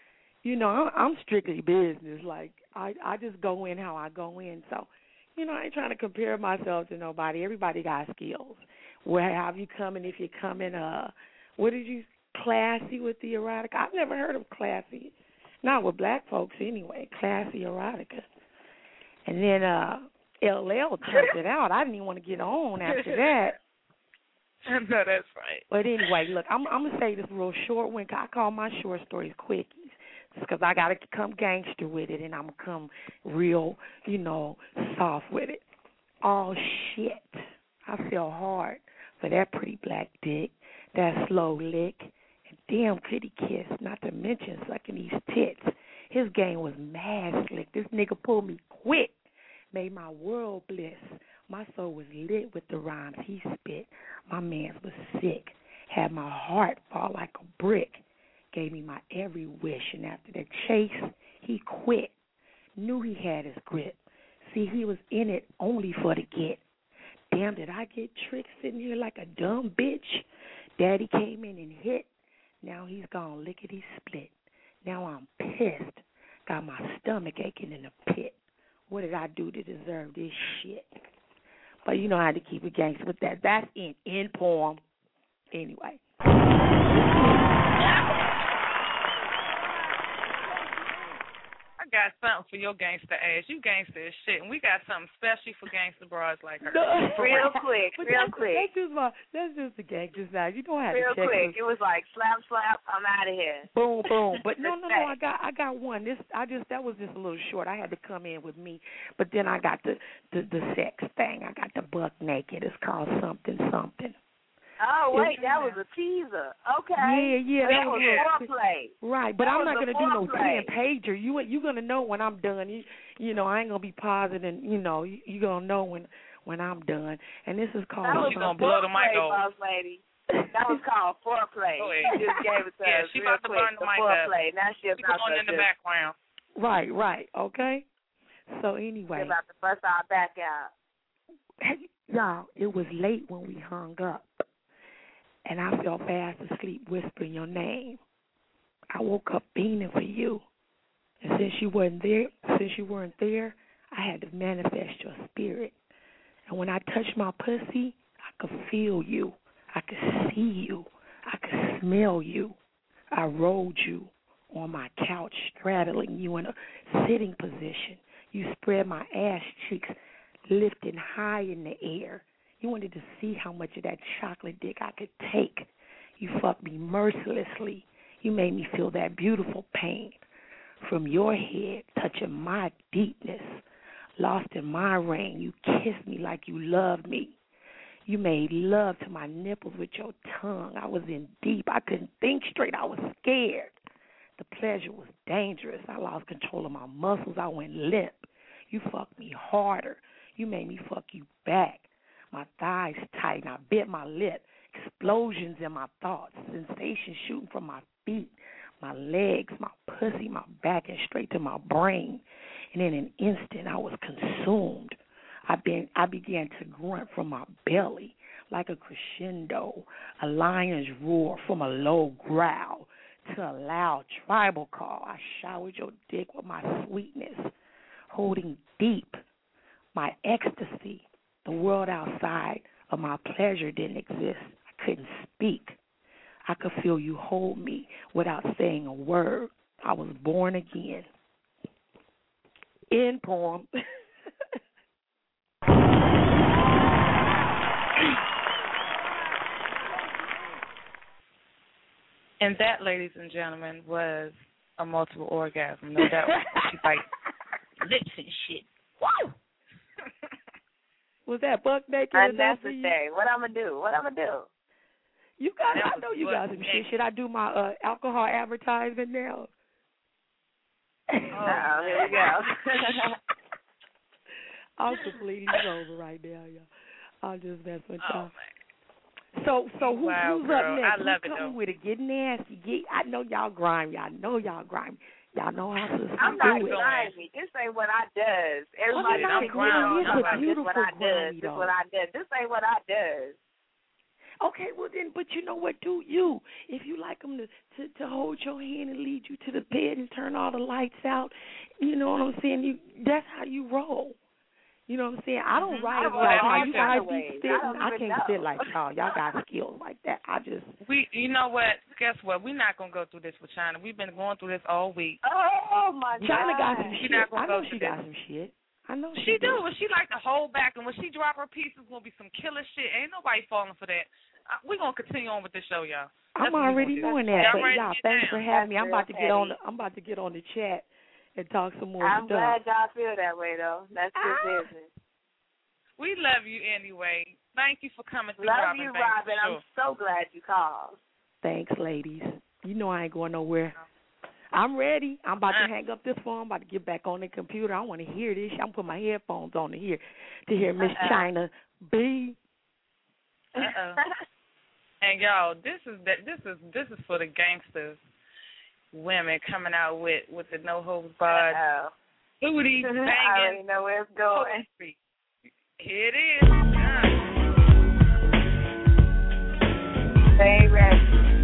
H: I'm strictly business. Like I just go in how I go in. So, I ain't trying to compare myself to nobody. Everybody got skills. Where have you coming? If you're coming, what did you classy with the erotica? I've never heard of classy. Not with black folks anyway, classy erotica. And then LL jumped it out. I didn't even want to get on after that.
C: No, that's right.
H: But anyway, look, I'm going to say this real short one. I call my short stories quickies because I got to come gangster with it and I'm going to come real, soft with it. Oh, shit. I feel hard for that pretty black dick, that slow lick. Damn, could he kiss, not to mention sucking these tits. His game was mad slick. This nigga pulled me quick, made my world bliss. My soul was lit with the rhymes he spit. My man was sick, had my heart fall like a brick, gave me my every wish. And after the chase, he quit. he had his grip. See, he was in it only for the get. Damn, did I get tricked sitting here like a dumb bitch? Daddy came in and hit. Now he's gone lickety-split. Now I'm pissed. Got my stomach aching in the pit. What did I do to deserve this shit? But you know how to keep it gangster with that. That's in poem. Anyway.
C: I got something for your gangster ass. You gangster as shit, and we got something special for gangster broads like her.
A: Real quick.
H: That's just the gangster side. You don't have
A: Real
H: to check
A: quick.
H: this.
A: It was like slap, I'm out of here.
H: Boom, boom. But no. I got one. That was just a little short. I had to come in with me, but then I got the sex thing. I got the buck naked. It's called something.
A: Oh wait, that was a teaser. Okay.
H: Yeah.
A: That was foreplay.
H: Right, but I'm not gonna do no
A: foreplay.
H: 10-pager. You gonna know when I'm done. You know I ain't gonna be pausing, and you gonna know when I'm done. And this is called.
A: That was
C: gonna blow the mic
A: boss lady. That was called foreplay. She just gave it to us.
C: She
A: real
C: about to
A: quick,
C: burn the mic
A: foreplay.
C: up.
A: Now she's about
C: going
A: to
C: in the background.
H: Right. Okay. So anyway.
A: She's about to bust our back out.
H: Hey, y'all, it was late when we hung up. And I fell fast asleep whispering your name. I woke up beaming for you. And since you weren't there, I had to manifest your spirit. And when I touched my pussy, I could feel you. I could see you. I could smell you. I rolled you on my couch, straddling you in a sitting position. You spread my ass cheeks, lifting high in the air. You wanted to see how much of that chocolate dick I could take. You fucked me mercilessly. You made me feel that beautiful pain. From your head, touching my deepness. Lost in my ring, you kissed me like you loved me. You made love to my nipples with your tongue. I was in deep. I couldn't think straight. I was scared. The pleasure was dangerous. I lost control of my muscles. I went limp. You fucked me harder. You made me fuck you back. My thighs tight, and I bit my lip. Explosions in my thoughts, sensations shooting from my feet, my legs, my pussy, my back, and straight to my brain. And in an instant, I was consumed. I began to grunt from my belly like a crescendo, a lion's roar from a low growl to a loud tribal call. I showered your dick with my sweetness, holding deep my ecstasy. The world outside of my pleasure didn't exist. I couldn't speak. I could feel you hold me without saying a word. I was born again. End poem.
C: And that, ladies and gentlemen, was a multiple orgasm. No doubt. She bites lips and shit. Woo!
H: Was that buck naked?
A: Unnecessary. What I'm gonna do?
H: You got. I know you got some shit. Should I do my alcohol advertisement now?
A: Oh, here we go.
H: I'm completely over right now, y'all. I'll just mess with y'all. So who's
C: girl.
H: up next?
C: I love
H: Who's
C: it,
H: coming
C: though.
H: with it? Get nasty. I know y'all grimy. Y'all know how to
A: I'm not
H: do it.
A: grimy. This ain't what I does. Everybody
H: I'm
A: think
H: grimy.
A: this what I does. This what I does. This ain't what I does.
H: Okay, well then, but you know what? Do you? If you like them to hold your hand and lead you to the bed and turn all the lights out, you know what I'm saying? That's how you roll. You know what I'm saying? I don't ride like how you guys be spitting. I can't spit like y'all. Y'all got skills like that.
C: You know what? Guess what? We're not gonna go through this with China. We've been going through this all week.
A: Oh my God!
H: China got some shit. I know she got
C: this.
H: some shit. I know
C: she do, but she like to hold back, and when she drop her piece, it's gonna be some killer shit. Ain't nobody falling for that. We're gonna continue on with this show, y'all.
H: I'm already doing that. But y'all, thanks for having me. I'm about to get on the chat and talk some more
A: I'm
H: stuff.
A: glad y'all feel that way though. That's good business.
C: We love you anyway. Thank you for coming through,
A: Love
C: Robin.
A: you, Robin.
C: Sure.
A: I'm so glad you called.
H: Thanks, ladies. You know I ain't going nowhere. I'm ready. I'm about to hang up this phone. I'm about to get back on the computer. I want to hear this. I'm putting my headphones on to hear Miss China B.
C: And y'all, this is for the gangsters, women coming out with the no holds barred booty banging.
A: I already know where it's going.
C: Here it is.
A: Stay ready.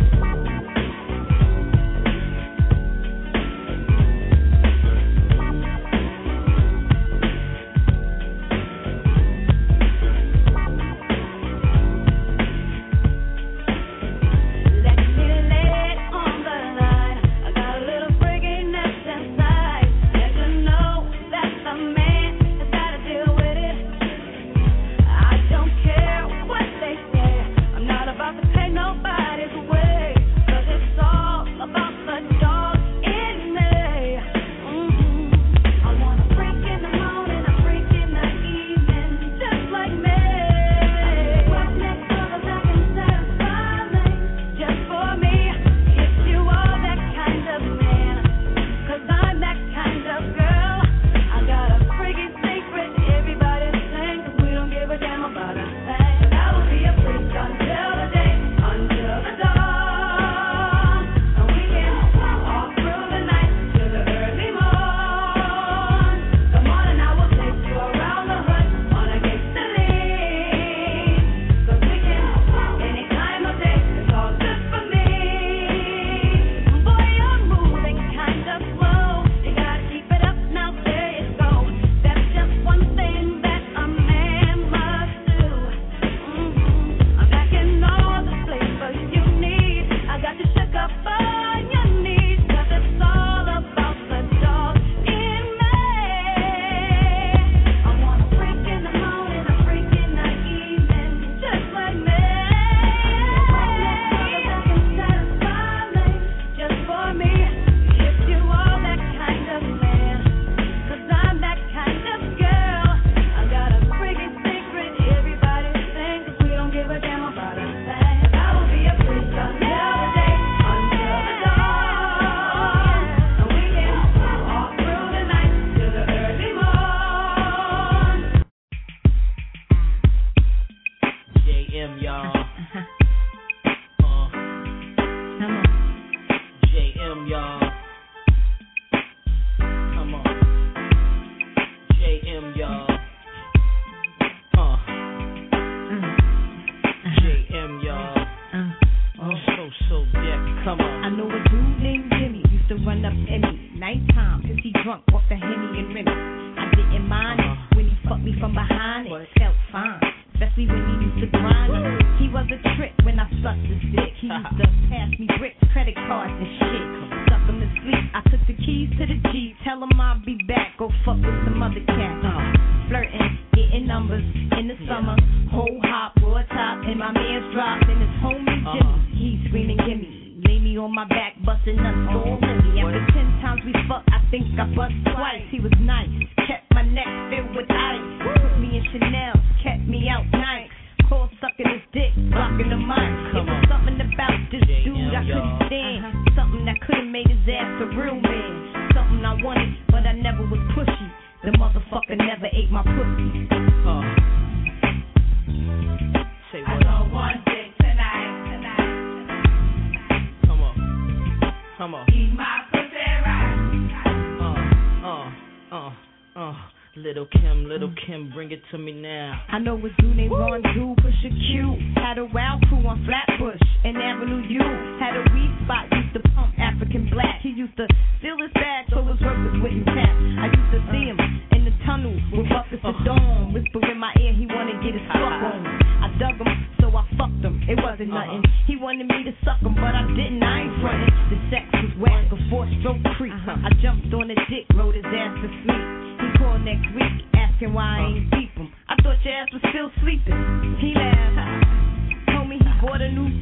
P: Little Kim, bring it to me now. I know what do they run, do push a Q. Had a wild crew on Flatbush and Avenue U. Had a weed spot, used to pump African black. He used to steal his bag so his work was wouldn't tap. I used to see him in the tunnel with buckets of dawn. Whisper in my ear, he wanna get his fuck on. I dug him, so I fucked him. It wasn't nothing. He wanted me to suck him, but I didn't. I ain't frontin'. The sex was whack, a 4-stroke creep. I jumped on the dick, rode his ass to sleep. He called next week, asking why I ain't deep him. I thought your ass was still sleeping. He laughed, told me he bought a new.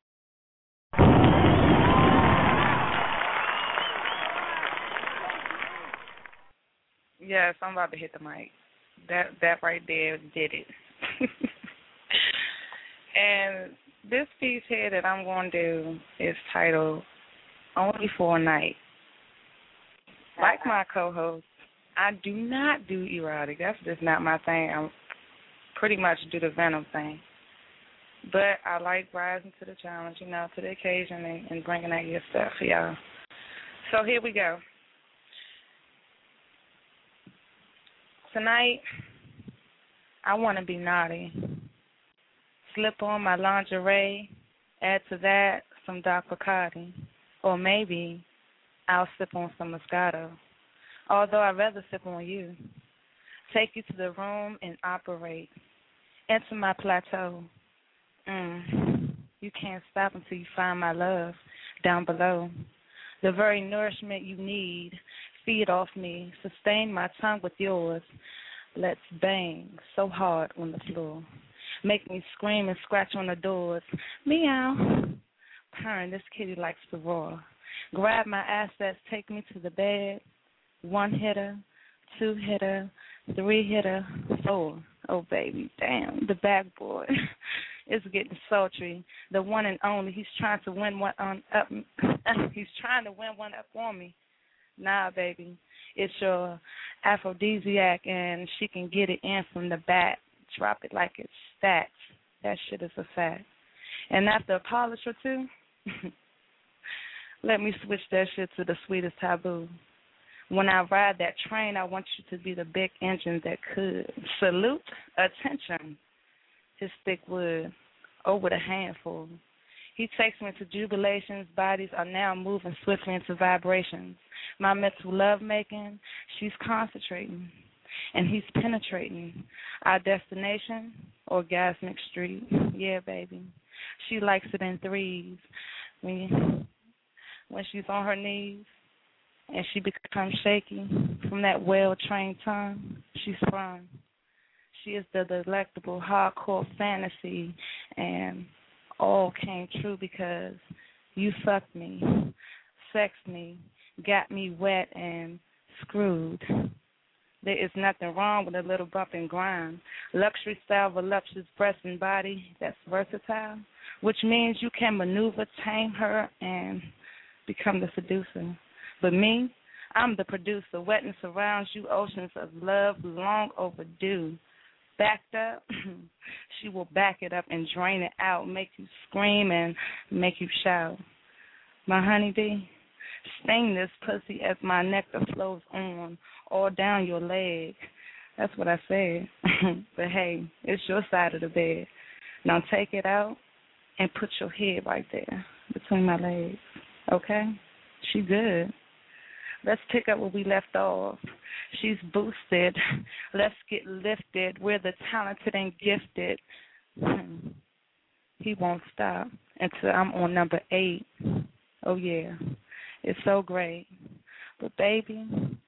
C: Yes, I'm about to hit the mic. That right there did it. And this piece here that I'm going to do is titled Only for a Night. Like my co-host, I do not do erotic. That's just not my thing. I pretty much do the Venom thing. But I like rising to the challenge, to the occasion and bringing out your stuff for y'all. So here we go. Tonight, I want to be naughty. Slip on my lingerie, add to that some dark Bacardi. Or maybe I'll sip on some Moscato. Although I'd rather sip on you. Take you to the room and operate. Enter my plateau. You can't stop until you find my love down below. The very nourishment you need. Feed off me. Sustain my tongue with yours. Let's bang so hard on the floor. Make me scream and scratch on the doors. Meow. Purring, this kitty likes to roar. Grab my assets, take me to the bed. 1 hitter, 2 hitter, 3 hitter, 4. Oh, baby, damn, the backboard. It's getting sultry. The one and only. He's trying to win one up. He's trying to win one up on me. Nah, baby, it's your aphrodisiac, and she can get it in from the back. Drop it like it's stats. That shit is a fact. And after a polish or two, let me switch that shit to the sweetest taboo. When I ride that train, I want you to be the big engine that could. Salute, attention. His thick wood, over the handful. He takes me to jubilations. Bodies are now moving swiftly into vibrations. My mental lovemaking, she's concentrating. And he's penetrating. Our destination, Orgasmic Street. Yeah, baby. She likes it in threes. When she's on her knees and she becomes shaky from that well-trained tongue, she's sprung. She is the delectable hardcore fantasy, and all came true because you fucked me, sexed me, got me wet and screwed. There is nothing wrong with a little bump and grind. Luxury style, voluptuous breast and body that's versatile, which means you can maneuver, tame her, and become the seducer. But me, I'm the producer. Wetness surrounds you, oceans of love long overdue. Backed up, she will back it up and drain it out, make you scream and make you shout. My honeybee, sting this pussy as my nectar flows on, all down your leg. That's what I said. But hey, it's your side of the bed. Now take it out and put your head right there between my legs. Okay? She good. Let's pick up where we left off. She's boosted. Let's get lifted. We're the talented and gifted. He won't stop until I'm on number 8. Oh, yeah. It's so great. But, baby,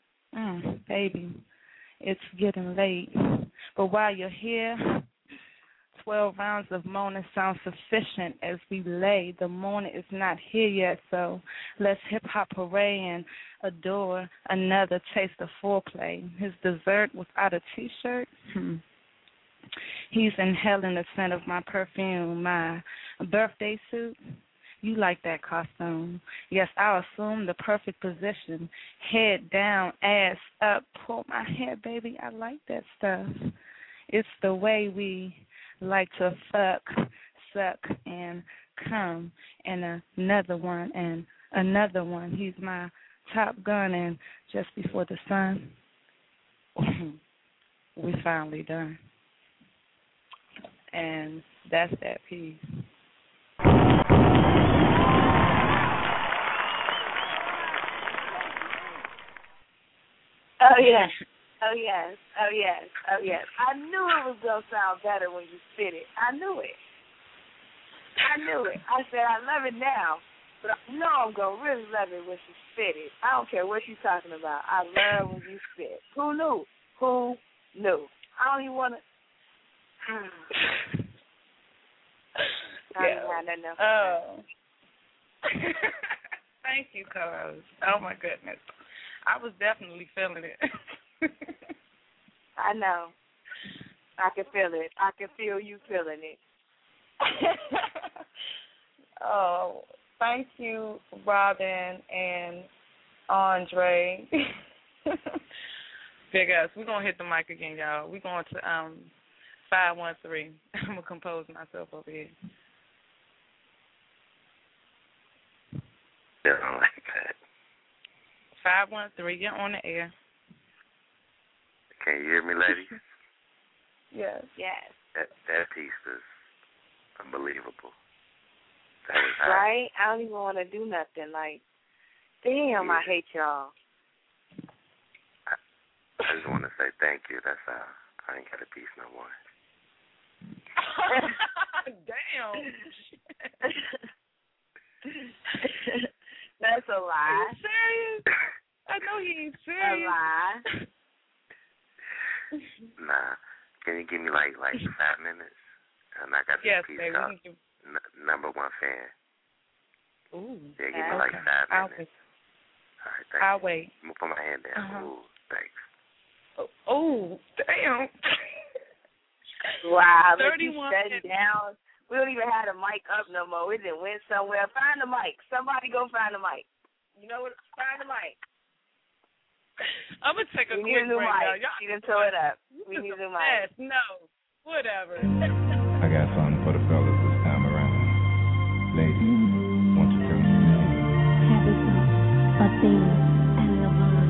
C: it's getting late. But while you're here, 12 rounds of moaning sound sufficient as we lay. The morning is not here yet, so let's hip-hop hooray and adore another taste of foreplay. His dessert without a T-shirt? He's inhaling the scent of my perfume, my birthday suit. You like that costume. Yes, I'll assume the perfect position. Head down, ass up. Pull my hair, baby. I like that stuff. It's the way we like to fuck, suck, and come. And another one, and another one. He's my Top Gun, and just before the sun, we finally done. And that's that piece.
A: Oh, yes. Oh, yes. Oh, yes. Oh, yes. I knew it was going to sound better when you spit it. I knew it. I said, I love it now, but I know I'm going to really love it when she spit it. I don't care what you're talking about. I love when you spit. Who knew? I don't even want to.
C: Oh. Thank you, Carlos. Oh, my goodness. I was definitely feeling it.
A: I know. I can feel it. I can feel you feeling it.
C: Oh, thank you, Robin and Andre. Big us. We're going to hit the mic again, y'all. We're going to 513. I'm going to compose myself over here.
E: Yeah, I like that.
C: 513, you're on the air.
E: Can you hear me, ladies?
C: Yes.
Q: Yes.
E: That piece is unbelievable. That was high.
A: Right? I don't even want to do nothing. Like, damn, I hate y'all.
E: I just want to say thank you. That's all. I ain't got a piece no more.
C: Damn.
A: That's a lie.
C: Are you serious? I know he ain't serious.
A: A lie.
E: Nah. Can you give me like 5 minutes? And I got this piece called Number One Fan.
C: Ooh.
E: Yeah, give me like 5 minutes. All right, thanks.
C: I'll wait.
E: I'm gonna put my hand down. Ooh, thanks.
C: Oh, damn.
A: Wow, look,
C: 31
A: you shutting down. We don't even have the mic up no more. We didn't went somewhere. Find the mic. Somebody go find the mic. You know what? Find the mic.
C: I'm going to take a
A: quick
C: break now.
A: She didn't throw it up. We need a new mic.
C: No, whatever.
N: I got something for the fellas this time around. Ladies, won't you tell me your name?
O: Tabitha, Athena, and Lavon.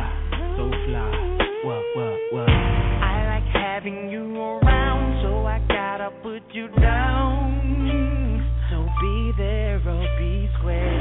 O: So fly. I like having you around, so I got you down. So be there or be square.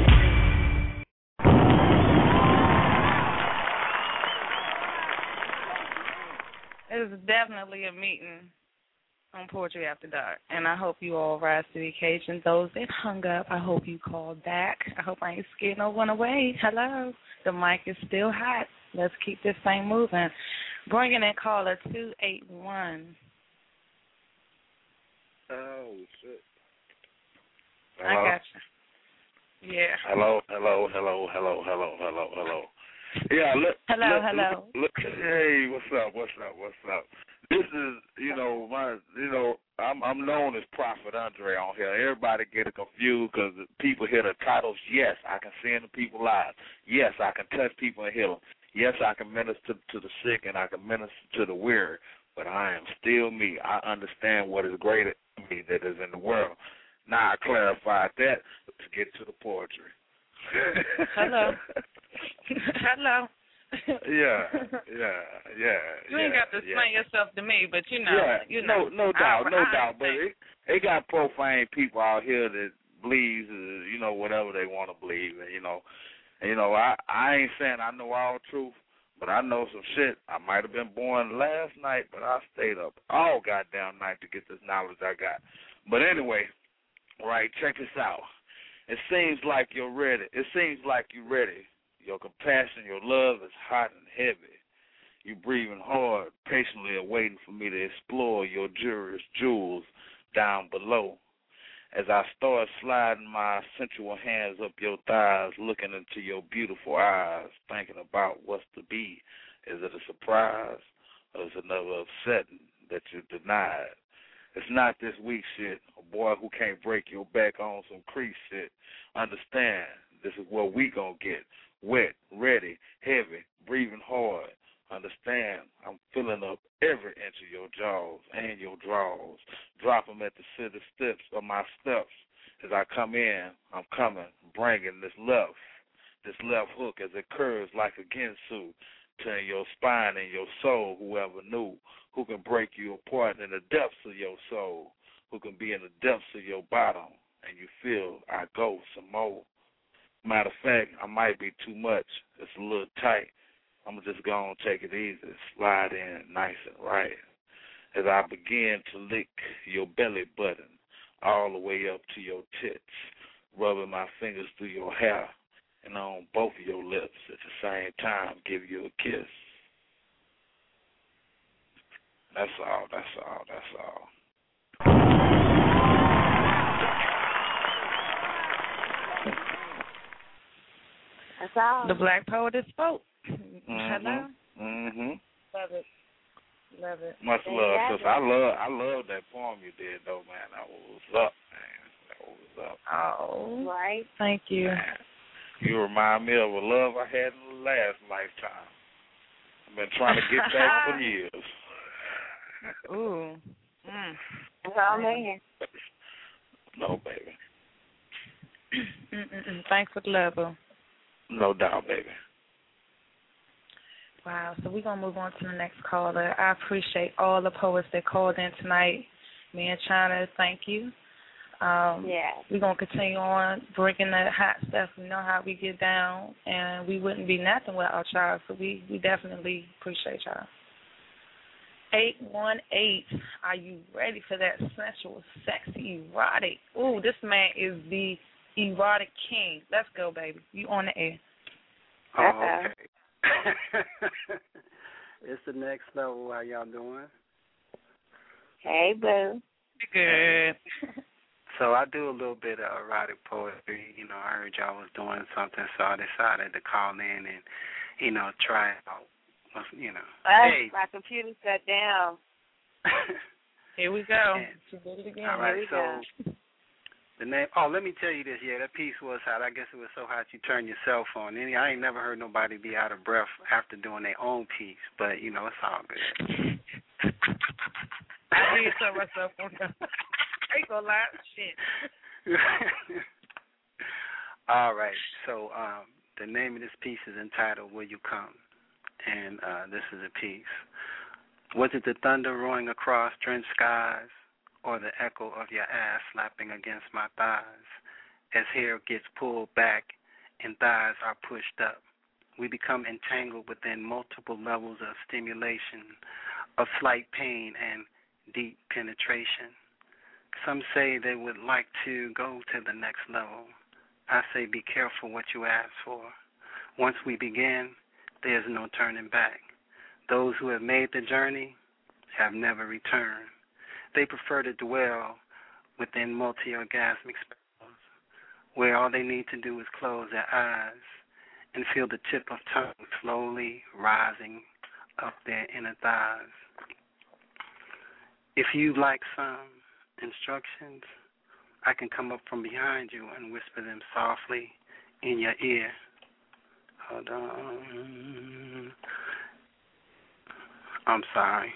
C: It's definitely a meeting on Poetry After Dark, and I hope you all rise to the occasion. Those that hung up, I hope you called back. I hope I ain't scared no one away. Hello. The mic is still hot. Let's keep this thing moving. Bringing in caller 281.
I: Oh, shit.
C: I got you. Yeah.
I: Hello. Yeah, hello. Look, hey, what's up? This is, I'm known as Prophet Andre on here. Everybody get it confused because people hear the titles. Yes, I can send the people live. Yes, I can touch people and heal them. Yes, I can minister to the sick and I can minister to the weary. But I am still me. I understand what is greater than me that is in the world. Now I clarified that. Let's get to the poetry.
C: Hello. Hello.
I: Yeah.
C: You ain't got to explain yourself to me, but you know.
I: No doubt. But it got profane people out here that believes, whatever they want to believe, and I ain't saying I know all truth, but I know some shit. I might have been born last night, but I stayed up all goddamn night to get this knowledge I got. But anyway, right, check this out. It seems like you're ready. Your compassion, your love is hot and heavy. You breathing hard, patiently awaiting for me to explore your jewels down below. As I start sliding my sensual hands up your thighs, looking into your beautiful eyes, thinking about what's to be. Is it a surprise or is it another upsetting that you denied? It's not this weak shit, a boy who can't break your back on some crease shit. Understand, this is what we gonna get. Wet, ready, heavy, breathing hard. Understand, I'm filling up every inch of your jaws and your draws. Drop them at the center steps of my steps. As I come in, I'm coming, bringing this left hook as it curves like a ginsu to your spine and your soul. Whoever knew, who can break you apart in the depths of your soul, who can be in the depths of your bottom, and you feel I go some more. Matter of fact, I might be too much. It's a little tight. I'm going to just go and take it easy, slide in nice and right. As I begin to lick your belly button all the way up to your tits, rubbing my fingers through your hair and on both of your lips at the same time, give you a kiss. That's all.
Q: That's all.
C: The Black Poet has spoke.
I: Mm-hmm.
C: Hello.
I: Mm-hmm.
C: Love it.
I: Much love, sis. I love that poem you did, though, man. That was up, man.
C: Oh,
Q: right.
C: Thank you.
I: Man, you remind me of a love I had in the last lifetime. I've been trying to get back for years.
C: Ooh.
Q: Oh, man.
I: No, baby.
C: Thanks for the love, boo.
I: No doubt, baby.
C: Wow, so we're going to move on to the next caller. I appreciate all the poets that called in tonight. Me and China, thank you. We're going to continue on bringing that hot stuff. We know how we get down, and we wouldn't be nothing without y'all, so we definitely appreciate y'all. 818, are you ready for that sensual, sexy, erotic? Ooh, this man is the erotic king. Let's go, baby. You on the air.
J: Oh, okay. It's the next level. How y'all doing?
Q: Hey, boo.
C: Good.
J: So I do a little bit of erotic poetry. I heard y'all was doing something, so I decided to call in and, try it out. Hey.
Q: My computer shut down.
C: Here we go.
J: She did it again. All right, so the name. Oh, let me tell you this. Yeah, that piece was hot. I guess it was so hot you turned your cell phone. I ain't never heard nobody be out of breath after doing their own piece, but it's all good.
C: I did turn my cell phone down. I ain't gonna lie. Shit.
J: All right. So the name of this piece is entitled "Will You Come?" And this is a piece. Was it the thunder roaring across drenched skies, or the echo of your ass slapping against my thighs as hair gets pulled back and thighs are pushed up. We become entangled within multiple levels of stimulation, of slight pain and deep penetration. Some say they would like to go to the next level. I say be careful what you ask for. Once we begin, there's no turning back. Those who have made the journey have never returned. They prefer to dwell within multi-orgasmic spells, where all they need to do is close their eyes and feel the tip of tongue slowly rising up their inner thighs. If you'd like some instructions, I can come up from behind you and whisper them softly in your ear. Hold on. I'm sorry.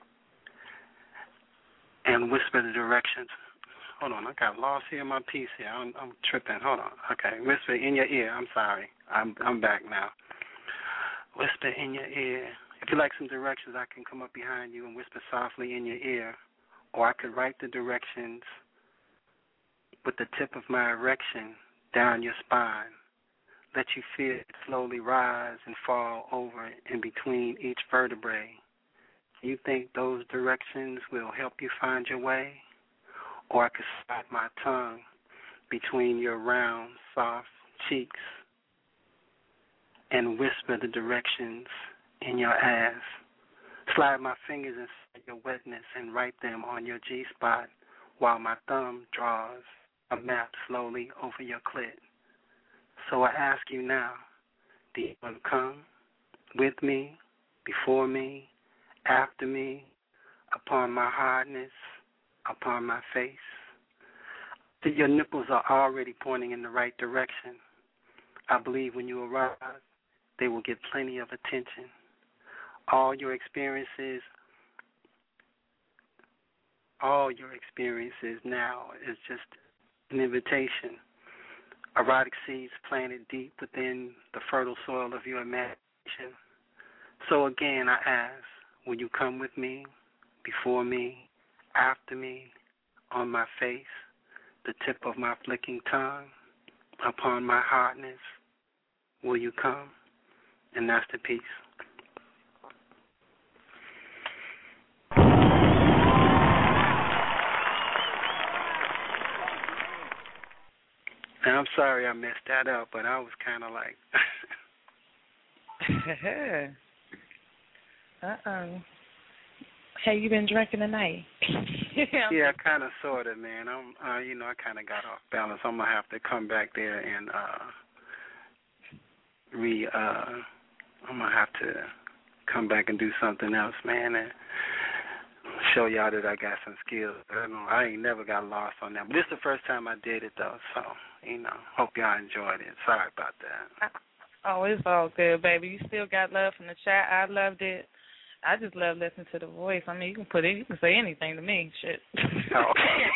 J: And whisper the directions. Hold on, I got lost here in my piece here. I'm tripping. Hold on. Okay, whisper in your ear. I'm sorry. I'm back now. Whisper in your ear. If you like some directions, I can come up behind you and whisper softly in your ear. Or I could write the directions with the tip of my erection down your spine. Let you feel it slowly rise and fall over in between each vertebrae. You think those directions will help you find your way? Or I could slide my tongue between your round, soft cheeks and whisper the directions in your ass. Slide my fingers inside your wetness and write them on your G-spot while my thumb draws a map slowly over your clit. So I ask you now, do you want to come with me, before me, after me, upon my hardness, upon my face? Your nipples are already pointing in the right direction. I believe when you arrive, they will get plenty of attention. All your experiences now is just an invitation. Erotic seeds planted deep within the fertile soil of your imagination. So again, I ask, will you come with me, before me, after me, on my face, the tip of my flicking tongue, upon my hardness? Will you come? And that's the piece. And I'm sorry I messed that up, but I was kind of like...
C: Hey, you been drinking tonight?
J: Yeah, kind of, sort of, man. I kind of got off balance. I'm gonna have to come back there and I'm gonna have to come back and do something else, man, and show y'all that I got some skills. I ain't never got lost on that, but this is the first time I did it though, so hope y'all enjoyed it. Sorry about that.
C: Oh, it's all good, baby. You still got love from the chat. I loved it. I just love listening to the voice. I mean, you can say anything to me. Shit.
J: Oh.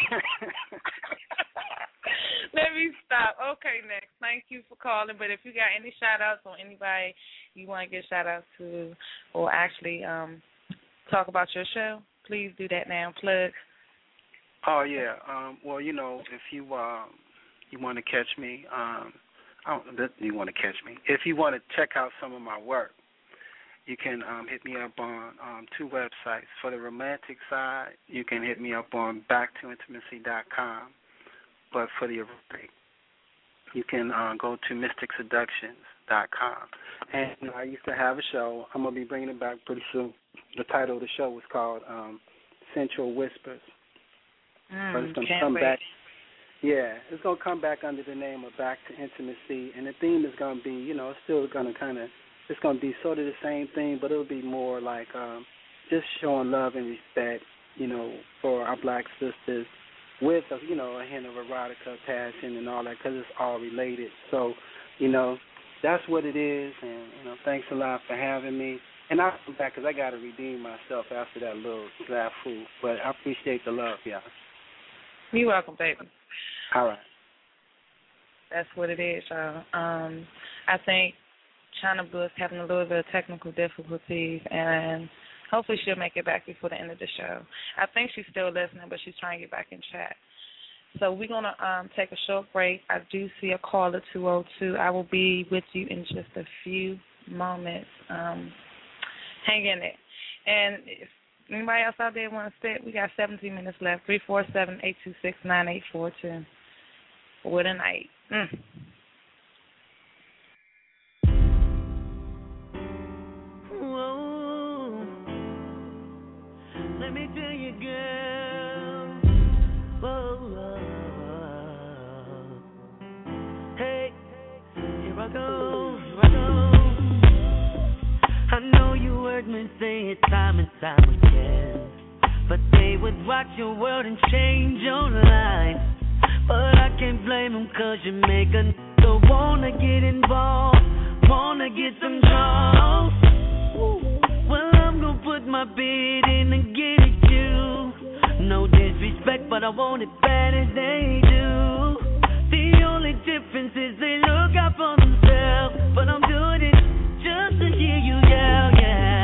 C: Let me stop. Okay, next. Thank you for calling. But if you got any shout-outs or anybody you want to give shout-outs to or actually talk about your show, please do that now. Plug.
J: Oh, yeah. Well, if you want to catch me, you want to catch me. If you want to check out some of my work, you can hit me up on two websites. For the romantic side, you can hit me up on backtointimacy.com. But for the erotic, you can go to mysticseductions.com. And I used to have a show. I'm going to be bringing it back pretty soon. The title of the show was called Sensual Whispers. But it's going to come back. Yeah, it's going to come back under the name of Back to Intimacy. And the theme is going to be, it's still going to it's going to be sort of the same thing, but it'll be more like just showing love and respect, for our black sisters with, a hint of erotica, passion, and all that, because it's all related. So, that's what it is, and, thanks a lot for having me. And I'll come back because I got to redeem myself after that little snafu, but I appreciate the love, y'all.
C: You're welcome, baby.
J: All right.
C: That's what it is, y'all. I think China Blue is having a little bit of technical difficulties, and Hopefully she'll make it back before the end of the show. I think she's still listening, but she's trying to get back in chat. So we're going to take a short break. I do see a caller, 202. I will be with you in just a few moments. Hang in there. And if anybody else out there want to sit, we got 17 minutes left. 347-826-9842. What a night.
O: Whoa. Let me tell you, girl. Whoa. Hey, here I go. I know you heard me say it time and time again, but they would rock your world and change your life. But I can't blame them, 'cause you make a nigga wanna get involved, wanna get some draws. Well, I'm gonna put my bid in and get at you. No disrespect, but I want it bad as they do. The only difference is they look out for themselves, but I'm doing it just to hear you yell, yeah.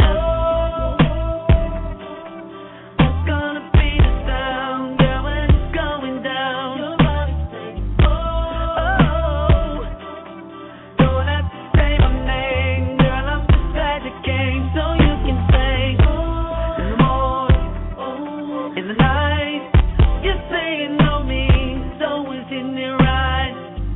O: What's gonna be the sound, girl, when it's going down? Your body's saying, oh. Don't have to say my name, girl, I'm just glad you came, so you can say, in the morning, in the night, you're saying no me, so it's in your eyes.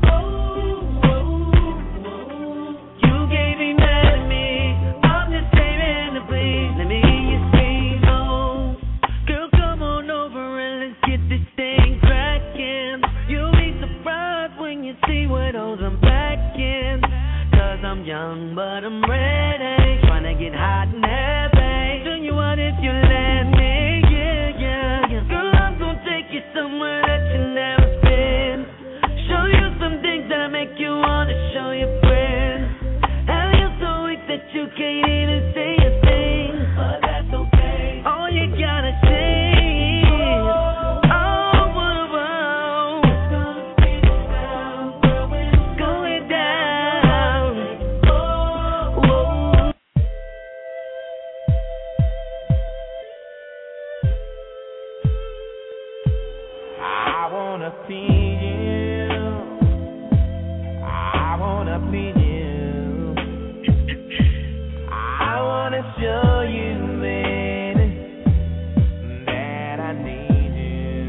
O: You gave me mad at me, I'm just saving the bleed. Let me hear you scream, oh. Girl, come on over and let's get this thing cracking. You'll be surprised when you see what holes I'm packing. 'Cause I'm young, but I'm ready. Tryna get hot and heavy. Tell you what, if you let me, yeah. Girl, I'm gonna take you somewhere that you never been. Show you some things that make you wanna show your friends. Have you so weak that you can't even say a thing? But that's okay. All you gotta say is, oh, whoa. It's gonna be the sound, girl, when it's going down. Oh.
K: I wanna see you. I wanna be you. I wanna show you, baby, that I need you.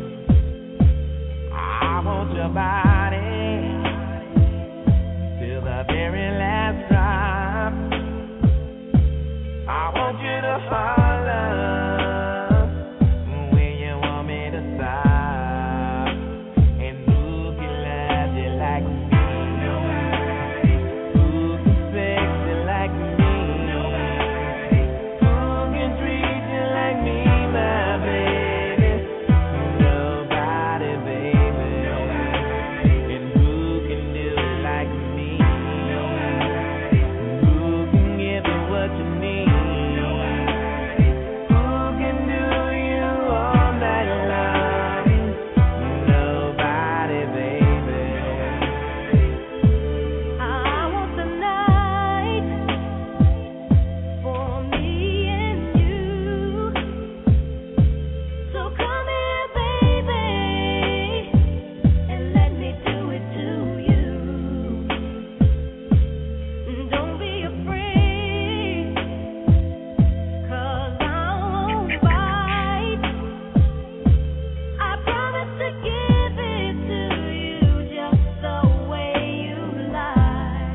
K: I want your body till the very last drop. I want you to holler when you want me to stop, and who can love you like me? Who can sexy like me? Who can treat you like me, my baby? Nobody, baby. And who can do it like me? Who can give you what you need? Who can do you all night long? Nobody, baby.
O: I want the night for me and you. So come here, baby, and let me do it to you. Don't be afraid, 'cause I won't bite. I promise to give it to you just the way you like.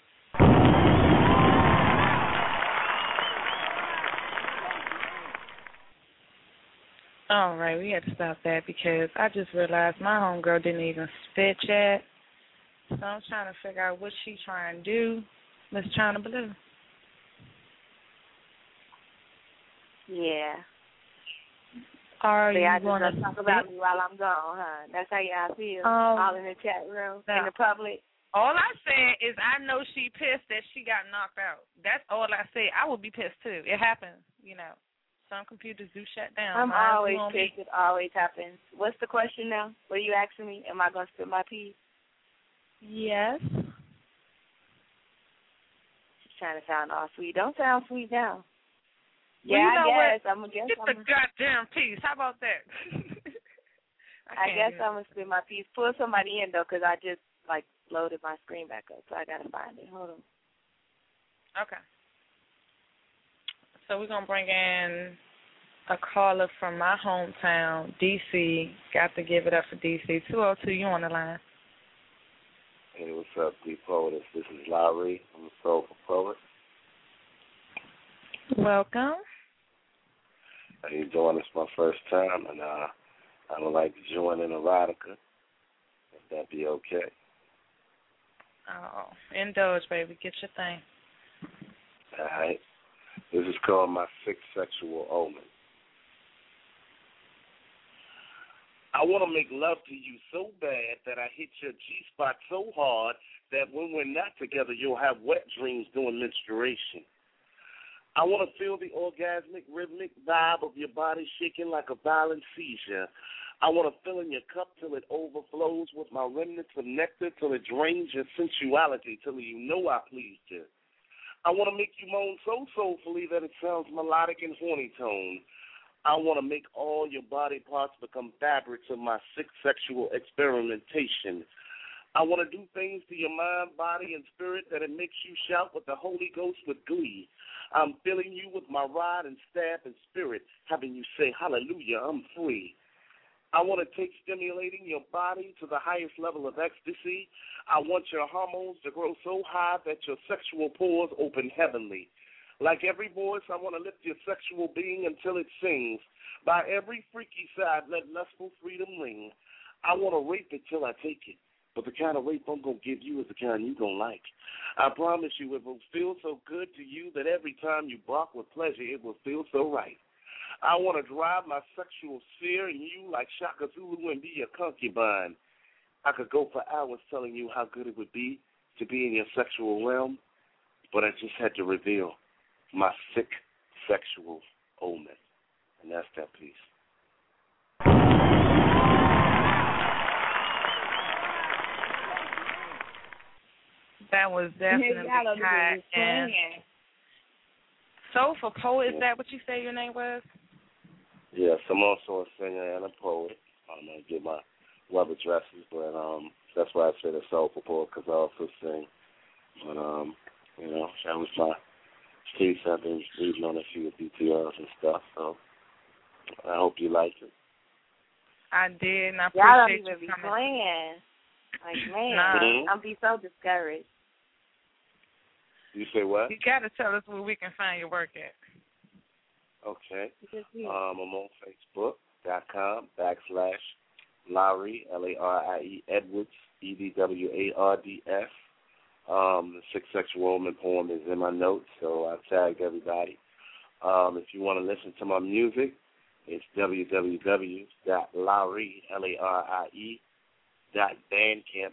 C: All right, we had to stop that because I just realized my homegirl didn't even spit yet. So I'm trying to figure out what she's trying to do. Miss China Blue.
A: Yeah.
C: Are
A: See,
C: you
A: I
C: going
A: just
C: to
A: talk about me while I'm gone, huh? That's how y'all feel.
C: Um,
A: All in the chat room,
C: no.
A: in the public.
C: All I said is I know she pissed that she got knocked out. That's all I said. I would be pissed too. It happens, you know. Some computers do shut down.
A: I'm
C: Mine
A: always
C: won't be.
A: pissed. It always happens. What's the question now? What are you asking me? Am I going to spit my piece?
C: Yes.
A: She's trying to sound all sweet. Don't sound sweet now. I guess I'm gonna
C: get the goddamn piece. How about that?
A: I guess I'm gonna spin my piece. Pull somebody in though, because I just loaded my screen back up, so I gotta find it. Hold on.
C: Okay. So we're gonna bring in a caller from my hometown, DC. Got to give it up for DC. 202, you on the line?
E: Hey, what's up, D Poetess? This is Lowry. I'm a soulful poet.
C: Welcome.
E: How you doing? It's my first time, and I would like to join in erotica, if that be okay.
C: Oh, indulge, baby. Get your thing.
E: All right. This is called My Sixth Sexual Omen. I want to make love to you so bad that I hit your G-spot so hard that when we're not together, you'll have wet dreams during menstruation. I want to feel the orgasmic, rhythmic vibe of your body shaking like a violent seizure. I want to fill in your cup till it overflows with my remnants of nectar, till it drains your sensuality, till you know I pleased you. I want to make you moan so soulfully that it sounds melodic and horny tone. I want to make all your body parts become fabrics of my sixth sexual experimentation. I want to do things to your mind, body, and spirit that it makes you shout with the Holy Ghost with glee. I'm filling you with my rod and staff and spirit, having you say, hallelujah, I'm free. I want to take stimulating your body to the highest level of ecstasy. I want your hormones to grow so high that your sexual pores open heavenly. Like every voice, I want to lift your sexual being until it sings. By every freaky side, let lustful freedom ring. I want to rape it till I take it. But the kind of rape I'm going to give you is the kind you don't like. I promise you it will feel so good to you that every time you bark with pleasure, it will feel so right. I want to drive my sexual sphere in you like Shaka Zulu and be your concubine. I could go for hours telling you how good it would be to be in your sexual realm, but I just had to reveal my sick sexual omen. And that's that piece.
C: That was definitely hot. And Soulful Poet, is that what you say your name was?
E: Yes, I'm also a singer and a poet. I'm going to get my web addresses, but that's why I said a Soulful Poet, because I also sing. But, that was my piece. I've been reading on a few DTRs and stuff, so I hope you like it.
C: I did, and I
A: Y'all
C: appreciate
A: don't even
C: you
A: be
C: coming.
A: playing. Like, man,
C: Nah.
A: I'll be so discouraged.
E: You say what?
C: You got to tell us where we can find your work at.
E: Okay. I'm on Facebook.com/Lowry, Larie Edwards, EDWARDS. The Sixth Sexual Omen poem is in my notes, so I tagged everybody. If you want to listen to my music, it's www.Lowry, LARIE.bandcamp,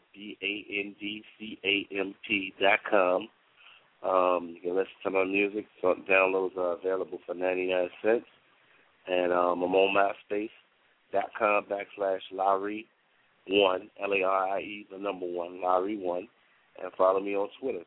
E: BANDCAMP.com. You can listen to my music. So downloads are available for 99 cents. And I'm on MySpace.com/Lowry1, LARIE, the number 1, Lowry1. And follow me on Twitter,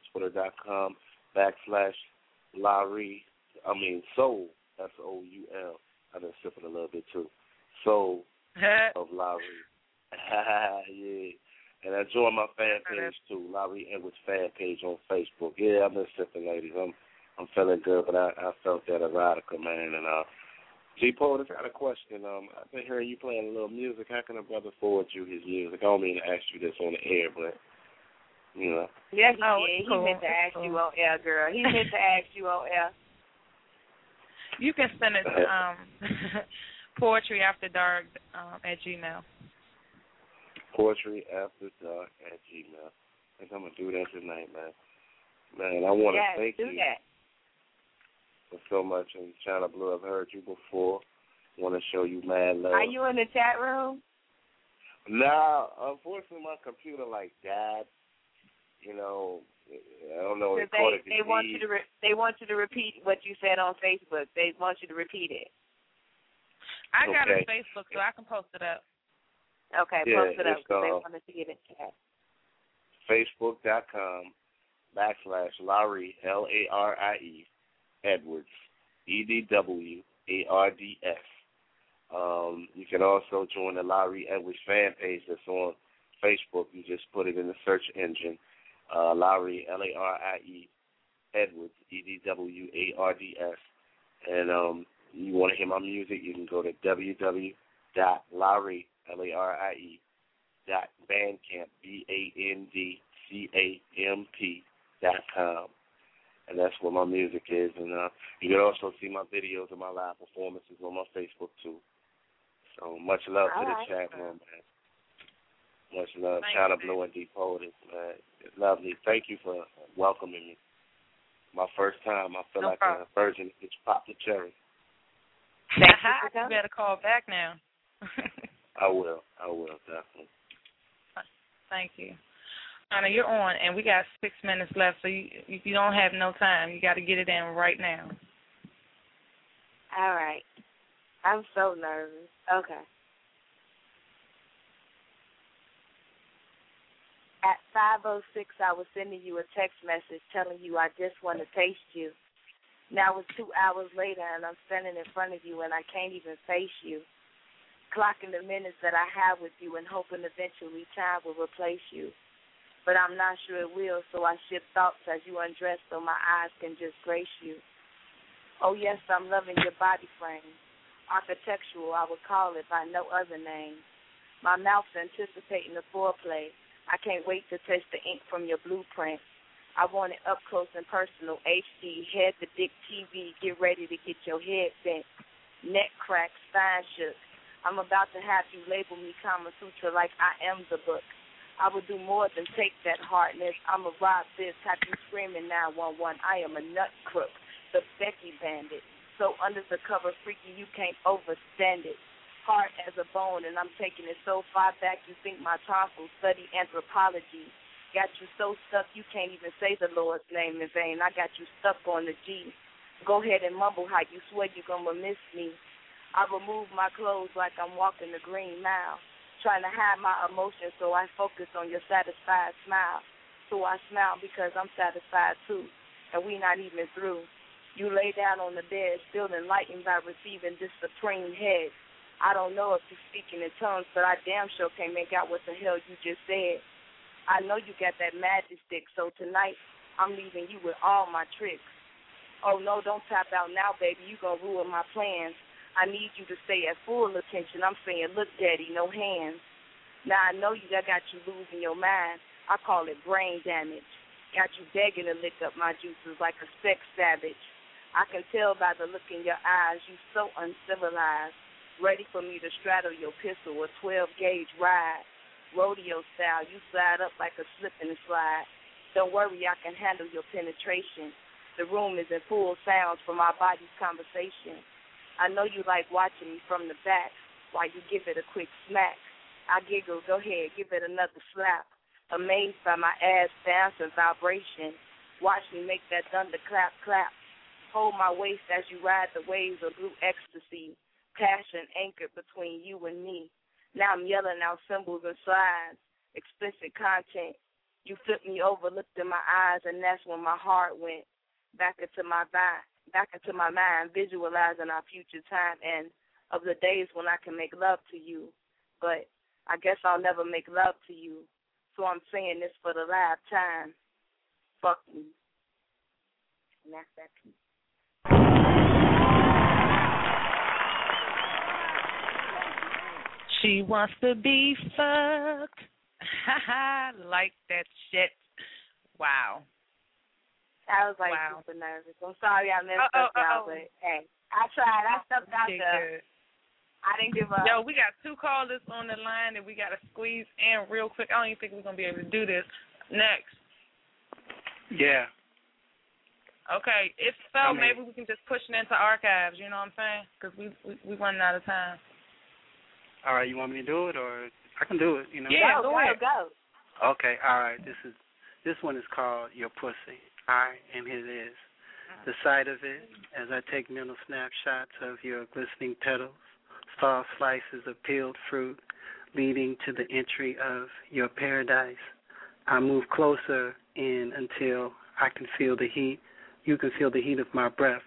E: Twitter.com/Lowry, Soul, that's OUL. I've been sipping a little bit too. Soul of Lowry. Yeah. And I joined my fan page too, Lowry Edwards fan page on Facebook. Yeah, I've been sipping, ladies. I'm feeling good, but I felt that erotica, man. And G-Poet, I got a question. I've been hearing you playing a little music. How can a brother forward you his music? I don't mean to ask you this on the air, but you know.
A: Yes, he meant to ask you on air, girl. He meant to ask you on air.
C: You can send it to poetryafterdark@gmail.
E: Poetryafterdark@gmail. I think I'm going to do that tonight, man. Man, I want to thank you for so much. And China Blue, I've heard you before. I want to show you mad love.
A: Are you in the chat room?
E: No, unfortunately, my computer died. You know, I don't know.
A: They want you to they want you to repeat what you said on Facebook. They want you to repeat it.
C: I got a Facebook, so I can post it up.
A: Okay, post it up because they want to see it in chat.
E: Facebook.com/Lowry, LARIE Edwards,
L: EDWARDS. You can also join the Lowry Edwards fan page that's on Facebook. You just put it in the search engine, Lowry, L-A-R-I-E, Edwards, EDWARDS. And you want to hear my music, you can go to www.Lowry, L-A-R-I-E, .bandcamp, BANDCAMP.com. And that's where my music is. And you can also see my videos of my live performances on my Facebook, too. So much love to the chat room, man. Much love. China Blue and Deep Poetess, man. It's lovely. Thank you for welcoming me. My first time. I feel like a virgin that popped the cherry.
C: You better call back now.
L: I will, definitely.
C: Thank you. Anna, you're on, and we got 6 minutes left, so you don't have no time. You got to get it in right now.
A: All right. I'm so nervous. Okay. At 5:06, I was sending you a text message telling you I just want to taste you. Now it's 2 hours later, and I'm standing in front of you, and I can't even face you. Clocking the minutes that I have with you and hoping eventually time will replace you. But I'm not sure it will, so I shift thoughts as you undress so my eyes can just grace you. Oh, yes, I'm loving your body frame. Architectural, I would call it by no other name. My mouth's anticipating the foreplay. I can't wait to taste the ink from your blueprint. I want it up close and personal, HD, head to dick TV, get ready to get your head bent. Neck crack, spine shook. I'm about to have you label me Kama Sutra like I am the book. I will do more than take that hardness. I'ma rob this, have you screaming 911. I am a nut crook, the Becky bandit. So under the cover freaky, you can't overstand it. Hard as a bone, and I'm taking it so far back you think my tonsils study anthropology. Got you so stuck you can't even say the Lord's name in vain. I got you stuck on the G. Go ahead and mumble how you swear you're gonna miss me. I remove my clothes like I'm walking the Green Mile, trying to hide my emotions so I focus on your satisfied smile. So I smile because I'm satisfied too, and we not even through. You lay down on the bed, still enlightened by receiving this supreme head. I don't know if you're speaking in tongues, but I damn sure can't make out what the hell you just said. I know you got that magic stick, so tonight I'm leaving you with all my tricks. Oh, no, don't tap out now, baby. You gonna ruin my plans. I need you to stay at full attention. I'm saying, look, daddy, no hands. Now, I know I got you losing your mind. I call it brain damage. Got you begging to lick up my juices like a sex savage. I can tell by the look in your eyes you so uncivilized. Ready for me to straddle your pistol, a 12-gauge ride. Rodeo style, you slide up like a slip and slide. Don't worry, I can handle your penetration. The room is in full sounds from our body's conversation. I know you like watching me from the back while you give it a quick smack. I giggle, go ahead, give it another slap. Amazed by my ass bounce and vibration. Watch me make that thunder clap, clap. Hold my waist as you ride the waves of blue ecstasy. Passion anchored between you and me. Now I'm yelling out symbols and slides. Explicit content. You flipped me over, looked in my eyes, and that's when my heart went back into my mind, visualizing our future time and of the days when I can make love to you. But I guess I'll never make love to you. So I'm saying this for the last time. Fuck me. And that's that piece.
C: She wants to be fucked. Like that shit. Wow.
A: I was like super nervous. I'm sorry I messed up, y'all, but hey, I tried. I stepped out there. I didn't give up.
C: Yo, we got 2 callers on the line that we got to squeeze in real quick. I don't even think we're going to be able to do this. Next.
J: Yeah.
C: Okay. If so, maybe we can just push it into archives, you know what I'm saying? Because we running out of time.
J: All right, you want me to do it, or I can do it, you know?
C: Yeah, go ahead.
A: Go.
J: Okay, all right. This one is called Your Pussy. All right, and here it is. The sight of it, as I take mental snapshots of your glistening petals, soft slices of peeled fruit, leading to the entry of your paradise. I move closer in until I can feel the heat. You can feel the heat of my breath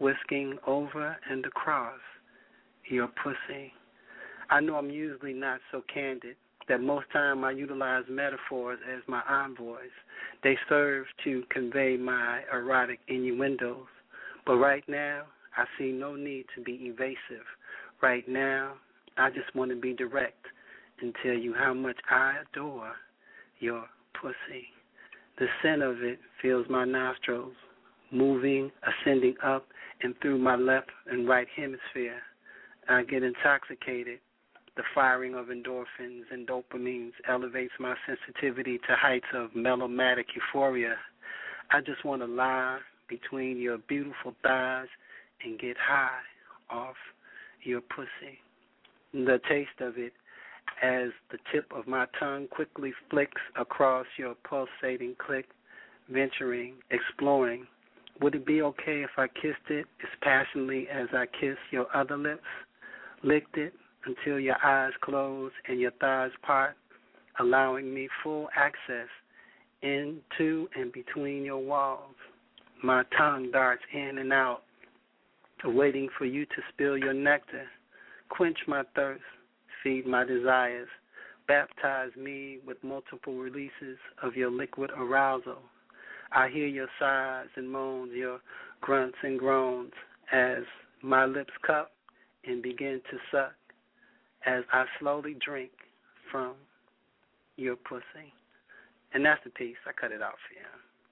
J: whisking over and across your pussy. I know I'm usually not so candid, that most time I utilize metaphors as my envoys. They serve to convey my erotic innuendos. But right now, I see no need to be evasive. Right now, I just want to be direct and tell you how much I adore your pussy. The scent of it fills my nostrils, moving, ascending up and through my left and right hemisphere. I get intoxicated. The firing of endorphins and dopamines elevates my sensitivity to heights of melodramatic euphoria. I just want to lie between your beautiful thighs and get high off your pussy. The taste of it as the tip of my tongue quickly flicks across your pulsating clit, venturing, exploring. Would it be okay if I kissed it as passionately as I kiss your other lips? Licked it until your eyes close and your thighs part, allowing me full access into and between your walls. My tongue darts in and out, waiting for you to spill your nectar, quench my thirst, feed my desires, baptize me with multiple releases of your liquid arousal. I hear your sighs and moans, your grunts and groans, as my lips cup and begin to suck, as I slowly drink from your pussy. And that's the piece. I cut it out for you.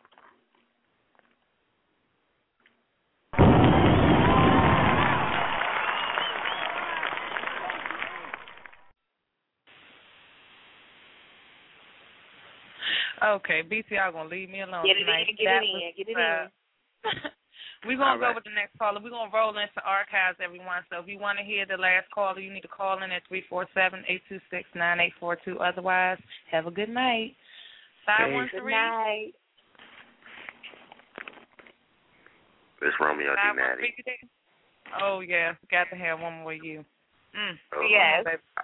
C: Okay, BTR gonna leave me alone
A: Get it
C: tonight.
A: in, get it in.
C: We're going to go with the next caller. We're going to roll into archives, everyone. So if you want to hear the last caller, you need to call in at 347-826-9842. Otherwise, have a good night. 513.
A: Good night.
L: It's Romeo D. Natty.
C: Oh, yeah. Got to have one more you.
A: Yes.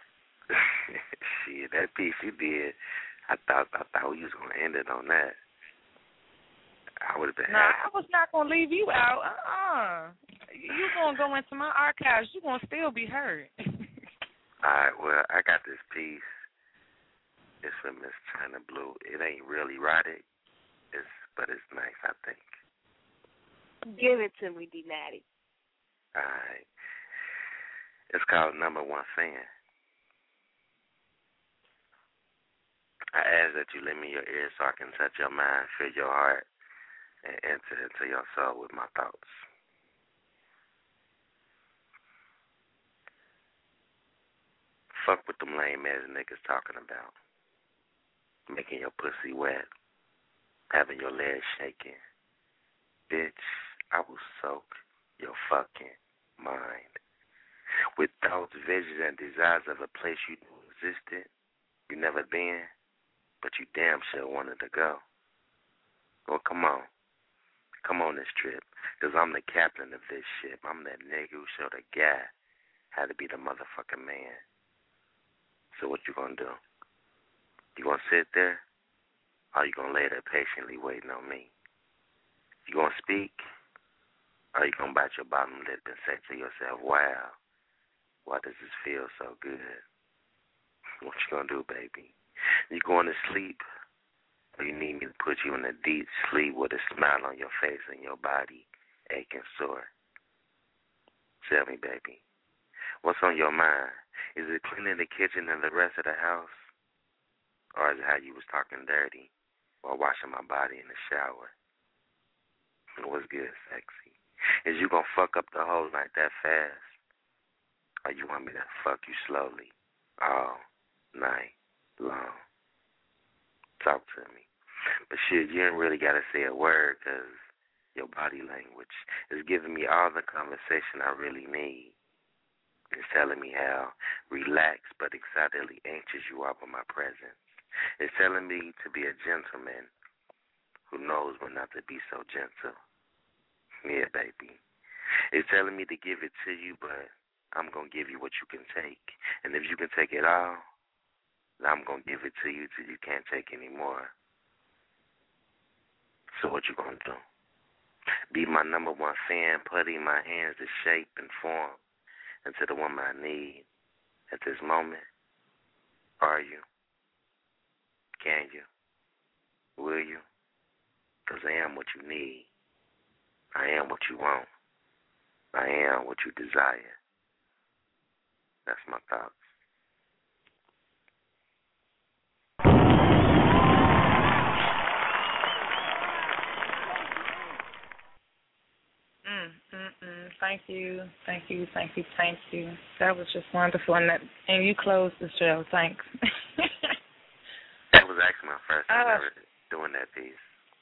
L: Shit, that piece you did, I thought we was going to end it on that. I would have been happy.
C: I was not going to leave you out. You going to go into my archives. You going to still be heard.
L: All right, well, I got this piece. It's from Miss China Blue. It ain't really erotic, but it's nice, I think.
A: Give it to me, D. Natty.
L: All right. It's called Number One Fan. I ask that you lend me your ears so I can touch your mind, feel your heart, and enter into your soul with my thoughts. Fuck what them lame ass niggas talking about. Making your pussy wet, having your legs shaking. Bitch, I will soak your fucking mind with thoughts, visions, and desires of a place you knew existed, you never been, but you damn sure wanted to go. Well, come on. Come on this trip, because I'm the captain of this ship. I'm that nigga who showed a guy how to be the motherfucking man. So what you gonna do? You gonna sit there, or you gonna lay there patiently waiting on me? You gonna speak, or you gonna bite your bottom lip and say to yourself, wow, why does this feel so good? What you gonna do, baby? You going to sleep? Or you need me to put you in a deep sleep with a smile on your face and your body aching sore? Tell me, baby, what's on your mind? Is it cleaning the kitchen and the rest of the house? Or is it how you was talking dirty while washing my body in the shower? What's good, sexy? Is you gonna fuck up the whole night that fast? Or you want me to fuck you slowly all night long? Talk to me. But shit, you ain't really got to say a word, because your body language is giving me all the conversation I really need. It's telling me how relaxed but excitedly anxious you are with my presence. It's telling me to be a gentleman who knows when not to be so gentle. Yeah, baby. It's telling me to give it to you, but I'm going to give you what you can take. And if you can take it all, I'm going to give it to you till you can't take any more. So what you going to do?
E: Be my number one fan, putting my hands to shape and form into the woman I need at this moment. Are you? Can you? Will you? Because I am what you need. I am what you want. I am what you desire. That's my thoughts.
C: Thank you. That was just wonderful, and you closed the show. Thanks.
E: That was actually my first time ever doing that piece.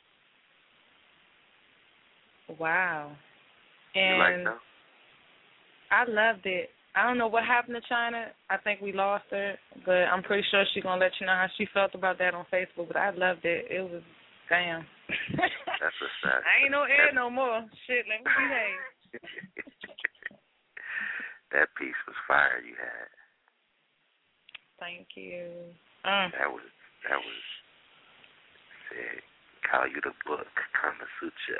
C: Wow. And
E: you like that?
C: I loved it. I don't know what happened to China. I think we lost her, but I'm pretty sure she's going to let you know how she felt about that on Facebook. But I loved it. It was, damn.
E: That's a fact.
C: I ain't no air no more. Shit, let me behave.
E: That piece was fire you had.
C: Thank you.
E: That was said, call you the book, Kama Sutra.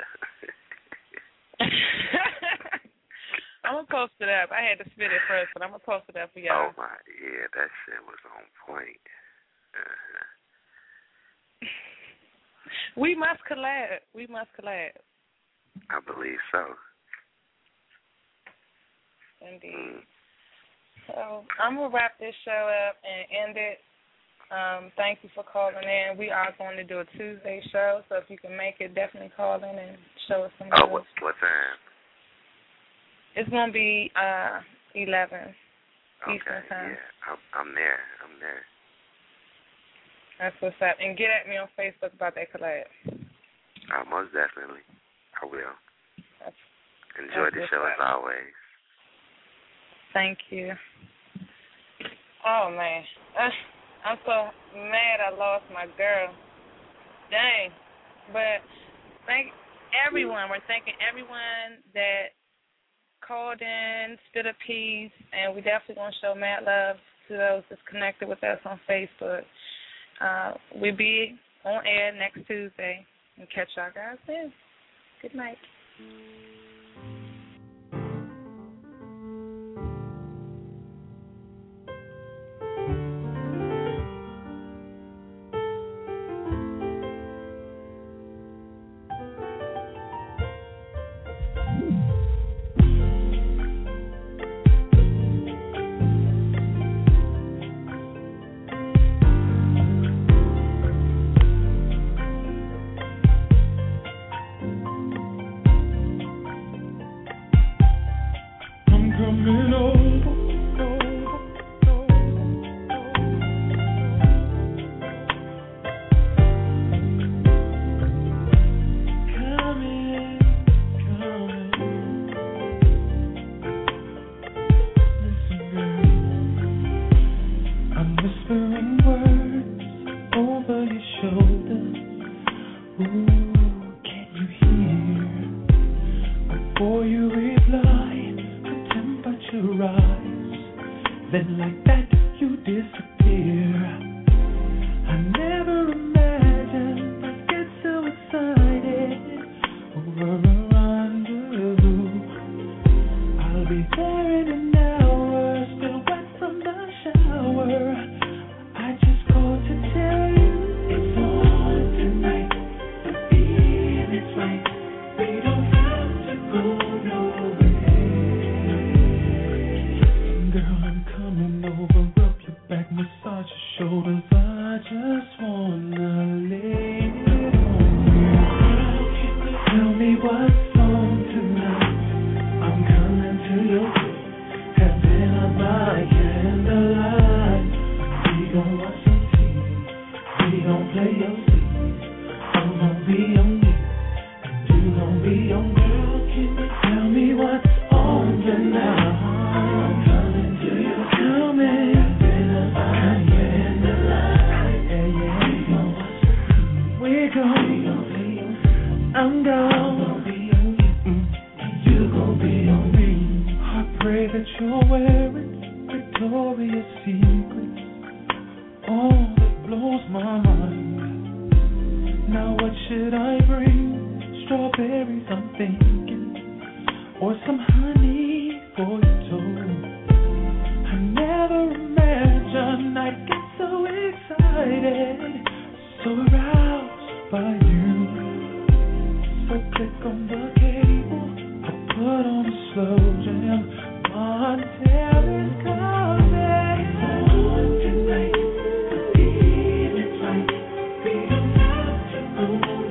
C: I'm going to post it up. I had to spit it first, but I'm going to post it up for y'all.
E: Oh, my. Yeah, that shit was on point.
C: We must collab.
E: I believe so.
C: Indeed. So I'm going to wrap this show up and end it. Thank you for calling in. We are going to do a Tuesday show, so if you can make it, definitely call in and show us some love.
E: What time?
C: It's going to be 11 Eastern time.
E: Yeah, I'm there.
C: That's what's up. And get at me on Facebook about that collab.
E: Most definitely. I will. Enjoy the show as always.
C: Thank you. Oh, man. I'm so mad I lost my girl. Dang. But thank everyone. We're thanking everyone that called in, spit a piece, and we definitely going to show mad love to those that's connected with us on Facebook. We'll be on air next Tuesday. And catch y'all guys then. Good night.
O: Tell me,
K: so aroused by you. So click on the cable, I'll put on a slow jam. Montana is coming on tonight. The evening's right. We don't have to go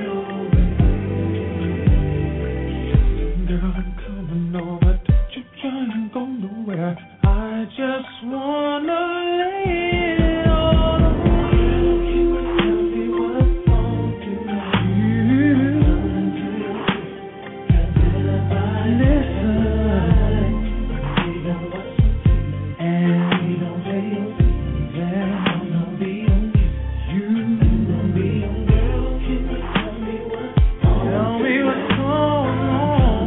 K: nowhere. Girl, I'm coming over. Don't you try and go nowhere. I just wanna lay it all on you. You tell me what's on tonight. Listen, we don't watch some TV and we don't play your TV. I'm gonna be on you. You gonna be on girl. Can you tell me what's on? Tell me what's going on.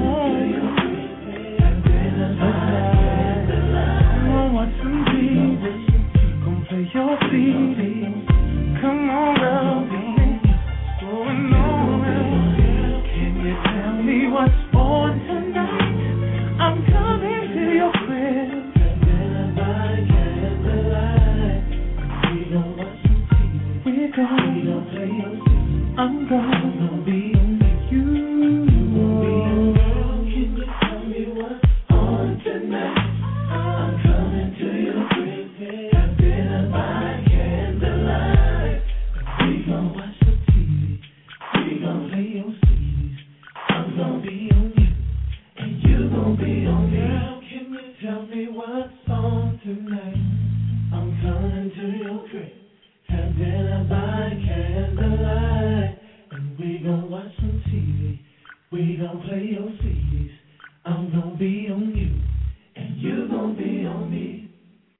K: Want some TV, gon' play your CD. Come on, girl, what's going on? Can you tell me what's on tonight? I'm coming to your crib. We gon' watch some TV. We gon' play your CD. I'm gonna be on you. Girl, can you tell me what's on tonight? I'm coming to your crib, have dinner by candlelight. We gon' watch the TV, we gon' play your CDs. I'm gon' be on you, and you gon' be on me. Girl, can you tell me what's on tonight? I'm coming to your crib, have dinner by candlelight. And we gon' watch some TV, we gon' play your CDs. I'm gon' be on